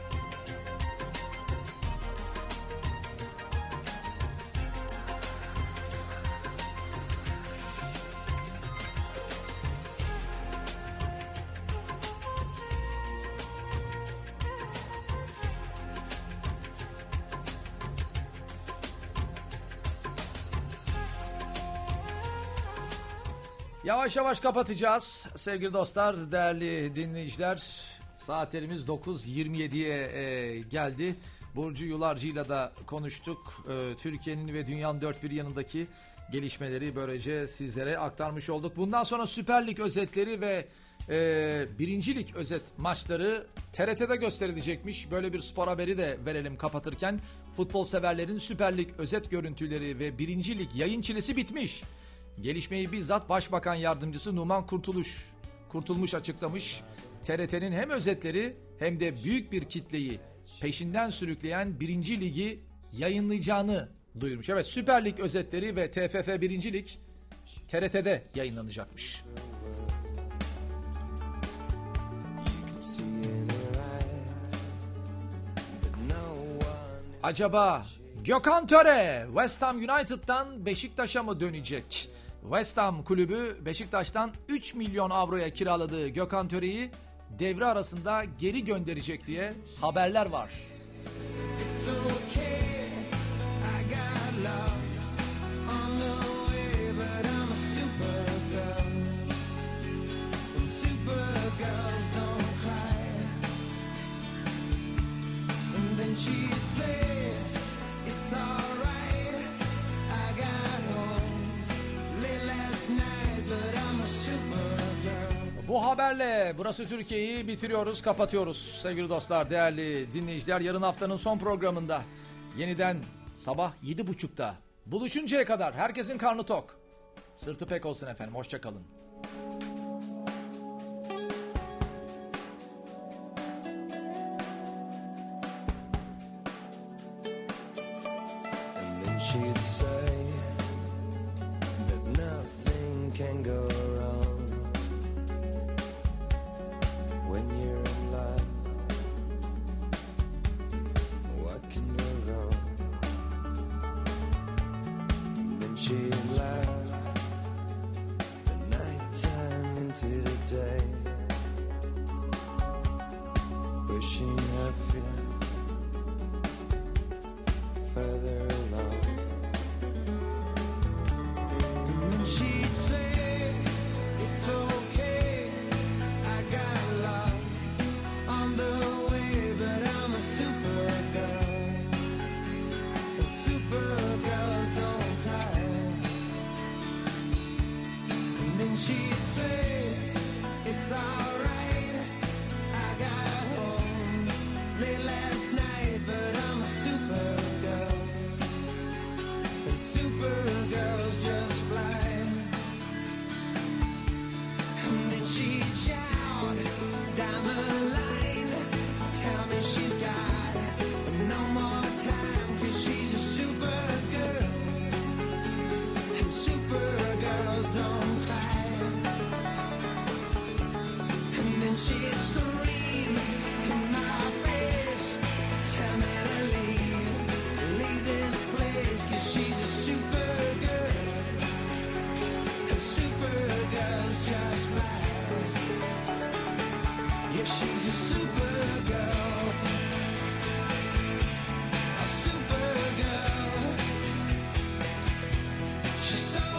Yavaş yavaş kapatacağız sevgili dostlar, değerli dinleyiciler. Saatlerimiz dokuz yirmi yediye e, geldi. Burcu Yularcı'yla da konuştuk. E, Türkiye'nin ve dünyanın dört bir yanındaki gelişmeleri böylece sizlere aktarmış olduk. Bundan sonra Süper Lig özetleri ve e, birincilik özet maçları T R T'de gösterilecekmiş. Böyle bir spor haberi de verelim kapatırken. Futbol severlerin Süper Lig özet görüntüleri ve birincilik yayın çilesi bitmiş. Gelişmeyi bizzat Başbakan Yardımcısı Numan Kurtuluş, Kurtulmuş açıklamış. T R T'nin hem özetleri hem de büyük bir kitleyi peşinden sürükleyen birinci Ligi yayınlayacağını duyurmuş. Evet, Süper Lig özetleri ve T F F birinci Lig T R T'de yayınlanacakmış. Acaba Gökhan Töre West Ham United'dan Beşiktaş'a mı dönecek? West Ham kulübü Beşiktaş'tan üç milyon avroya kiraladığı Gökhan Töre'yi devre arasında geri gönderecek diye haberler var. Bu haberle Burası Türkiye'yi bitiriyoruz, kapatıyoruz sevgili dostlar, değerli dinleyiciler. Yarın haftanın son programında yeniden sabah yedi buçukta buluşuncaya kadar herkesin karnı tok, sırtı pek olsun efendim. Hoşça kalın. She screamed in my face. Yeah, she's a super girl. A super girl. She's so